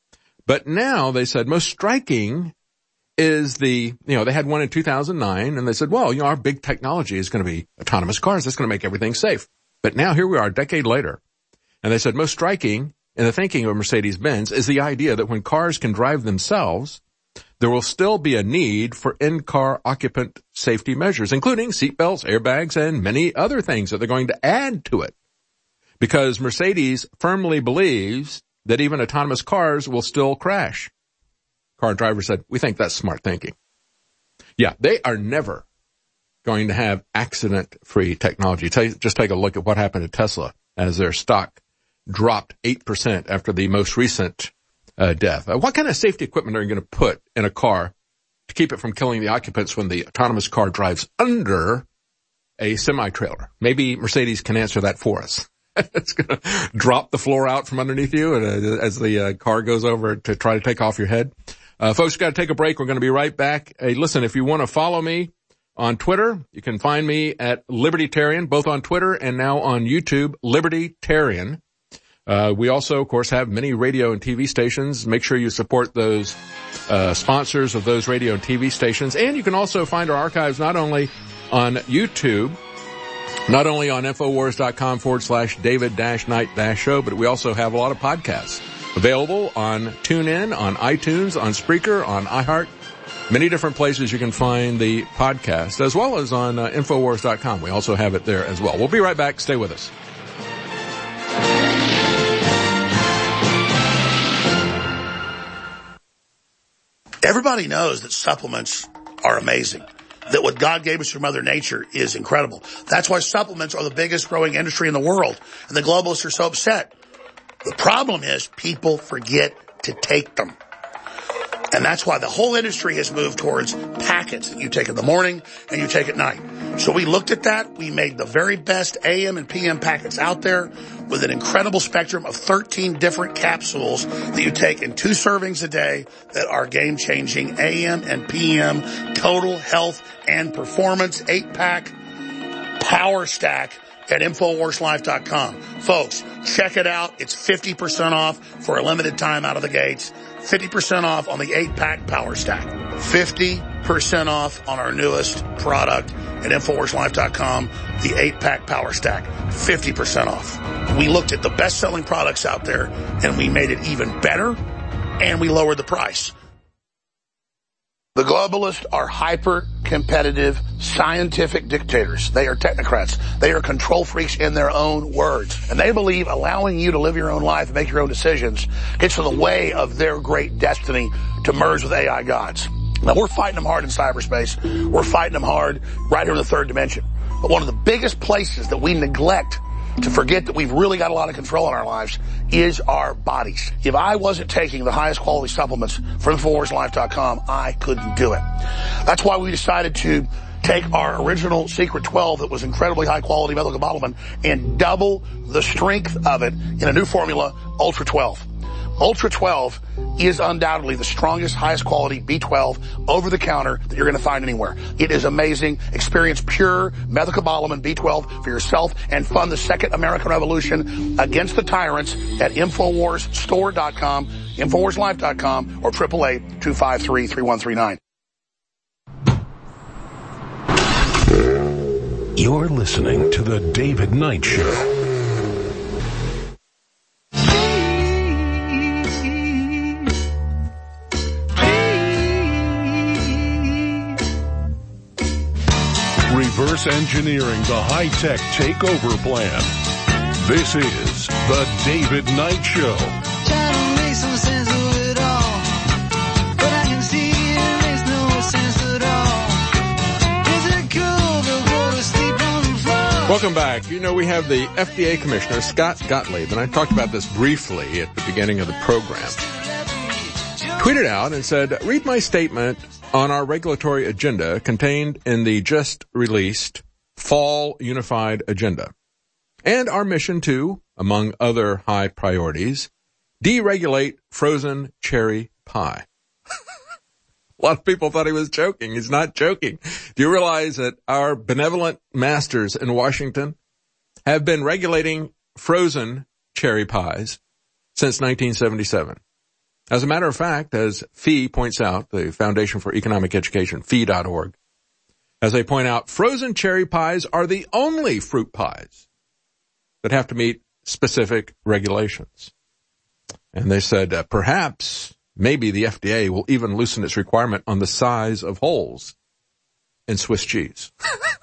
But now they said most striking is the, you know, they had one in two thousand nine and they said, well, you know, our big technology is going to be autonomous cars. That's going to make everything safe. But now here we are a decade later. And they said most striking in the thinking of Mercedes-Benz is the idea that when cars can drive themselves, there will still be a need for in-car occupant safety measures, including seatbelts, airbags, and many other things that they're going to add to it. Because Mercedes firmly believes that even autonomous cars will still crash. Car driver said, we think that's smart thinking. Yeah, they are never going to have accident-free technology. Just take a look at what happened to Tesla as their stock dropped eight percent after the most recent uh, death. Uh, what kind of safety equipment are you going to put in a car to keep it from killing the occupants when the autonomous car drives under a semi-trailer? Maybe Mercedes can answer that for us. It's going to drop the floor out from underneath you and, uh, as the uh, car goes over to try to take off your head. Uh, folks, got to take a break. We're going to be right back. Hey, listen, if you want to follow me on Twitter, you can find me at Libertarian, both on Twitter and now on YouTube, Libertarian. Uh, we also, of course, have many radio and T V stations. Make sure you support those uh, sponsors of those radio and T V stations. And you can also find our archives not only on YouTube, not only on Infowars.com forward slash David dash Knight dash show, but we also have a lot of podcasts available on TuneIn, on iTunes, on Spreaker, on iHeart. Many different places you can find the podcast, as well as on uh, Infowars dot com. We also have it there as well. We'll be right back. Stay with us. Everybody knows that supplements are amazing. That what God gave us from Mother Nature is incredible. That's why supplements are the biggest growing industry in the world. And the globalists are so upset. The problem is people forget to take them. And that's why the whole industry has moved towards packets that you take in the morning and you take at night. So we looked at that. We made the very best A M and P M packets out there with an incredible spectrum of thirteen different capsules that you take in two servings a day that are game-changing A M and P M total health and performance eight-pack power stack at Infowars Life dot com. Folks, check it out. It's fifty percent off for a limited time out of the gates. fifty percent off on the eight-pack power stack. fifty percent off on our newest product at Infowars Life dot com, the eight-pack power stack. fifty percent off. We looked at the best-selling products out there, and we made it even better, and we lowered the price. The globalists are hyper-competitive scientific dictators. They are technocrats. They are control freaks in their own words. And they believe allowing you to live your own life and make your own decisions gets in the way of their great destiny to merge with A I gods. Now, we're fighting them hard in cyberspace. We're fighting them hard right here in the third dimension. But one of the biggest places that we neglect to forget that we've really got a lot of control in our lives is our bodies. If I wasn't taking the highest quality supplements from InfoWars Life dot com, I couldn't do it. That's why we decided to take our original Secret twelve that was incredibly high quality methylcobalamin and double the strength of it in a new formula, Ultra twelve. Ultra twelve is undoubtedly the strongest, highest quality B twelve over-the-counter that you're going to find anywhere. It is amazing. Experience pure methylcobalamin B twelve for yourself and fund the second American Revolution against the tyrants at InfoWars Store dot com, InfoWars Life dot com, or eight eight eight, two five three, three one three nine. You're listening to The David Knight Show. Reverse engineering the high-tech takeover plan. This is The David Knight Show. Trying to make some sense of it all, but I can see it makes no sense at all. Is it cool to go to sleep on the floor? Welcome back. You know, we have the F D A Commissioner, Scott Gottlieb, and I talked about this briefly at the beginning of the program. Tweeted out and said, read my statement on our regulatory agenda contained in the just released Fall Unified Agenda, and our mission to, among other high priorities, deregulate frozen cherry pie. A lot of people thought he was joking. He's not joking. Do you realize that our benevolent masters in Washington have been regulating frozen cherry pies since nineteen seventy-seven? As a matter of fact, as F E E points out, the Foundation for Economic Education, F E E dot org, as they point out, frozen cherry pies are the only fruit pies that have to meet specific regulations. And they said, uh, perhaps, maybe the F D A will even loosen its requirement on the size of holes in Swiss cheese.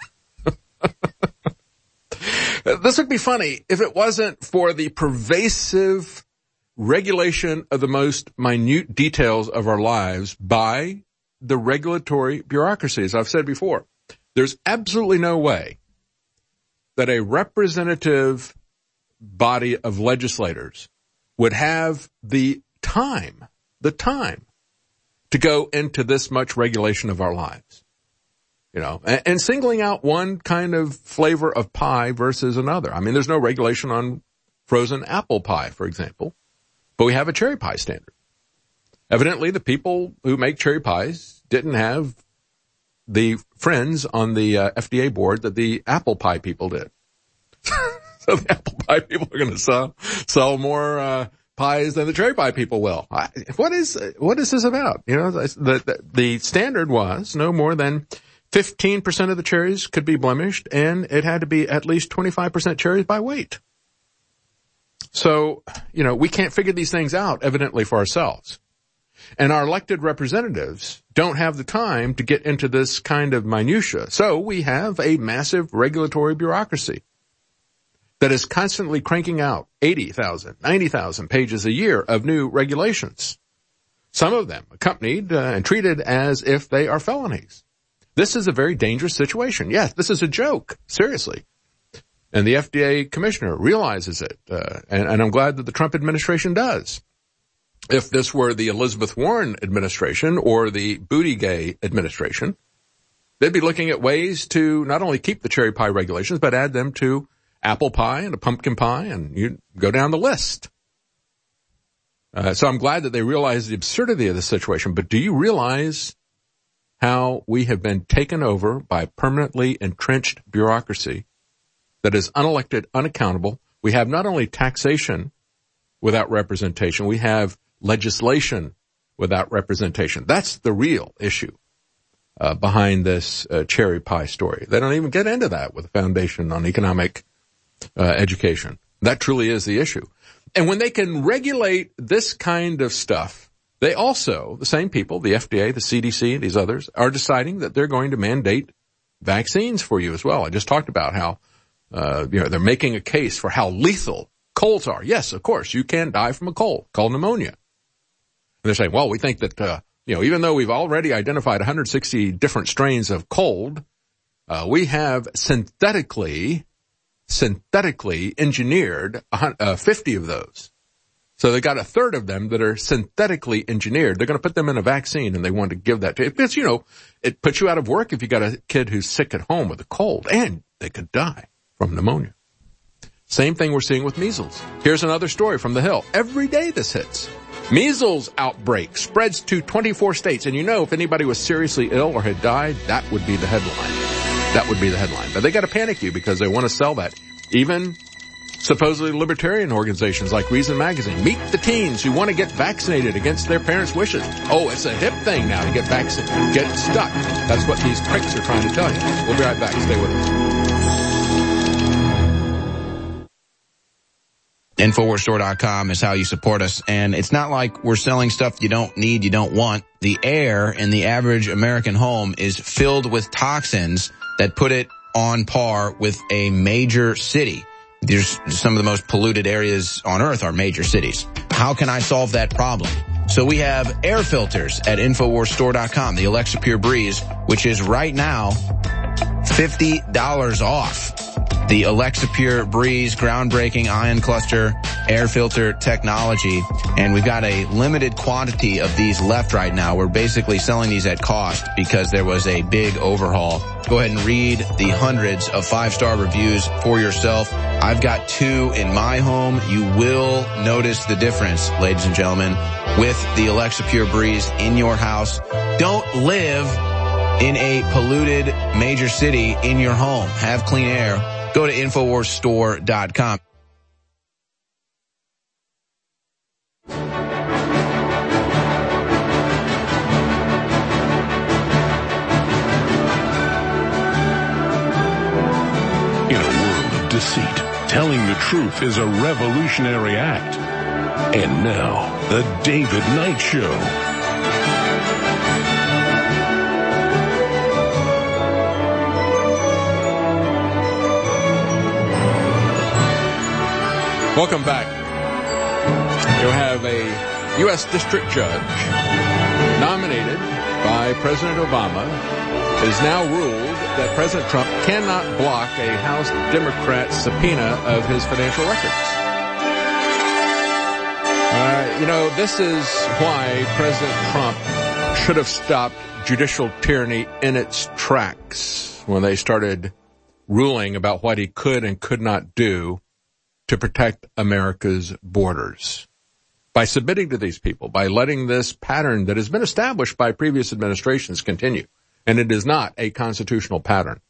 This would be funny if it wasn't for the pervasive regulation of the most minute details of our lives by the regulatory bureaucracy. As I've said before, there's absolutely no way that a representative body of legislators would have the time, the time to go into this much regulation of our lives. You know, and, and singling out one kind of flavor of pie versus another. I mean, there's no regulation on frozen apple pie, for example. But we have a cherry pie standard. Evidently, the people who make cherry pies didn't have the friends on the uh, F D A board that the apple pie people did. So the apple pie people are going to sell sell more uh, pies than the cherry pie people will. I, what is what is this about? You know, the, the the standard was no more than fifteen percent of the cherries could be blemished, and it had to be at least twenty-five percent cherries by weight. So, you know, we can't figure these things out, evidently, for ourselves. And our elected representatives don't have the time to get into this kind of minutia. So we have a massive regulatory bureaucracy that is constantly cranking out eighty thousand, ninety thousand pages a year of new regulations. Some of them accompanied uh, and treated as if they are felonies. This is a very dangerous situation. Yes, this is a joke. Seriously. And the F D A commissioner realizes it, uh, and, and I'm glad that the Trump administration does. If this were the Elizabeth Warren administration or the Buttigieg administration, they'd be looking at ways to not only keep the cherry pie regulations, but add them to apple pie and a pumpkin pie, and you go down the list. Uh, so I'm glad that they realize the absurdity of the situation, but do you realize how we have been taken over by permanently entrenched bureaucracy that is unelected, unaccountable? We have not only taxation without representation, we have legislation without representation. That's the real issue uh, behind this uh, cherry pie story. They don't even get into that with the Foundation on Economic uh, Education. That truly is the issue. And when they can regulate this kind of stuff, they also, the same people, the F D A, the C D C, these others, are deciding that they're going to mandate vaccines for you as well. I just talked about how Uh, you know, they're making a case for how lethal colds are. Yes, of course, you can die from a cold called pneumonia. And they're saying, well, we think that, uh, you know, even though we've already identified one hundred sixty different strains of cold, uh, we have synthetically synthetically engineered uh, fifty of those. So they got a third of them that are synthetically engineered. They're going to put them in a vaccine, and they want to give that to you. Because, you know, it puts you out of work if you got a kid who's sick at home with a cold, and they could die from pneumonia. Same thing we're seeing with measles. Here's another story from The Hill. Every day this hits. Measles outbreak spreads to twenty-four states. And you know, if anybody was seriously ill or had died, that would be the headline. That would be the headline. But they got to panic you because they want to sell that. Even supposedly libertarian organizations like Reason Magazine. Meet the teens who want to get vaccinated against their parents' wishes. Oh, it's a hip thing now to get vaccinated. Get stuck. That's what these pricks are trying to tell you. We'll be right back. Stay with us. Infowars Store dot com is how you support us. And it's not like we're selling stuff you don't need, you don't want. The air in the average American home is filled with toxins that put it on par with a major city. There's some of the most polluted areas on earth are major cities. How can I solve that problem? So we have air filters at Infowars Store dot com, the Alexa Pure Breeze, which is right now fifty dollars off. The Alexa Pure Breeze groundbreaking ion cluster air filter technology. And we've got a limited quantity of these left right now. We're basically selling these at cost because there was a big overhaul. Go ahead and read the hundreds of five-star reviews for yourself. I've got two in my home. You will notice the difference, ladies and gentlemen, with the Alexa Pure Breeze in your house. Don't live in a polluted major city in your home. Have clean air. Go to Infowars Store dot com. In a world of deceit, telling the truth is a revolutionary act. And now, the David Knight Show. Welcome back. You have a U S district judge nominated by President Obama has now ruled that President Trump cannot block a House Democrat subpoena of his financial records. Uh, you know, this is why President Trump should have stopped judicial tyranny in its tracks when they started ruling about what he could and could not do to protect America's borders. By submitting to these people, by letting this pattern that has been established by previous administrations continue. And it is not a constitutional pattern.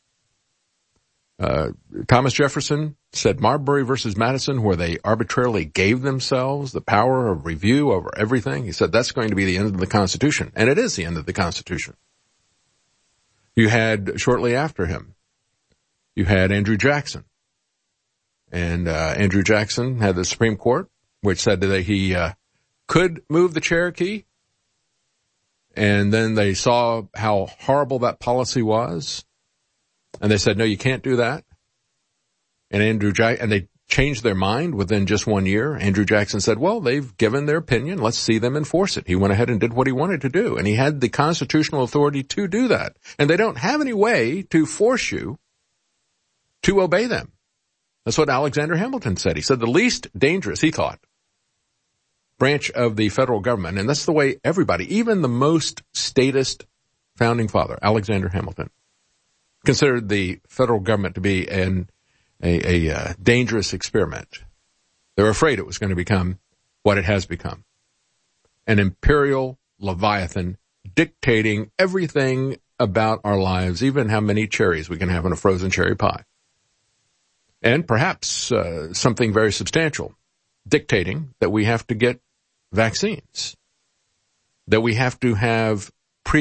Uh, Thomas Jefferson said Marbury versus Madison, where they arbitrarily gave themselves the power of review over everything. He said that's going to be the end of the Constitution. And it is the end of the Constitution. You had, shortly after him, you had Andrew Jackson. And uh, Andrew Jackson had the Supreme Court, which said that he uh, could move the Cherokee. And then they saw how horrible that policy was. And they said, no, you can't do that. And Andrew Jack- and they changed their mind within just one year. Andrew Jackson said, well, they've given their opinion. Let's see them enforce it. He went ahead and did what he wanted to do. And he had the constitutional authority to do that. And they don't have any way to force you to obey them. That's what Alexander Hamilton said. He said the least dangerous, he thought, branch of the federal government, and that's the way everybody, even the most statist founding father, Alexander Hamilton, considered the federal government to be an, a, a uh, dangerous experiment. They were afraid it was going to become what it has become. An imperial leviathan dictating everything about our lives, even how many cherries we can have in a frozen cherry pie. And perhaps uh, something very substantial, dictating that we have to get vaccines, that we have to have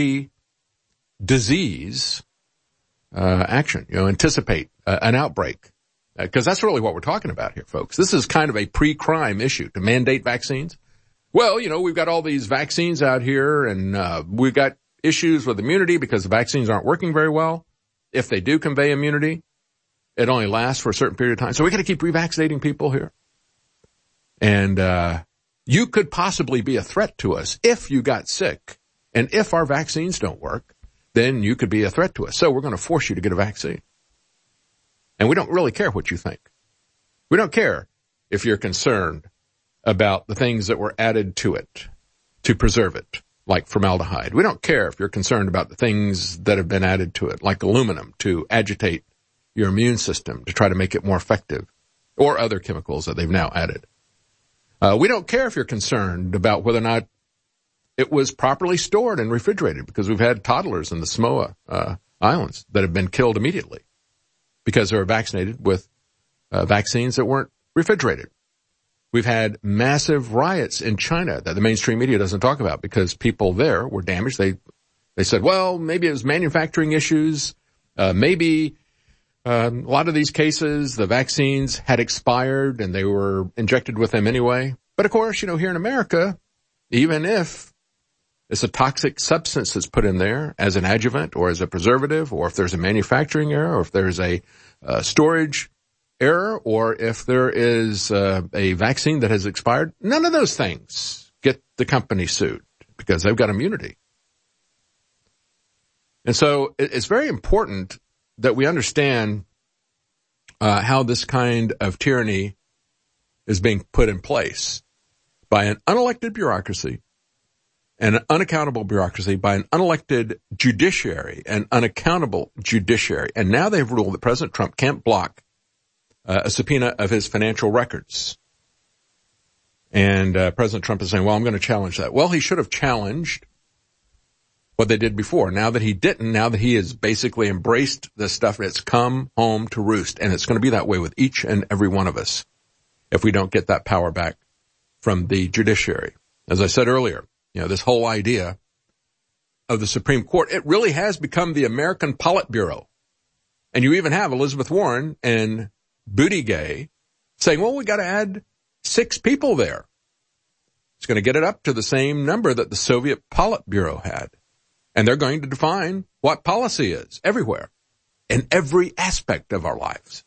pre-disease uh, action, you know, anticipate uh, an outbreak, because uh, that's really what we're talking about here, folks. This is kind of a pre-crime issue to mandate vaccines. Well, you know, we've got all these vaccines out here, and uh, we've got issues with immunity because the vaccines aren't working very well. If they do convey immunity, it only lasts for a certain period of time. So we got to keep revaccinating people here. And, uh, you could possibly be a threat to us if you got sick. And if our vaccines don't work, then you could be a threat to us. So we're going to force you to get a vaccine. And we don't really care what you think. We don't care if you're concerned about the things that were added to it to preserve it, like formaldehyde. We don't care if you're concerned about the things that have been added to it, like aluminum, to agitate your immune system, to try to make it more effective, or other chemicals that they've now added. Uh, we don't care if you're concerned about whether or not it was properly stored and refrigerated, because we've had toddlers in the Samoa uh, Islands that have been killed immediately because they were vaccinated with uh, vaccines that weren't refrigerated. We've had massive riots in China that the mainstream media doesn't talk about because people there were damaged. They they said, well, maybe it was manufacturing issues. Uh, maybe uh, a lot of these cases, the vaccines had expired and they were injected with them anyway. But of course, you know, here in America, even if it's a toxic substance that's put in there as an adjuvant or as a preservative, or if there's a manufacturing error, or if there's a uh, storage error, or if there is uh, a vaccine that has expired, none of those things get the company sued because they've got immunity. And so it's very important that we understand uh, how this kind of tyranny is being put in place by an unelected bureaucracy, an unaccountable bureaucracy, by an unelected judiciary, an unaccountable judiciary. And now they've ruled that President Trump can't block Uh, a subpoena of his financial records. And uh, President Trump is saying, well, I'm going to challenge that. Well, he should have challenged what they did before. Now that he didn't, now that he has basically embraced this stuff, it's come home to roost. And it's going to be that way with each and every one of us if we don't get that power back from the judiciary. As I said earlier, you know, this whole idea of the Supreme Court, it really has become the American Politburo. And you even have Elizabeth Warren and Buttigieg saying, well, we got to add six people there. It's going to get it up to the same number that the Soviet Politburo had. And they're going to define what policy is everywhere, in every aspect of our lives.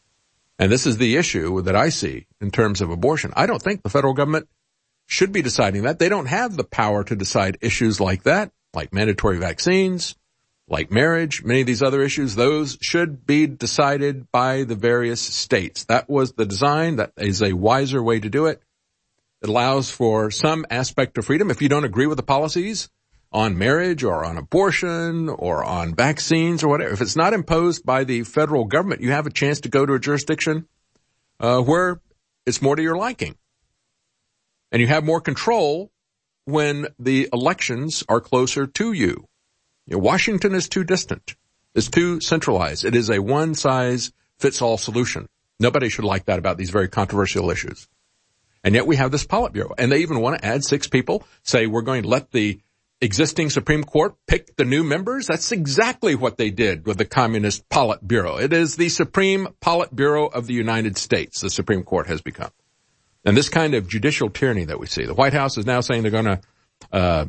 And this is the issue that I see in terms of abortion. I don't think the federal government should be deciding that. They don't have the power to decide issues like that, like mandatory vaccines, like marriage, many of these other issues. Those should be decided by the various states. That was the design. That is a wiser way to do it. It allows for some aspect of freedom. If you don't agree with the policies on marriage or on abortion or on vaccines or whatever, if it's not imposed by the federal government, you have a chance to go to a jurisdiction uh, where it's more to your liking. And you have more control when the elections are closer to you. You know, Washington is too distant. It's too centralized. It is a one-size-fits-all solution. Nobody should like that about these very controversial issues. And yet we have this Politburo. And they even want to add six people, say we're going to let the existing Supreme Court pick the new members. That's exactly what they did with the Communist Politburo. It is the Supreme Politburo of the United States, the Supreme Court has become. And this kind of judicial tyranny that we see. The White House is now saying they're going to uh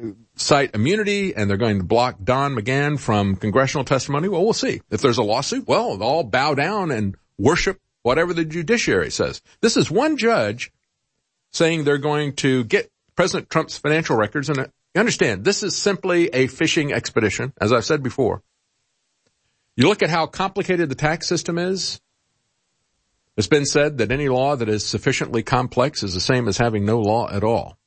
cite immunity and they're going to block Don McGahn from congressional testimony. Well, we'll see. If there's a lawsuit, well, they'll all bow down and worship whatever the judiciary says. This is one judge saying they're going to get President Trump's financial records. And you understand, this is simply a fishing expedition, as I've said before. You look at how complicated the tax system is. It's been said that any law that is sufficiently complex is the same as having no law at all.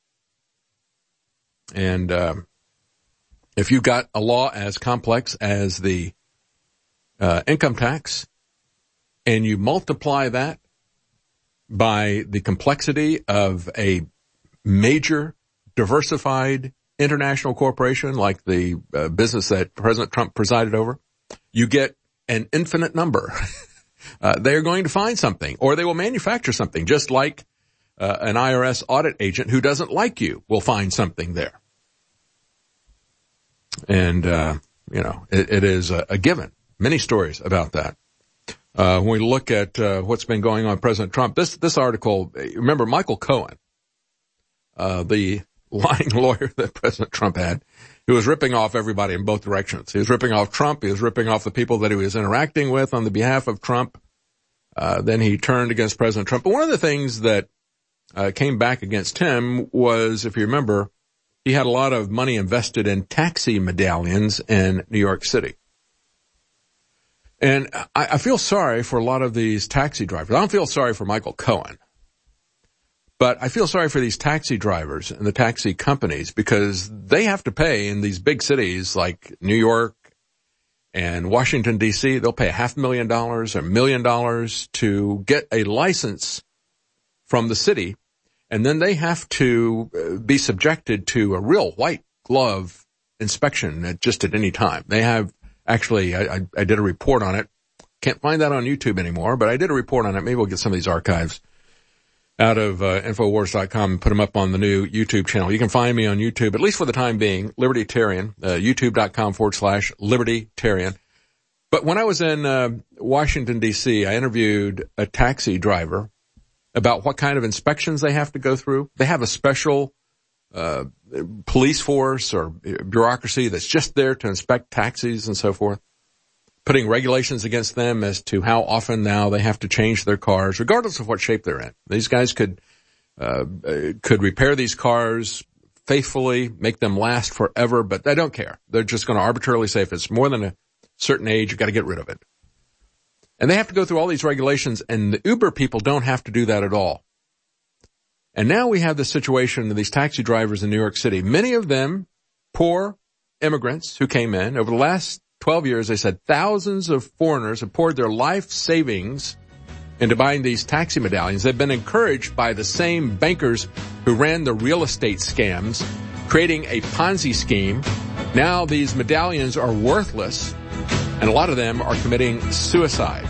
And um, if you've got a law as complex as the uh, income tax, and you multiply that by the complexity of a major diversified international corporation like the uh, business that President Trump presided over, you get an infinite number. uh, they're going to find something, or they will manufacture something, just like uh, an I R S audit agent who doesn't like you will find something there. And, uh, you know, it, it is a, a given. Many stories about that. Uh, when we look at, uh, what's been going on with President Trump, this, this article, remember Michael Cohen, uh, the lying lawyer that President Trump had, he was ripping off everybody in both directions. He was ripping off Trump. He was ripping off the people that he was interacting with on the behalf of Trump. Uh, then he turned against President Trump. But one of the things that, uh, came back against him was, if you remember, he had a lot of money invested in taxi medallions in New York City. And I, I feel sorry for a lot of these taxi drivers. I don't feel sorry for Michael Cohen, but I feel sorry for these taxi drivers and the taxi companies because they have to pay in these big cities like New York and Washington, D C. They'll pay a half million dollars or a million dollars to get a license from the city, and then they have to be subjected to a real white glove inspection at just at any time. They have Actually, I, I, I did a report on it. Can't find that on YouTube anymore, but I did a report on it. Maybe we'll get some of these archives out of uh, Infowars dot com and put them up on the new YouTube channel. You can find me on YouTube, at least for the time being, Libertarian, uh, YouTube.com forward slash Libertarian. But when I was in uh, Washington, D C, I interviewed a taxi driver about what kind of inspections they have to go through. They have a special uh police force or bureaucracy that's just there to inspect taxis and so forth, putting regulations against them as to how often now they have to change their cars, regardless of what shape they're in. These guys could uh could repair these cars faithfully, make them last forever, but they don't care. They're just going to arbitrarily say if it's more than a certain age, you've got to get rid of it. And they have to go through all these regulations, and the Uber people don't have to do that at all. And now we have the situation of these taxi drivers in New York City. Many of them poor immigrants who came in. Over the last twelve years, they said thousands of foreigners have poured their life savings into buying these taxi medallions. They've been encouraged by the same bankers who ran the real estate scams, creating a Ponzi scheme. Now these medallions are worthless, and a lot of them are committing suicide.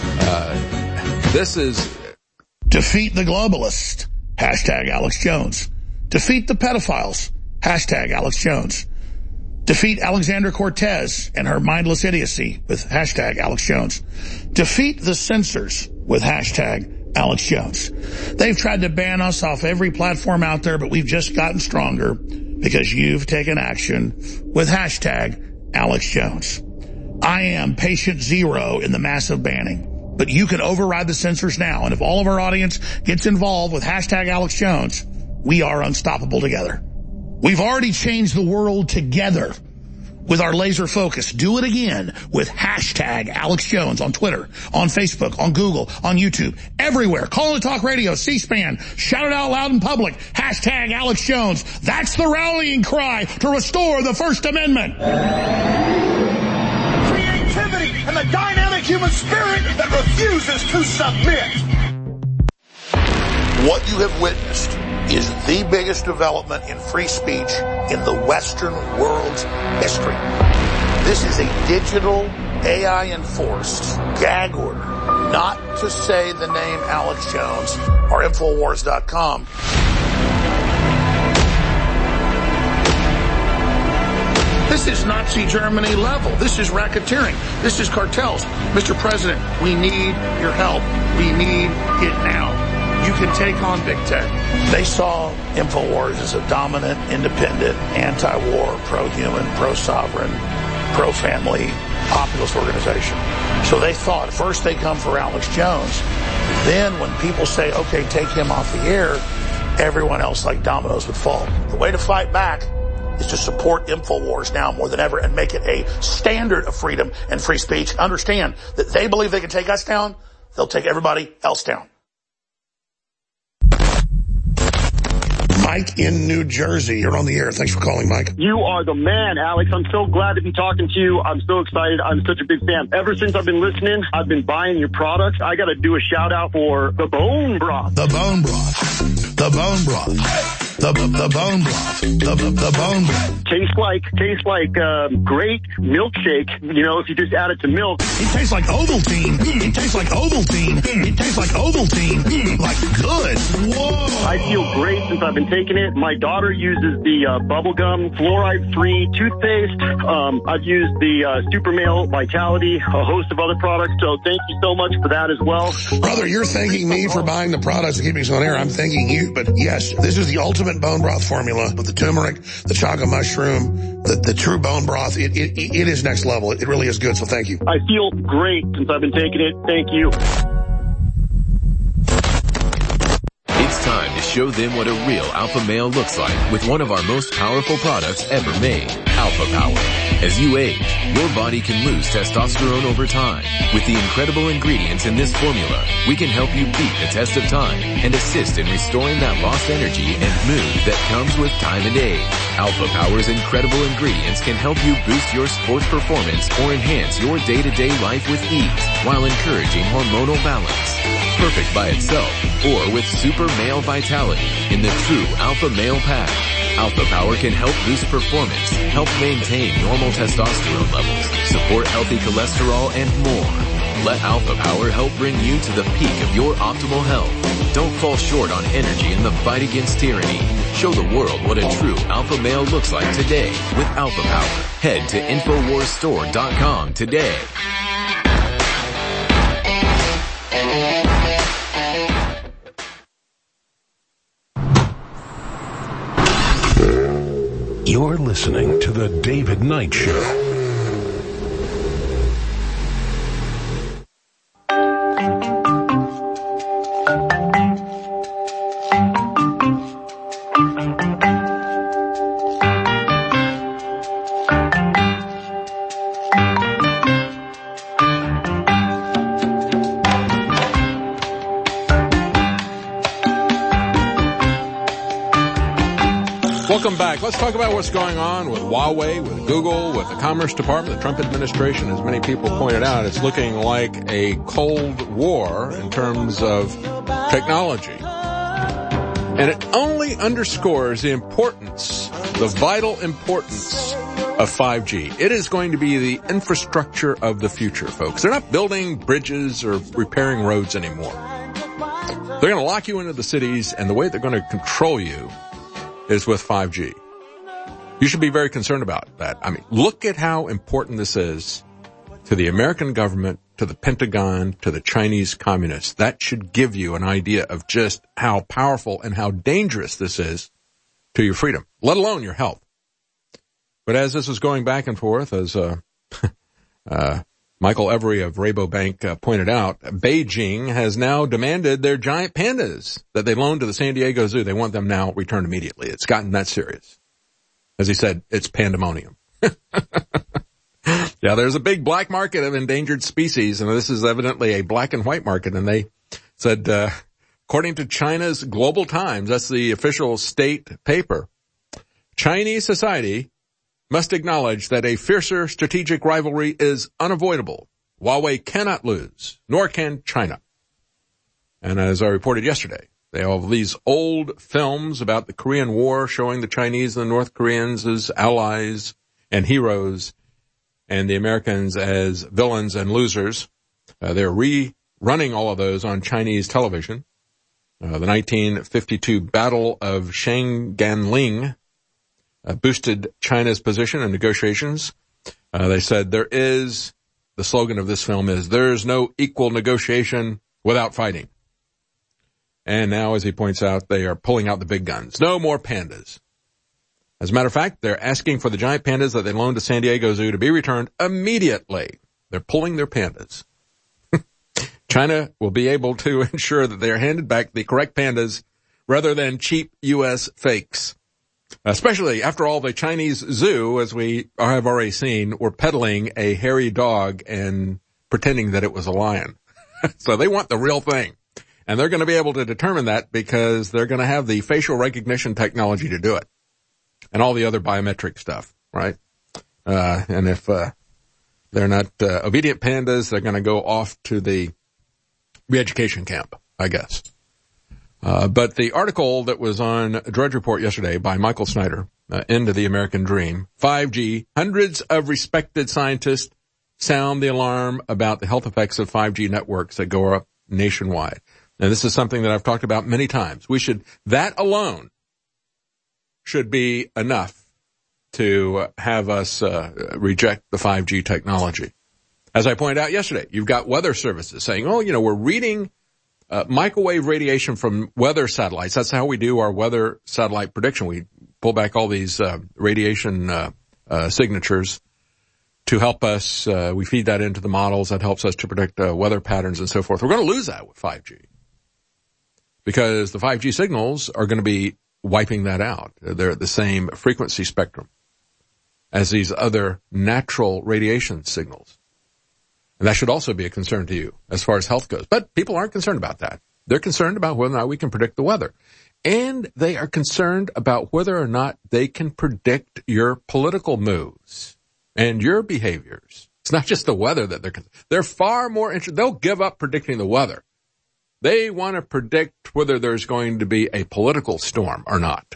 Uh, this is... Defeat the globalist. Hashtag Alex Jones. Defeat the pedophiles. Hashtag Alex Jones. Defeat Alexandra Cortez and her mindless idiocy with hashtag Alex Jones. Defeat the censors with hashtag Alex Jones. They've tried to ban us off every platform out there, but we've just gotten stronger because you've taken action with hashtag Alex Jones. I am patient zero in the massive banning. But you can override the censors now. And if all of our audience gets involved with hashtag Alex Jones, we are unstoppable together. We've already changed the world together with our laser focus. Do it again with hashtag Alex Jones on Twitter, on Facebook, on Google, on YouTube, everywhere. Call to Talk Radio, C-SPAN. Shout it out loud in public. Hashtag Alex Jones. That's the rallying cry to restore the First Amendment. And the dynamic human spirit that refuses to submit. What you have witnessed is the biggest development in free speech in the Western world's history. This is a digital, A I-enforced gag order not to say the name Alex Jones or Infowars dot com. This is Nazi Germany level. This is racketeering. This is cartels. Mister President, we need your help. We need it now. You can take on big tech. They saw InfoWars as a dominant, independent, anti-war, pro-human, pro-sovereign, pro-family, populist organization. So they thought first they come for Alex Jones. Then when people say, okay, take him off the air, everyone else like dominoes would fall. The way to fight back is to support InfoWars now more than ever and make it a standard of freedom and free speech. Understand that they believe they can take us down, they'll take everybody else down. Mike in New Jersey, you're on the air. Thanks for calling, Mike. You are the man, Alex. I'm so glad to be talking to you. I'm so excited. I'm such a big fan. Ever since I've been listening, I've been buying your products. I got to do a shout out for the bone broth. The bone broth. The bone broth. The, the, the bone broth. The, the, the bone broth. Tastes like, tastes like, um, great milkshake, you know, if you just add it to milk. It tastes like Ovaltine. It tastes like Ovaltine. It tastes like Ovaltine. Like good. Whoa. I feel great since I've been taking it. My daughter uses the, uh, bubblegum fluoride-free toothpaste. Um, I've used the, uh, Super Male Vitality, a host of other products. So thank you so much for that as well. Brother, you're thanking me for buying the products and keeping us on air. I'm thanking you. But yes, this is the ultimate bone broth formula with the turmeric, the chaga mushroom, the, the true bone broth. It, it, it is next level. It really is good. So thank you. I feel great since I've been taking it. Thank you. It's time to show them what a real alpha male looks like with one of our most powerful products ever made, Alpha Power. As you age, your body can lose testosterone over time. With the incredible ingredients in this formula, we can help you beat the test of time and assist in restoring that lost energy and mood that comes with time and age. Alpha Power's incredible ingredients can help you boost your sports performance or enhance your day-to-day life with ease while encouraging hormonal balance. Perfect by itself or with super male vitality in the true Alpha Male Pack. Alpha Power can help boost performance, help maintain normal testosterone levels, support healthy cholesterol, and more. Let Alpha Power help bring you to the peak of your optimal health. Don't fall short on energy in the fight against tyranny. Show the world what a true alpha male looks like today with Alpha Power. Head to infowars store dot com today. You're listening to The David Knight Show. Welcome back. Let's talk about what's going on with Huawei, with Google, with the Commerce Department, the Trump administration. As many people pointed out, it's looking like a Cold War in terms of technology. And it only underscores the importance, the vital importance of five G. It is going to be the infrastructure of the future, folks. They're not building bridges or repairing roads anymore. They're going to lock you into the cities, and the way they're going to control you is with five G. You should be very concerned about that. I mean, look at how important this is to the American government, to the Pentagon, to the Chinese communists. That should give you an idea of just how powerful and how dangerous this is to your freedom, let alone your health. But as this is going back and forth, as uh, uh Michael Every of Rabobank uh, pointed out, Beijing has now demanded their giant pandas that they loaned to the San Diego Zoo. They want them now returned immediately. It's gotten that serious. As he said, it's pandemonium. Yeah, there's a big black market of endangered species, and this is evidently a black and white market. And they said, uh, according to China's Global Times, that's the official state paper, Chinese society must acknowledge that a fiercer strategic rivalry is unavoidable. Huawei cannot lose, nor can China. And as I reported yesterday, they have these old films about the Korean War showing the Chinese and the North Koreans as allies and heroes and the Americans as villains and losers. Uh, they're rerunning all of those on Chinese television. Uh, the nineteen fifty-two Battle of Shangganling Uh, boosted China's position in negotiations. Uh, they said there is, the slogan of this film is, there's no equal negotiation without fighting. And now, as he points out, they are pulling out the big guns. No more pandas. As a matter of fact, they're asking for the giant pandas that they loaned to San Diego Zoo to be returned immediately. They're pulling their pandas. China will be able to ensure that they are handed back the correct pandas rather than cheap U S fakes. Especially after all, the Chinese zoo, as we have already seen, were peddling a hairy dog and pretending that it was a lion. So they want the real thing. And they're going to be able to determine that because they're going to have the facial recognition technology to do it. And all the other biometric stuff, right? Uh, and if, uh, they're not, uh, obedient pandas, they're going to go off to the re-education camp, I guess. Uh, but the article that was on Drudge Report yesterday by Michael Snyder, uh, End of the American Dream, five G, hundreds of respected scientists sound the alarm about the health effects of five G networks that go up nationwide. Now, this is something that I've talked about many times. We should, that alone should be enough to have us uh, reject the five G technology. As I pointed out yesterday, you've got weather services saying, oh, you know, we're reading Uh, microwave radiation from weather satellites. That's how we do our weather satellite prediction. We pull back all these uh, radiation uh, uh, signatures to help us. Uh, we feed that into the models. That helps us to predict uh, weather patterns and so forth. We're going to lose that with five G because the five G signals are going to be wiping that out. They're at the same frequency spectrum. as these other natural radiation signals. And that should also be a concern to you as far as health goes. But people aren't concerned about that. They're concerned about whether or not we can predict the weather. And they are concerned about whether or not they can predict your political moves and your behaviors. It's not just the weather that they're concerned. They're far more interested. They'll give up predicting the weather. They want to predict whether there's going to be a political storm or not.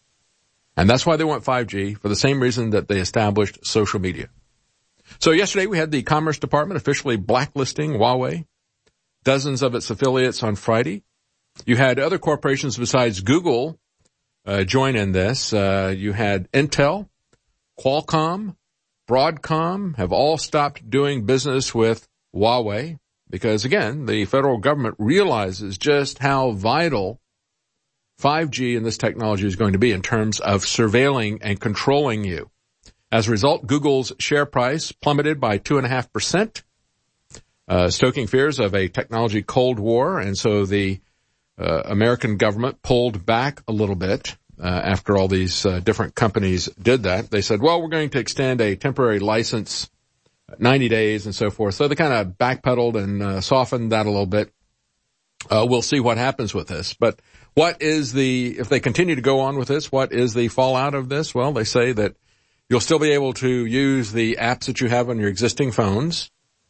And that's why they want five G, for the same reason that they established social media. So yesterday we had the Commerce Department officially blacklisting Huawei, dozens of its affiliates on Friday. You had other corporations besides Google uh, join in this. Uh, you had Intel, Qualcomm, Broadcom have all stopped doing business with Huawei because, again, the federal government realizes just how vital five G and this technology is going to be in terms of surveilling and controlling you. As a result, Google's share price plummeted by two point five percent, uh, stoking fears of a technology Cold War, and so the Uh, American government pulled back a little bit uh, after all these uh, different companies did that. They said, well, we're going to extend a temporary license, ninety days and so forth. So they kind of backpedaled and uh, softened that a little bit. Uh, we'll see what happens with this. But what is the, if they continue to go on with this, what is the fallout of this? Well, they say that you'll still be able to use the apps that you have on your existing phones.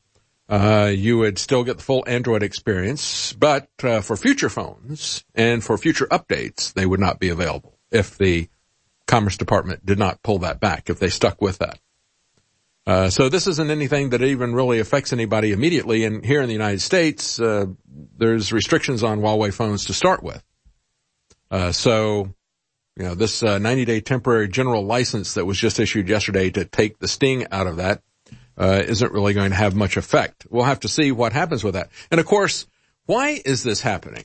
Uh, you would still get the full Android experience, but uh, for future phones and for future updates, they would not be available if the Commerce Department did not pull that back, if they stuck with that. Uh, so this isn't anything that even really affects anybody immediately. And here in the United States, uh, there's restrictions on Huawei phones to start with. Uh, so, you know, this uh, ninety-day temporary general license that was just issued yesterday to take the sting out of that Uh, isn't really going to have much effect. We'll have to see what happens with that. And of course, why is this happening?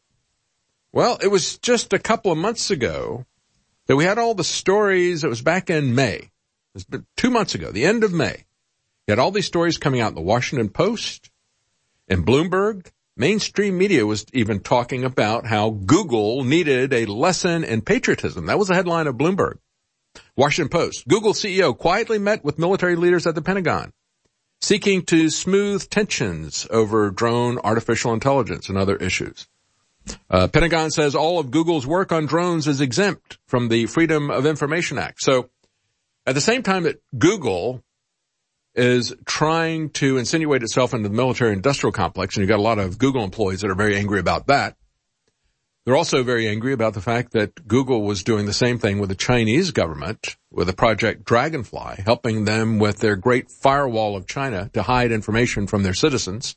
Well, it was just a couple of months ago that we had all the stories. It was back in May. It was two months ago, the end of May. You had all these stories coming out in the Washington Post and Bloomberg. Mainstream media was even talking about how Google needed a lesson in patriotism. That was the headline of Bloomberg. Washington Post, Google C E O quietly met with military leaders at the Pentagon, seeking to smooth tensions over drone artificial intelligence and other issues. Uh, Pentagon says all of Google's work on drones is exempt from the Freedom of Information Act. So at the same time that Google is trying to insinuate itself into the military industrial complex, and you've got a lot of Google employees that are very angry about that, they're also very angry about the fact that Google was doing the same thing with the Chinese government with a Project Dragonfly, helping them with their great firewall of China to hide information from their citizens,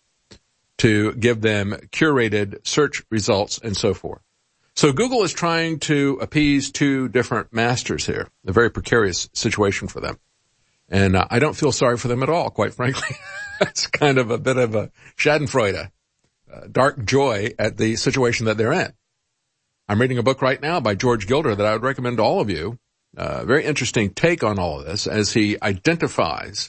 to give them curated search results and so forth. So Google is trying to appease two different masters here, a very precarious situation for them. And uh, I don't feel sorry for them at all, quite frankly. That's kind of a bit of a schadenfreude. Uh, dark joy at the situation that they're in. I'm reading a book right now by George Gilder that I would recommend to all of you. Uh, very interesting take on all of this as he identifies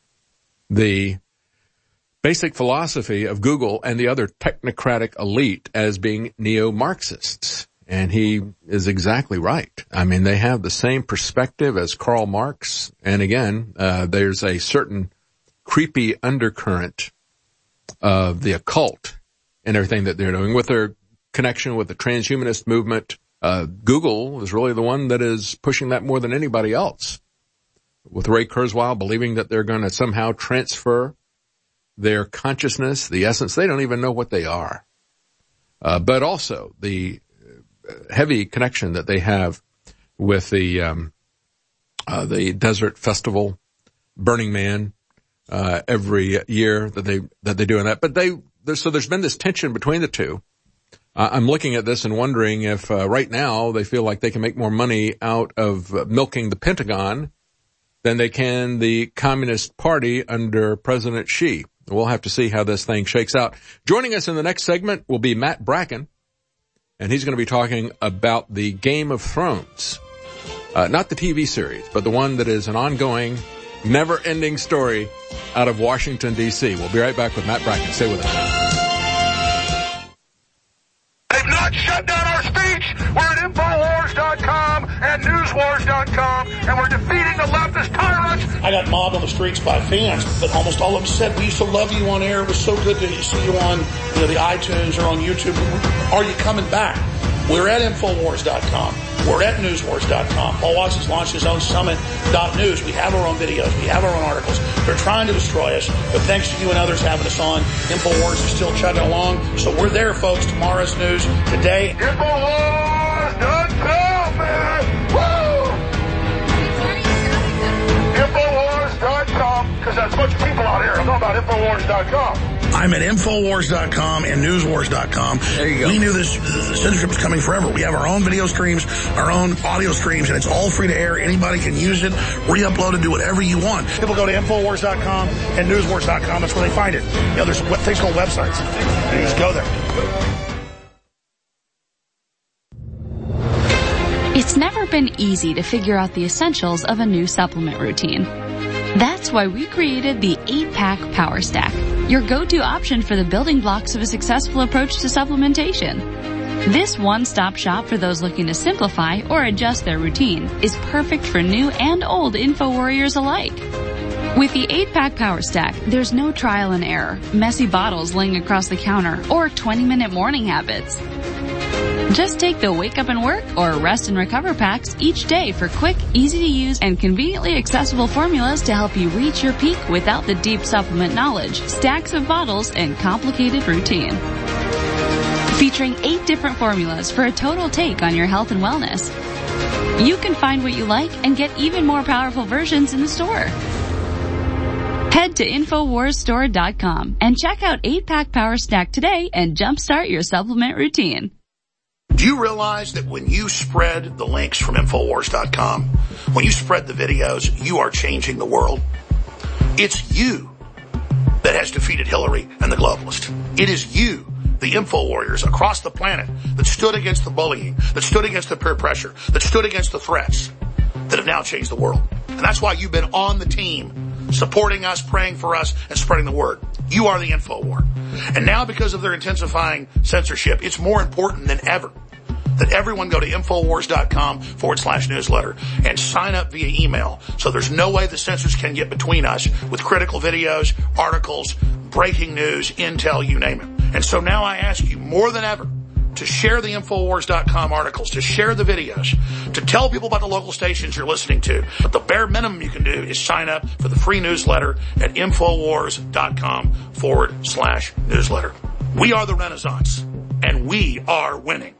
the basic philosophy of Google and the other technocratic elite as being neo-Marxists. And he is exactly right. I mean, they have the same perspective as Karl Marx. And again, uh, there's a certain creepy undercurrent of the occult and everything that they're doing with their connection with the transhumanist movement. Uh, Google is really the one that is pushing that more than anybody else. With Ray Kurzweil believing that they're going to somehow transfer their consciousness, the essence, they don't even know what they are. Uh, but also the heavy connection that they have with the, um, uh, the Desert Festival, Burning Man, uh, every year that they, that they do in that. But they, so there's been this tension between the two. Uh, I'm looking at this and wondering if uh, right now they feel like they can make more money out of uh, milking the Pentagon than they can the Communist Party under President Xi. We'll have to see how this thing shakes out. Joining us in the next segment will be Matt Bracken, and he's going to be talking about the Game of Thrones. Uh, not the T V series, but the one that is an ongoing, never-ending story out of Washington, D C We'll be right back with Matt Bracken. Stay with us. They've not shut down our speech. We're at Infowars dot com and Newswars dot com, and we're defeating the I got mobbed on the streets by fans, but almost all of them said, we used to love you on air. It was so good to see you on, you know, the iTunes or on YouTube. Are you coming back? We're at Infowars dot com. We're at Newswars dot com. Paul Watts has launched his own Summit dot news. We have our own videos. We have our own articles. They're trying to destroy us, but thanks to you and others having us on, Infowars is still chugging along. So we're there, folks. Tomorrow's news today. Infowars dot com, man! Woo! Infowars dot com, because there's a bunch of people out here. I know about Infowars dot com. I'm at Infowars dot com and Newswars dot com. There you go. We knew this uh, censorship was coming forever. We have our own video streams, our own audio streams, and it's all free to air. Anybody can use it, re-upload it, do whatever you want. People go to Infowars dot com and Newswars dot com. That's where they find it. You know, there's things called websites. You just go there. It's never been easy to figure out the essentials of a new supplement routine. That's why we created the eight pack Power Stack, your go-to option for the building blocks of a successful approach to supplementation. This one-stop shop for those looking to simplify or adjust their routine is perfect for new and old info warriors alike. With the eight pack Power Stack, there's no trial and error, messy bottles laying across the counter, or twenty minute morning habits. Just take the Wake Up and Work or Rest and Recover packs each day for quick, easy-to-use, and conveniently accessible formulas to help you reach your peak without the deep supplement knowledge, stacks of bottles, and complicated routine. Featuring eight different formulas for a total take on your health and wellness. You can find what you like and get even more powerful versions in the store. Head to Infowars Store dot com and check out eight pack Power Stack today and jumpstart your supplement routine. Do you realize that when you spread the links from Infowars dot com, when you spread the videos, you are changing the world? It's you that has defeated Hillary and the globalists. It is you, the info warriors across the planet, that stood against the bullying, that stood against the peer pressure, that stood against the threats, that have now changed the world. And that's why you've been on the team, supporting us, praying for us, and spreading the word. You are the info war. And now, because of their intensifying censorship, it's more important than ever that everyone go to Infowars.com forward slash newsletter and sign up via email. So there's no way the censors can get between us with critical videos, articles, breaking news, intel, you name it. And so now I ask you more than ever to share the Infowars dot com articles, to share the videos, to tell people about the local stations you're listening to. But the bare minimum you can do is sign up for the free newsletter at Infowars.com forward slash newsletter. We are the Renaissance, and we are winning.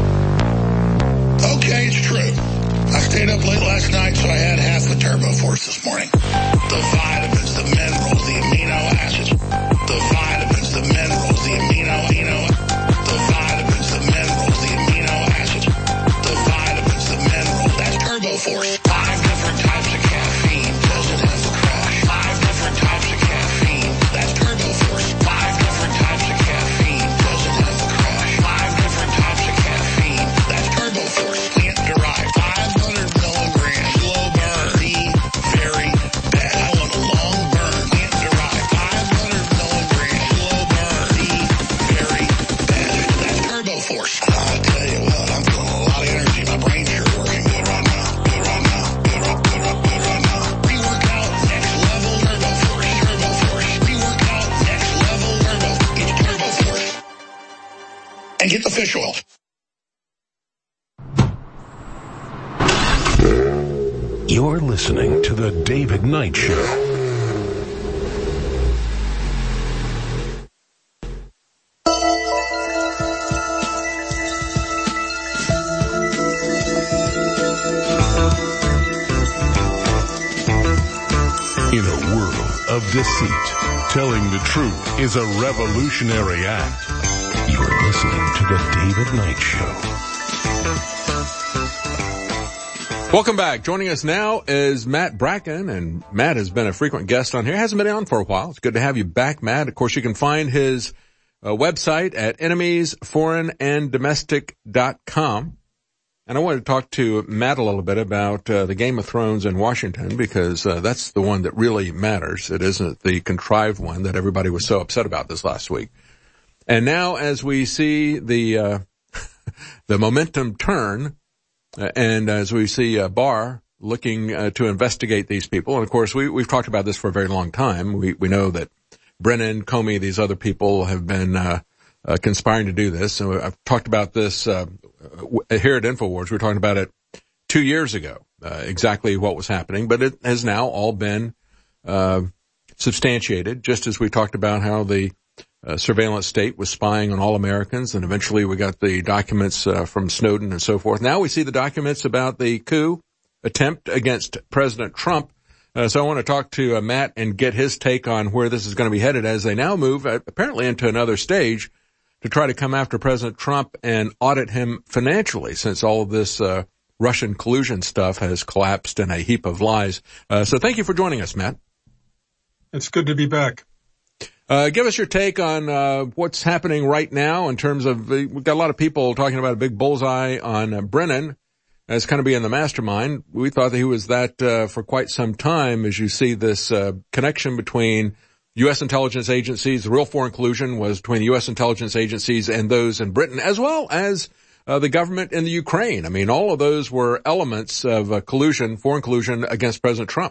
Okay, it's true. I stayed up late last night, so I had half the Turbo Force this morning. The vitamins, the minerals, the amino acids. The vitamins, the minerals, the amino, amino. The vitamins, the minerals, the amino acids. The vitamins, the minerals. That's Turbo Force. Five different types of caffeine. Doesn't have a crash. Five different types of caffeine. That's Turbo Force. Five different types of caffeine. Doesn't have a crash. Five different types of caffeine. That's Turbo Force. Plant derived. five hundred milligrams. Slow burn. The very best. I want a long burn. Plant derived. five hundred milligrams. Slow burn. The very best. That's Turbo Force. I tell you what, I'm feeling a lot of energy. My brain's sure working good right now. Good right now. Good right, good right, good right now. Pre-workout, next level. Turbo Force. Turbo Force. Pre-workout, next level. Turbo. It's Turbo Force. And get the fish oil. You're listening to The David Knight Show. In a world of deceit, telling the truth is a revolutionary act. You're listening to The David Knight Show. Welcome back. Joining us now is Matt Bracken, and Matt has been a frequent guest on here. Hasn't been on for a while. It's good to have you back, Matt. Of course, you can find his uh, website at enemies foreign and domestic dot com. And I wanted to talk to Matt a little bit about uh, the Game of Thrones in Washington, because uh, that's the one that really matters. It isn't the contrived one that everybody was so upset about this last week. And now, as we see the uh, the momentum turn, Uh, and as we see uh, Barr looking uh, to investigate these people. And of course, we, we've talked about this for a very long time. We, we know that Brennan, Comey, these other people have been, uh, uh, conspiring to do this. So I've talked about this, uh, here at InfoWars. We were talking about it two years ago, uh, exactly what was happening, but it has now all been, uh, substantiated, just as we talked about how the uh, surveillance state was spying on all Americans, and eventually we got the documents uh, from Snowden and so forth. Now we see the documents about the coup attempt against President Trump. Uh, so I want to talk to uh, Matt and get his take on where this is going to be headed as they now move uh, apparently into another stage to try to come after President Trump and audit him financially, since all of this uh, Russian collusion stuff has collapsed in a heap of lies. Uh, so thank you for joining us, Matt. It's good to be back. Uh, give us your take on uh, what's happening right now in terms of, uh, we've got a lot of people talking about a big bullseye on uh, Brennan as kind of being the mastermind. We thought that he was that uh, for quite some time, as you see this uh, connection between U S intelligence agencies. The real foreign collusion was between U S intelligence agencies and those in Britain, as well as uh, the government in the Ukraine. I mean, all of those were elements of uh, collusion, foreign collusion against President Trump.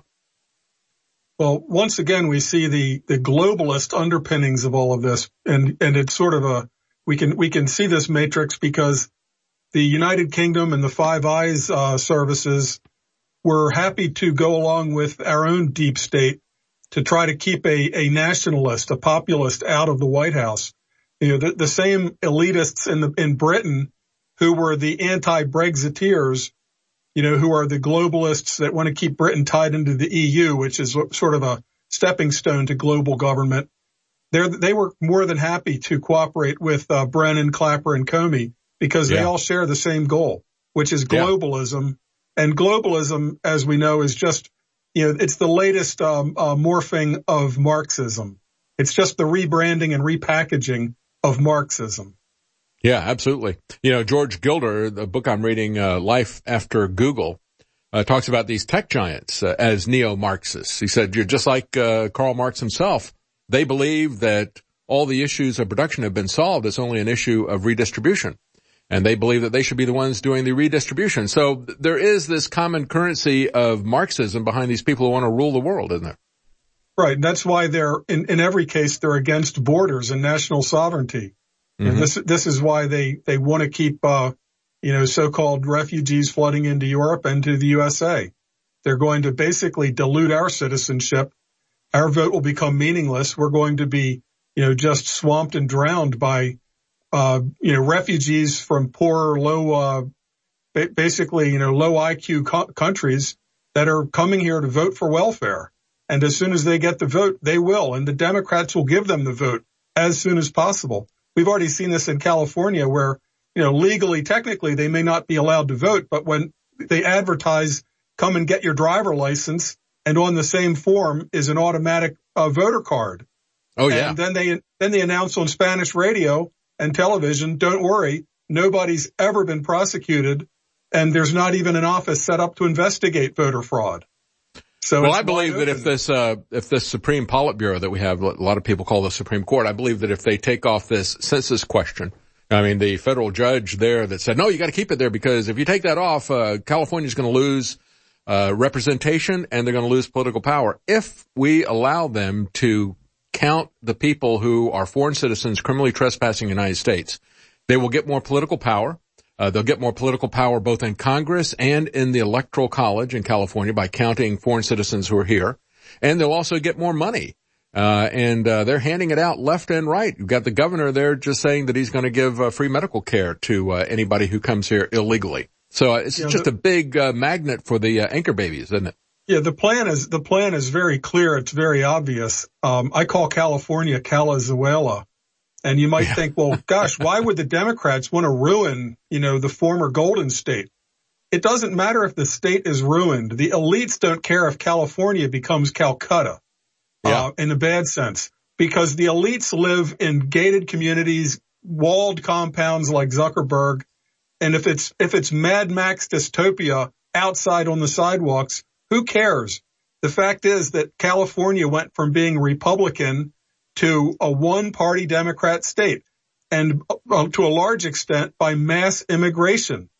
Well, once again, we see the, the globalist underpinnings of all of this, and, and it's sort of a, we can, we can see this matrix because the United Kingdom and the Five Eyes, uh, services were happy to go along with our own deep state to try to keep a, a nationalist, a populist out of the White House. You know, the, the same elitists in the, in Britain who were the anti-Brexiteers, you know, who are the globalists that want to keep Britain tied into the E U, which is sort of a stepping stone to global government. They're, they were more than happy to cooperate with uh, Brennan, Clapper, and Comey because yeah. they all share the same goal, which is globalism. Yeah. And globalism, as we know, is just, you know, it's the latest um, uh, morphing of Marxism. It's just the rebranding and repackaging of Marxism. Yeah, absolutely. You know, George Gilder, the book I'm reading, uh, Life After Google, uh, talks about these tech giants uh, as neo-Marxists. He said, you're just like uh, Karl Marx himself. They believe that all the issues of production have been solved. It's only an issue of redistribution. And they believe that they should be the ones doing the redistribution. So there is this common currency of Marxism behind these people who want to rule the world, isn't there? Right. And that's why they're, in, in every case, they're against borders and national sovereignty. Mm-hmm. And this, this is why they, they want to keep, uh, you know, so-called refugees flooding into Europe and to the U S A. They're going to basically dilute our citizenship. Our vote will become meaningless. We're going to be, you know, just swamped and drowned by, uh, you know, refugees from poor, low, uh, ba- basically, you know, low I Q co- countries that are coming here to vote for welfare. And as soon as they get the vote, they will. And the Democrats will give them the vote as soon as possible. We've already seen this in California where, you know, legally, technically, they may not be allowed to vote, but when they advertise, come and get your driver license, and on the same form is an automatic uh, voter card. Oh, yeah. And then they, then they announce on Spanish radio and television, don't worry, nobody's ever been prosecuted, and there's not even an office set up to investigate voter fraud. So well, I believe that if this, uh, if this Supreme Politburo that we have, a lot of people call the Supreme Court, I believe that if they take off this census question, I mean, the federal judge there that said, no, you got to keep it there because if you take that off, uh, California's going to lose, uh, representation and they're going to lose political power. If we allow them to count the people who are foreign citizens criminally trespassing in the United States, they will get more political power. Uh, they'll get more political power both in Congress and in the Electoral College in California by counting foreign citizens who are here. And they'll also get more money. Uh, and, uh, they're handing it out left and right. You've got the governor there just saying that he's going to give uh, free medical care to, uh, anybody who comes here illegally. So uh, it's yeah, just the, a big, uh, magnet for the uh, anchor babies, isn't it? Yeah, the plan is, the plan is very clear. It's very obvious. Um, I call California Calizuela. And you might yeah. think, well, gosh, why would the Democrats want to ruin, you know, the former Golden State? It doesn't matter if the state is ruined. The elites don't care if California becomes Calcutta, yeah. uh, in a bad sense, because the elites live in gated communities, walled compounds like Zuckerberg. And if it's, if it's Mad Max dystopia outside on the sidewalks, who cares? The fact is that California went from being Republican to a one-party Democrat state, and uh, to a large extent by mass immigration.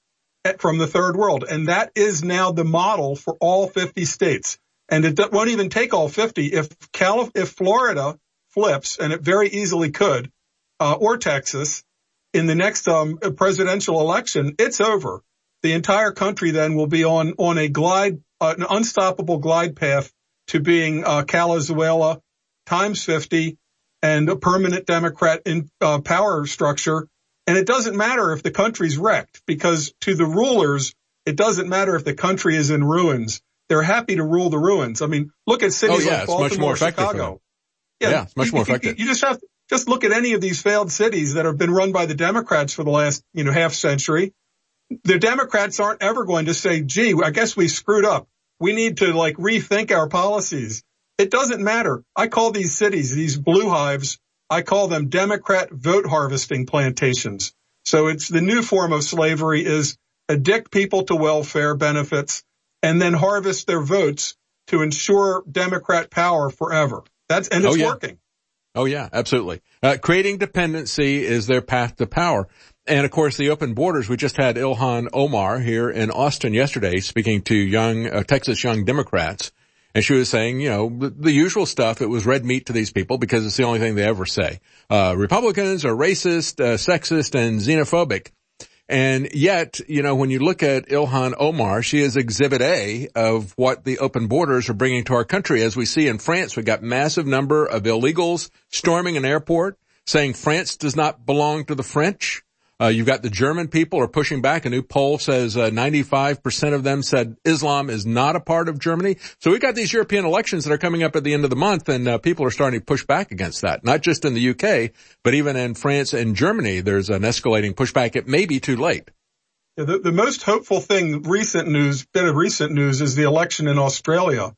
from the third world. And that is now the model for all fifty states. And it won't even take all fifty. If Calif- if Florida flips, and it very easily could, uh, or Texas, in the next um, presidential election, it's over. The entire country then will be on, on a glide, uh, an unstoppable glide path to being uh, Calizuela times fifty and a permanent Democrat in uh, power structure. And it doesn't matter if the country's wrecked, because to the rulers, it doesn't matter if the country is in ruins. They're happy to rule the ruins. I mean, look at cities oh, yeah, like Baltimore, it's much more effective Chicago. Yeah, yeah, it's much you, more you, effective. You just have to just look at any of these failed cities that have been run by the Democrats for the last, you know, half century. The Democrats aren't ever going to say, gee, I guess we screwed up. We need to like rethink our policies. It doesn't matter. I call these cities, these blue hives, I call them Democrat vote harvesting plantations. So it's the new form of slavery is addict people to welfare benefits and then harvest their votes to ensure Democrat power forever. That's, and it's oh, yeah. working. Oh yeah, absolutely. Uh, creating dependency is their path to power. And of course, the open borders, we just had Ilhan Omar here in Austin yesterday speaking to young, uh, Texas young Democrats. And she was saying, you know, the, the usual stuff. It was red meat to these people because it's the only thing they ever say. Uh, Republicans are racist, uh, sexist, and xenophobic. And yet, you know, when you look at Ilhan Omar, she is exhibit A of what the open borders are bringing to our country. As we see in France, we got massive number of illegals storming an airport, saying France does not belong to the French. Uh, you've got the German people are pushing back. A new poll says uh, ninety-five percent of them said Islam is not a part of Germany. So we've got these European elections that are coming up at the end of the month, and uh, people are starting to push back against that. Not just in the U K, but even in France and Germany, there's an escalating pushback. It may be too late. Yeah, the, the most hopeful thing, recent news, bit of recent news, is the election in Australia,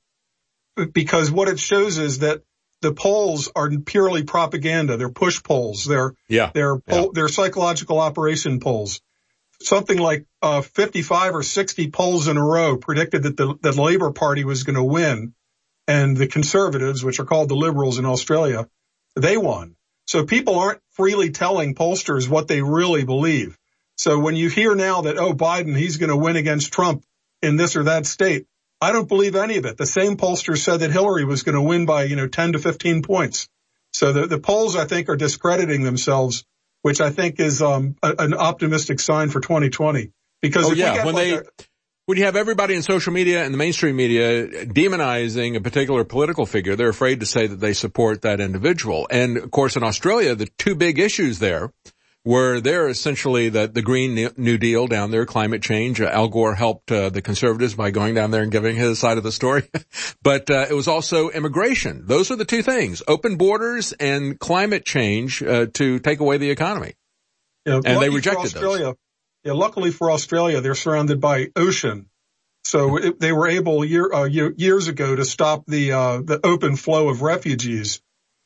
because what it shows is that the polls are purely propaganda. They're push polls. They're, yeah. they're, yeah. they're psychological operation polls. Something like, uh, fifty-five or sixty polls in a row predicted that the, the Labour Party was going to win. And the Conservatives, which are called the Liberals in Australia, they won. So people aren't freely telling pollsters what they really believe. So when you hear now that, oh, Biden, he's going to win against Trump in this or that state, I don't believe any of it. The same pollsters said that Hillary was going to win by, you know, ten to fifteen points. So the, the polls, I think, are discrediting themselves, which I think is um, a, an optimistic sign for twenty twenty. Because oh, if yeah. we get when like they, a, when you have everybody in social media and the mainstream media demonizing a particular political figure, they're afraid to say that they support that individual. And of course, in Australia, the two big issues there were they're essentially the, the Green New Deal down there, climate change. Uh, Al Gore helped uh, the conservatives by going down there and giving his side of the story. But uh, it was also immigration. Those are the two things, open borders and climate change uh, to take away the economy. Yeah, and they rejected Australia, those. Yeah, luckily for Australia, they're surrounded by ocean. So it, they were able year, uh, year, years ago to stop the uh, the open flow of refugees.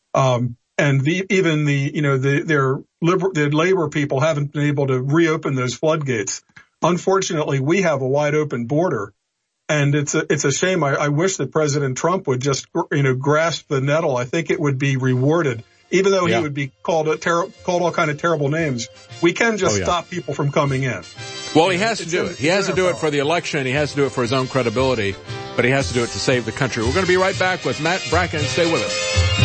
Um And the, even the, you know, the, their liber, the labor people haven't been able to reopen those floodgates. Unfortunately, we have a wide open border, and it's a, it's a shame. I, I wish that President Trump would just, you know, grasp the nettle. I think it would be rewarded, even though yeah. he would be called a ter- called all kind of terrible names. We can just oh, yeah. stop people from coming in. Well, he has to it's do in, it. He has to do it for the election. He has to do it for his own credibility, but he has to do it to save the country. We're going to be right back with Matt Bracken. Stay with us.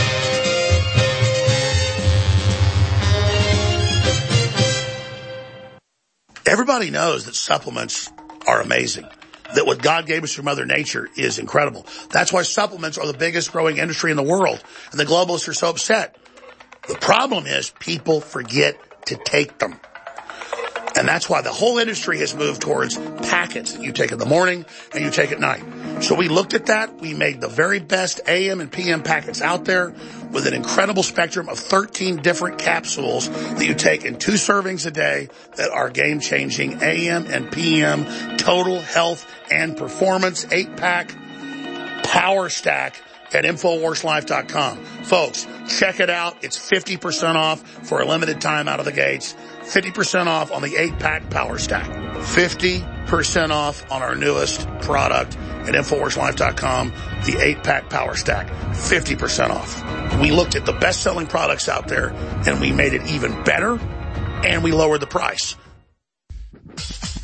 Everybody knows that supplements are amazing, that what God gave us from Mother Nature is incredible. That's why supplements are the biggest growing industry in the world, and the globalists are so upset. The problem is people forget to take them. And that's why the whole industry has moved towards packets that you take in the morning and you take at night. So we looked at that. We made the very best A M and P M packets out there with an incredible spectrum of thirteen different capsules that you take in two servings a day that are game-changing A M and P M total health and performance eight-pack power stack at Infowars Life dot com. Folks, check it out. It's fifty percent off for a limited time out of the gates. fifty percent off on the eight-pack power stack. fifty percent off on our newest product at Infowars Life dot com, the eight-pack power stack. fifty percent off. We looked at the best-selling products out there, and we made it even better, and we lowered the price.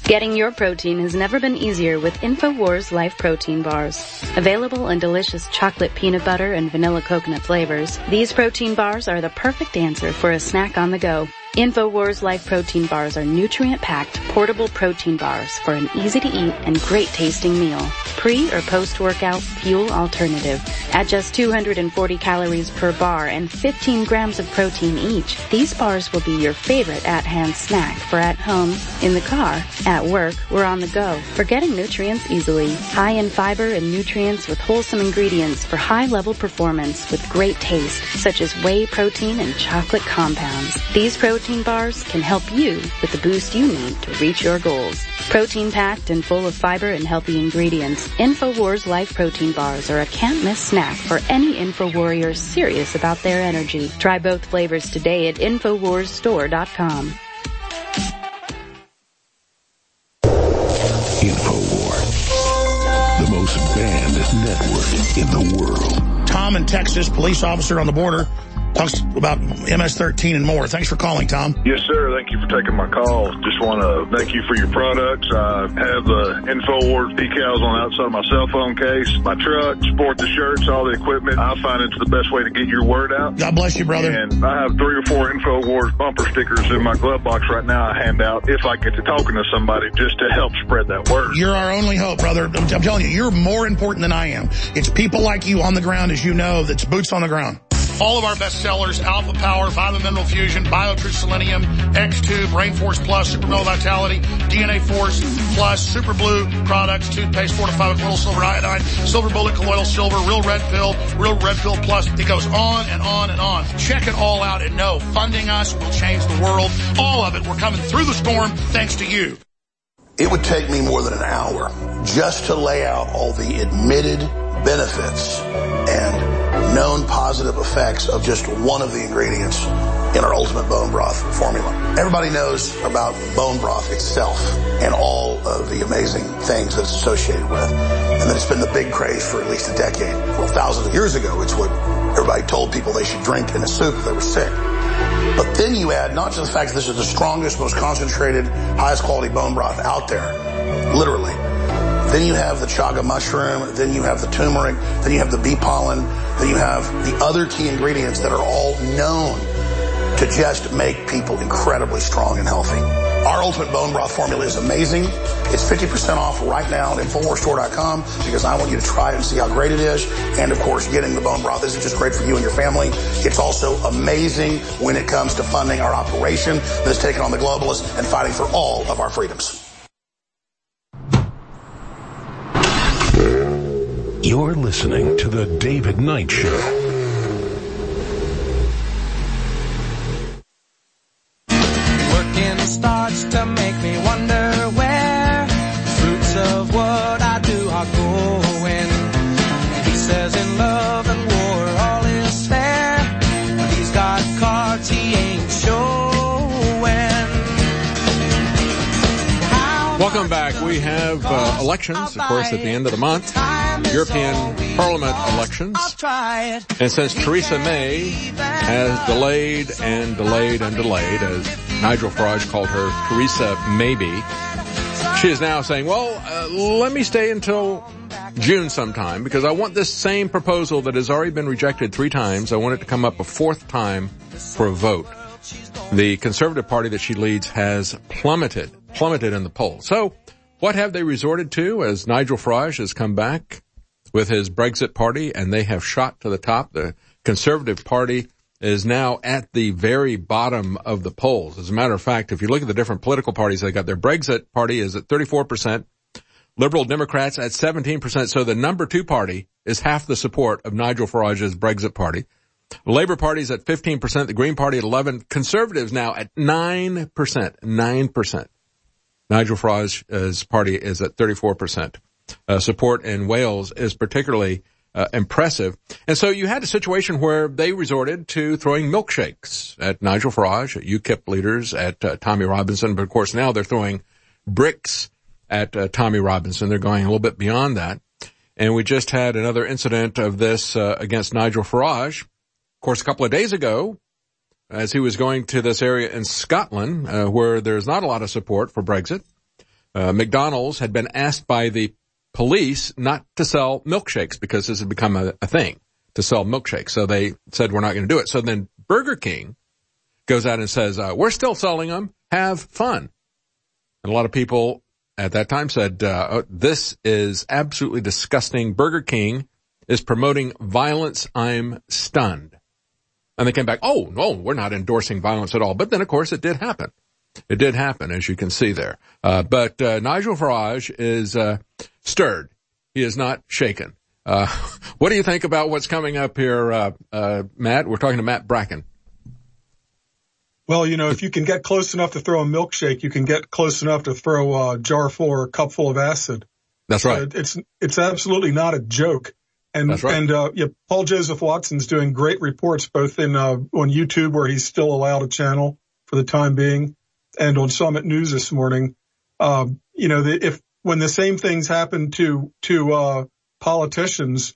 Getting your protein has never been easier with InfoWars Life Protein Bars. Available in delicious chocolate peanut butter and vanilla coconut flavors, these protein bars are the perfect answer for a snack on the go. InfoWars Life Protein Bars are nutrient-packed, portable protein bars for an easy-to-eat and great-tasting meal. Pre- or post-workout fuel alternative. At just two hundred forty calories per bar and fifteen grams of protein each, these bars will be your favorite at-hand snack for at home, in the car, at work, or on the go. For getting nutrients easily. High in fiber and nutrients with wholesome ingredients for high-level performance with great taste, such as whey protein and chocolate compounds. These protein Protein bars can help you with the boost you need to reach your goals. Protein-packed and full of fiber and healthy ingredients, InfoWars Life Protein Bars are a can't-miss snack for any InfoWarrior serious about their energy. Try both flavors today at InfoWars Store dot com. InfoWars, the most banned network in the world. Tom in Texas, police officer on the border, talks about M S thirteen and more. Thanks for calling, Tom. Yes, sir. Thank you for taking my call. Just want to thank you for your products. I have the InfoWars decals on the outside of my cell phone case, my truck, sport the shirts, all the equipment. I find it's the best way to get your word out. God bless you, brother. And I have three or four InfoWars bumper stickers in my glove box right now I hand out if I get to talking to somebody just to help spread that word. You're our only hope, brother. I'm, I'm telling you, you're more important than I am. It's people like you on the ground, as you know, that's boots on the ground. All of our best sellers, Alpha Power, Vitamin Mineral Fusion, BioTrue Selenium, X Tube, Rainforce Plus, Super Male Vitality, D N A Force Plus, Super Blue products, toothpaste, fortified with little silver iodine, Silver Bullet, colloidal silver, Real Red Pill, Real Red Pill Plus. It goes on and on and on. Check it all out and know funding us will change the world. All of it. We're coming through the storm thanks to you. It would take me more than an hour just to lay out all the admitted benefits and known positive effects of just one of the ingredients in our Ultimate Bone Broth formula. Everybody knows about bone broth itself and all of the amazing things that it's associated with, and that it's been the big craze for at least a decade. Well, thousands of years ago, it's what everybody told people they should drink in a soup if they were sick. But then you add not just the fact that this is the strongest, most concentrated, highest quality bone broth out there, literally. Then you have the chaga mushroom, then you have the turmeric, then you have the bee pollen, then you have the other key ingredients that are all known to just make people incredibly strong and healthy. Our Ultimate Bone Broth formula is amazing. It's fifty percent off right now at InfoWars Store dot com because I want you to try it and see how great it is. And of course, getting the bone broth isn't just great for you and your family. It's also amazing when it comes to funding our operation that's taking on the globalists and fighting for all of our freedoms. You're listening to The David Knight Show. Working starts to make me wonder where fruits of what I do are going. He says in love and war all is fair, but he's got cards he ain't showing. Welcome back. We have uh, elections, of course, at the end of the month. European Parliament elections. And since Theresa May has delayed and delayed and delayed, as Nigel Farage called her Theresa Maybe, she is now saying, well, uh, let me stay until June sometime because I want this same proposal that has already been rejected three times. I want it to come up a fourth time for a vote. The Conservative Party that she leads has plummeted, plummeted in the polls. So what have they resorted to as Nigel Farage has come back with his Brexit party and they have shot to the top? The Conservative Party is now at the very bottom of the polls. As a matter of fact, if you look at the different political parties, they got their Brexit party is at thirty-four percent, Liberal Democrats at seventeen percent. So the number two party is half the support of Nigel Farage's Brexit party. The Labour Party is at fifteen percent, the Green Party at eleven, Conservatives now at nine percent, nine percent. Nigel Farage's party is at thirty-four percent. Uh, support in Wales is particularly uh, impressive. And so you had a situation where they resorted to throwing milkshakes at Nigel Farage, at U KIP leaders, at uh, Tommy Robinson. But of course now they're throwing bricks at uh, Tommy Robinson. They're going a little bit beyond that. And we just had another incident of this uh, against Nigel Farage. Of course, a couple of days ago, as he was going to this area in Scotland, uh, where there's not a lot of support for Brexit, uh, McDonald's had been asked by the police not to sell milkshakes because this had become a, a thing to sell milkshakes. So they said, we're not going to do it. So then Burger King goes out and says, uh, we're still selling them. Have fun. And a lot of people at that time said, uh, oh, this is absolutely disgusting. Burger King is promoting violence. I'm stunned. And they came back, oh, no, we're not endorsing violence at all. But then, of course, it did happen. It did happen, as you can see there. Uh, but uh, Nigel Farage is uh, stirred. He is not shaken. Uh, what do you think about what's coming up here, uh, uh, Matt? We're talking to Matt Bracken. Well, you know, if you can get close enough to throw a milkshake, you can get close enough to throw a jar full or a cup full of acid. That's right. Uh, it's it's absolutely not a joke. And, That's right. and, uh, yeah, Paul Joseph Watson's doing great reports both in, uh, on YouTube where he's still allowed a channel for the time being and on Summit News this morning. Um, you know, the, if, when the same things happen to, to, uh, politicians,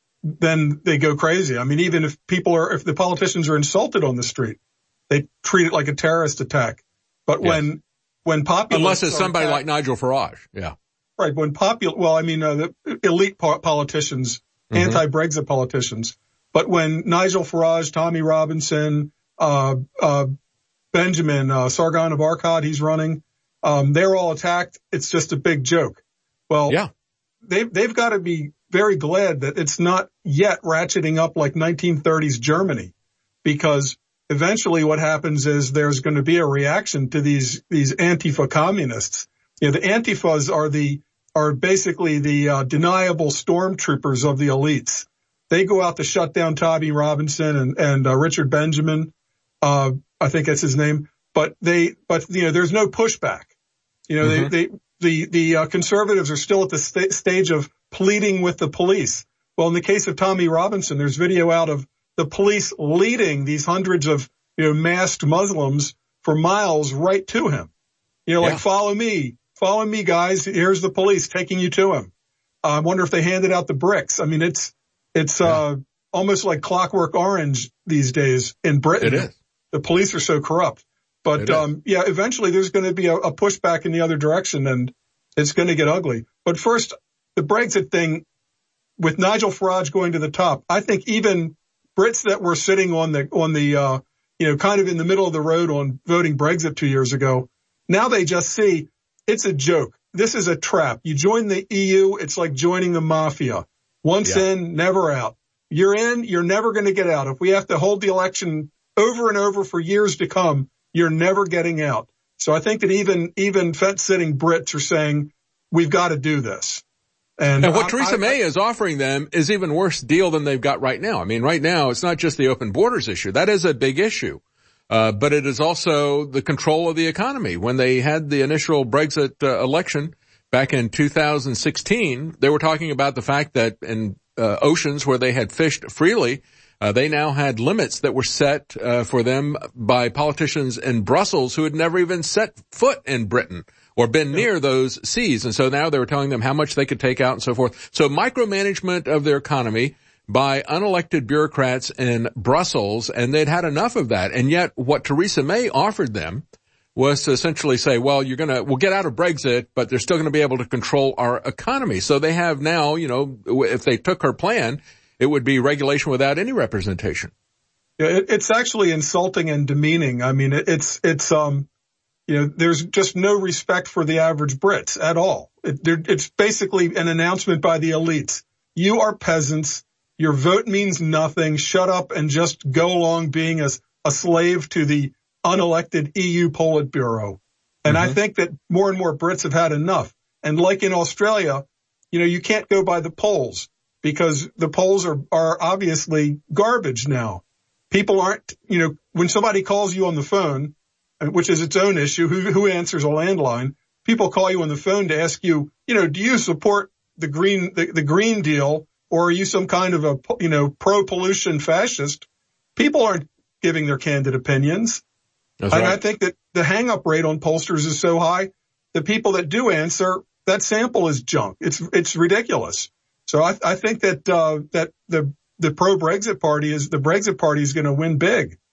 then they go crazy. I mean, even if people are, if the politicians are insulted on the street, they treat it like a terrorist attack. But yes. when, when populists Unless it's somebody attacked, like Nigel Farage. Yeah. Right. When popul, well, I mean, uh, the elite po- politicians, mm-hmm. anti-Brexit politicians. But when Nigel Farage, Tommy Robinson, uh, uh, Benjamin, uh, Sargon of Akkad, he's running, um, they're all attacked. It's just a big joke. Well, yeah. they've, they've got to be very glad that it's not yet ratcheting up like nineteen thirties Germany, because eventually what happens is there's going to be a reaction to these, these Antifa communists. You know, the Antifas are the, are basically the, uh, deniable stormtroopers of the elites. They go out to shut down Tommy Robinson and, and, uh, Richard Benjamin. Uh, I think that's his name, but they, but, you know, there's no pushback. You know, mm-hmm. they, they, the, the, uh, conservatives are still at the st- stage of pleading with the police. Well, in the case of Tommy Robinson, there's video out of the police leading these hundreds of, you know, masked Muslims for miles right to him. You know, like, yeah. follow me, follow me, guys. Here's the police taking you to him. Uh, I wonder if they handed out the bricks. I mean, it's, it's, yeah. uh, almost like Clockwork Orange these days in Britain. It is. The police are so corrupt. But, um, yeah, eventually there's going to be a, a pushback in the other direction and it's going to get ugly. But first, the Brexit thing with Nigel Farage going to the top, I think even Brits that were sitting on the, on the, uh, you know, kind of in the middle of the road on voting Brexit two years ago, now they just see it's a joke. This is a trap. You join the E U, it's like joining the mafia. Once yeah. in, never out. You're in, you're never going to get out. If we have to hold the election over and over for years to come, you're never getting out. So I think that even, even fence-sitting Brits are saying, we've got to do this. And, and what I, Theresa I, May is offering them is even worse deal than they've got right now. I mean, right now, it's not just the open borders issue. That is a big issue. Uh, but it is also the control of the economy. When they had the initial Brexit uh, election back in two thousand sixteen, they were talking about the fact that in uh, oceans where they had fished freely, uh, they now had limits that were set uh, for them by politicians in Brussels who had never even set foot in Britain or been near those seas. And so now they were telling them how much they could take out and so forth. So micromanagement of their economy by unelected bureaucrats in Brussels, and they'd had enough of that. And yet what Theresa May offered them was to essentially say, well, you're going to, we'll get out of Brexit, but they're still going to be able to control our economy. So they have now, you know, if they took her plan, it would be regulation without any representation. Yeah, it, it's actually insulting and demeaning. I mean, it, it's, it's, um, you know, there's just no respect for the average Brits at all. It, it's basically an announcement by the elites. You are peasants. Your vote means nothing. Shut up and just go along being a, a slave to the unelected E U Politburo. And mm-hmm. I think that more and more Brits have had enough. And like in Australia, you know, you can't go by the polls because the polls are, are obviously garbage now. People aren't, you know, when somebody calls you on the phone, which is its own issue, who, who answers a landline, people call you on the phone to ask you, you know, do you support the green, the, the green deal? Or are you some kind of a, you know, pro-pollution fascist? People aren't giving their candid opinions. That's and right. I think that the hang-up rate on pollsters is so high, the people that do answer, that sample is junk. It's, it's ridiculous. So I, I think that, uh, that the, the pro-Brexit party is, the Brexit party is going to win big.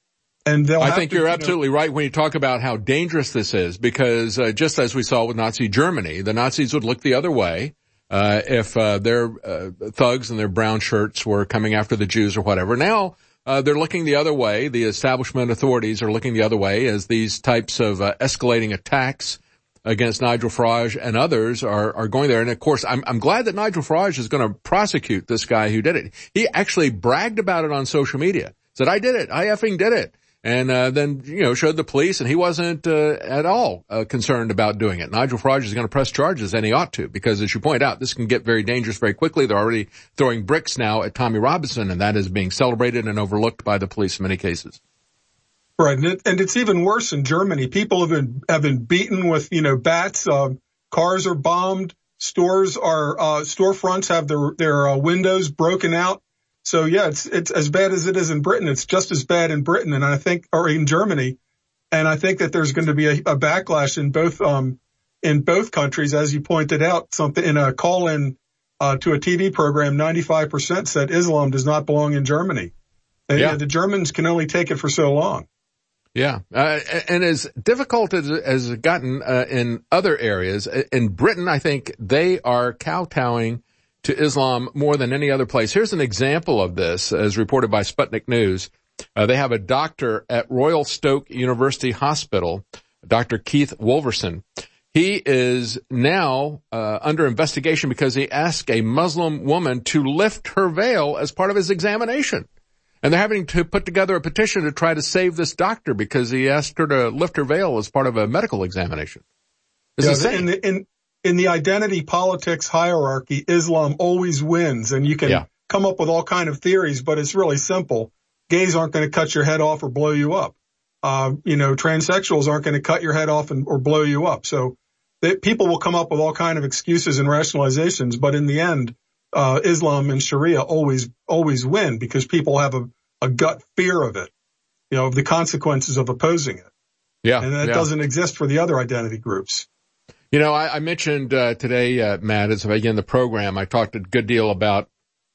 And they'll I have think to, you're you know, absolutely right when you talk about how dangerous this is, because uh, just as we saw with Nazi Germany, the Nazis would look the other way uh, if uh, their uh, thugs in their brown shirts were coming after the Jews or whatever. Now uh, they're looking the other way. The establishment authorities are looking the other way as these types of uh, escalating attacks against Nigel Farage and others are, are going there. And of course, I'm, I'm glad that Nigel Farage is going to prosecute this guy who did it. He actually bragged about it on social media, said, I did it. I effing did it. And, uh, then, you know, showed the police, and he wasn't, uh, at all, uh, concerned about doing it. Nigel Farage is going to press charges, and he ought to, because as you point out, this can get very dangerous very quickly. They're already throwing bricks now at Tommy Robinson, and that is being celebrated and overlooked by the police in many cases. Right. And, it, and it's even worse in Germany. People have been, have been beaten with, you know, bats, um, cars are bombed, stores are, uh, storefronts have their, their, uh, windows broken out. So yeah, it's, it's as bad as it is in Britain. It's just as bad in Britain. And I think, or in Germany. And I think that there's going to be a, a backlash in both, um, in both countries. As you pointed out, something in a call in, uh, to a T V program, ninety-five percent said Islam does not belong in Germany. And yeah. you know, the Germans can only take it for so long. Yeah. Uh, and as difficult as, as it's gotten, uh, in other areas, in Britain, I think they are kowtowing to Islam more than any other place. Here's an example of this, as reported by Sputnik News. Uh, they have a doctor at Royal Stoke University Hospital, Doctor Keith Wolverson. He is now uh, under investigation because he asked a Muslim woman to lift her veil as part of his examination. And they're having to put together a petition to try to save this doctor because he asked her to lift her veil as part of a medical examination. It's yeah, insane. In the, in, In the identity politics hierarchy, Islam always wins, and you can yeah. come up with all kind of theories, but it's really simple. Gays aren't going to cut your head off or blow you up. Uh, you know, transsexuals aren't going to cut your head off and, or blow you up. So they, people will come up with all kind of excuses and rationalizations, but in the end, uh, Islam and Sharia always, always win because people have a, a gut fear of it, you know, of the consequences of opposing it. Yeah. And that yeah. doesn't exist for the other identity groups. You know, I, I mentioned uh, today, uh, Matt, as I began the program, I talked a good deal about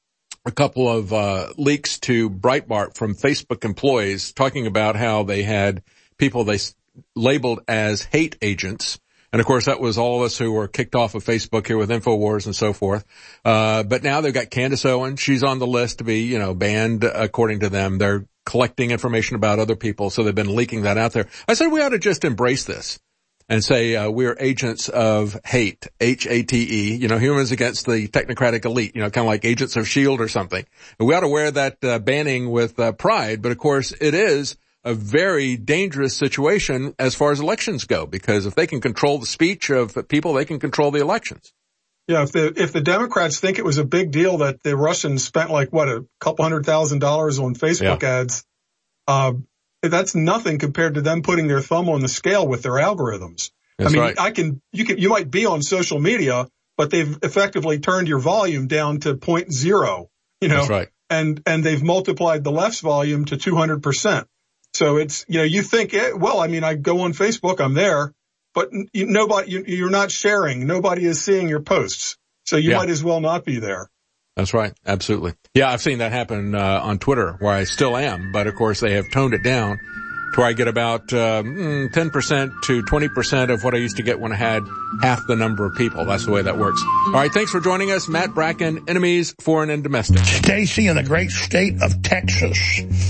a couple of uh, leaks to Breitbart from Facebook employees talking about how they had people they s- labeled as hate agents. And, of course, that was all of us who were kicked off of Facebook here with InfoWars and so forth. Uh, but now they've got Candace Owens. She's on the list to be, you know, banned according to them. They're collecting information about other people, so they've been leaking that out there. I said we ought to just embrace this and say uh, we're agents of hate, H A T E, you know, humans against the technocratic elite, you know, kind of like agents of S H I E L D or something. And we ought to wear that uh, banning with uh, pride, but of course it is a very dangerous situation as far as elections go, because if they can control the speech of people, they can control the elections. Yeah, if the if the Democrats think it was a big deal that the Russians spent like, what, a couple hundred thousand dollars on Facebook yeah. ads, uh, that's nothing compared to them putting their thumb on the scale with their algorithms. That's I mean, right. I can, you can, you might be on social media, but they've effectively turned your volume down to point zero, you know, That's right. and, and they've multiplied the left's volume to two hundred percent. So it's, you know, you think, well, I mean, I go on Facebook, I'm there, but you, nobody, you, you're not sharing. Nobody is seeing your posts. So you yeah. might as well not be there. That's right. Absolutely. Yeah, I've seen that happen uh, on Twitter, where I still am, but of course they have toned it down to where I get about um, ten percent to twenty percent of what I used to get when I had half the number of people. That's the way that works. All right, thanks for joining us. Matt Bracken, Enemies, Foreign and Domestic. Stacy in the great state of Texas,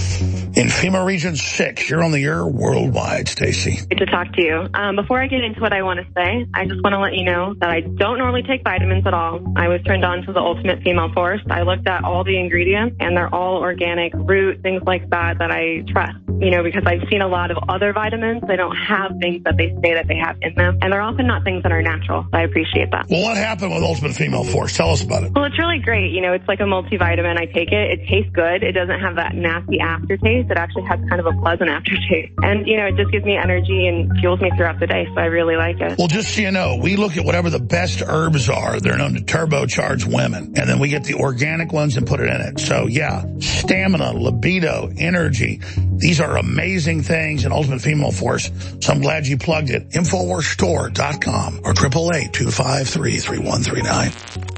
in FEMA Region six. You're on the air worldwide, Stacy. Good to talk to you. Um, before I get into what I want to say, I just want to let you know that I don't normally take vitamins at all. I was turned on to the Ultimate Female Force. I looked at all the ingredients, and they're all organic, root, things like that that I trust. You know, because I've seen a lot of other vitamins. They don't have things that they say that they have in them. And they're often not things that are natural. So I appreciate that. Well, what happened with Ultimate Female Force? Tell us about it. Well, it's really great. You know, it's like a multivitamin. I take it. It tastes good. It doesn't have that nasty aftertaste. It actually has kind of a pleasant aftertaste. And, you know, it just gives me energy and fuels me throughout the day. So I really like it. Well, just so you know, we look at whatever the best herbs are. They're known to turbocharge women. And then we get the organic ones and put it in it. So, yeah, stamina, libido, energy. These are amazing things in Ultimate Female Force, so I'm glad you plugged it. Infowars Store dot com or eight eight eight, two five three, three one three nine.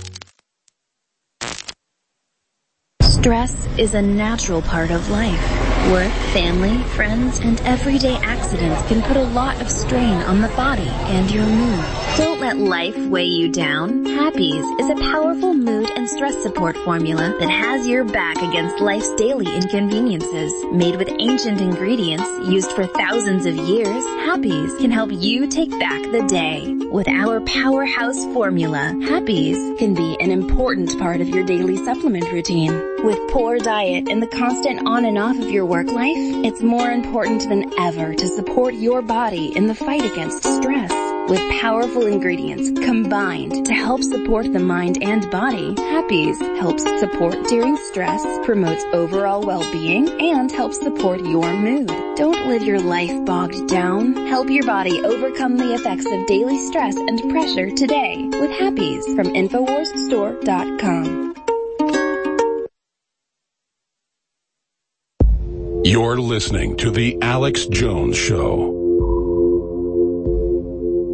Stress is a natural part of life. Work, family, friends, and everyday accidents can put a lot of strain on the body and your mood. Don't let life weigh you down. Happies is a powerful mood and stress support formula that has your back against life's daily inconveniences. Made with ancient ingredients used for thousands of years, Happies can help you take back the day. With our powerhouse formula, Happies can be an important part of your daily supplement routine. With poor diet and the constant on and off of your work life, it's more important than ever to support your body in the fight against stress. With powerful ingredients combined to help support the mind and body, Happies helps support during stress, promotes overall well-being, and helps support your mood. Don't live your life bogged down. Help your body overcome the effects of daily stress and pressure today with Happies from Infowars Store dot com. You're listening to The Alex Jones Show.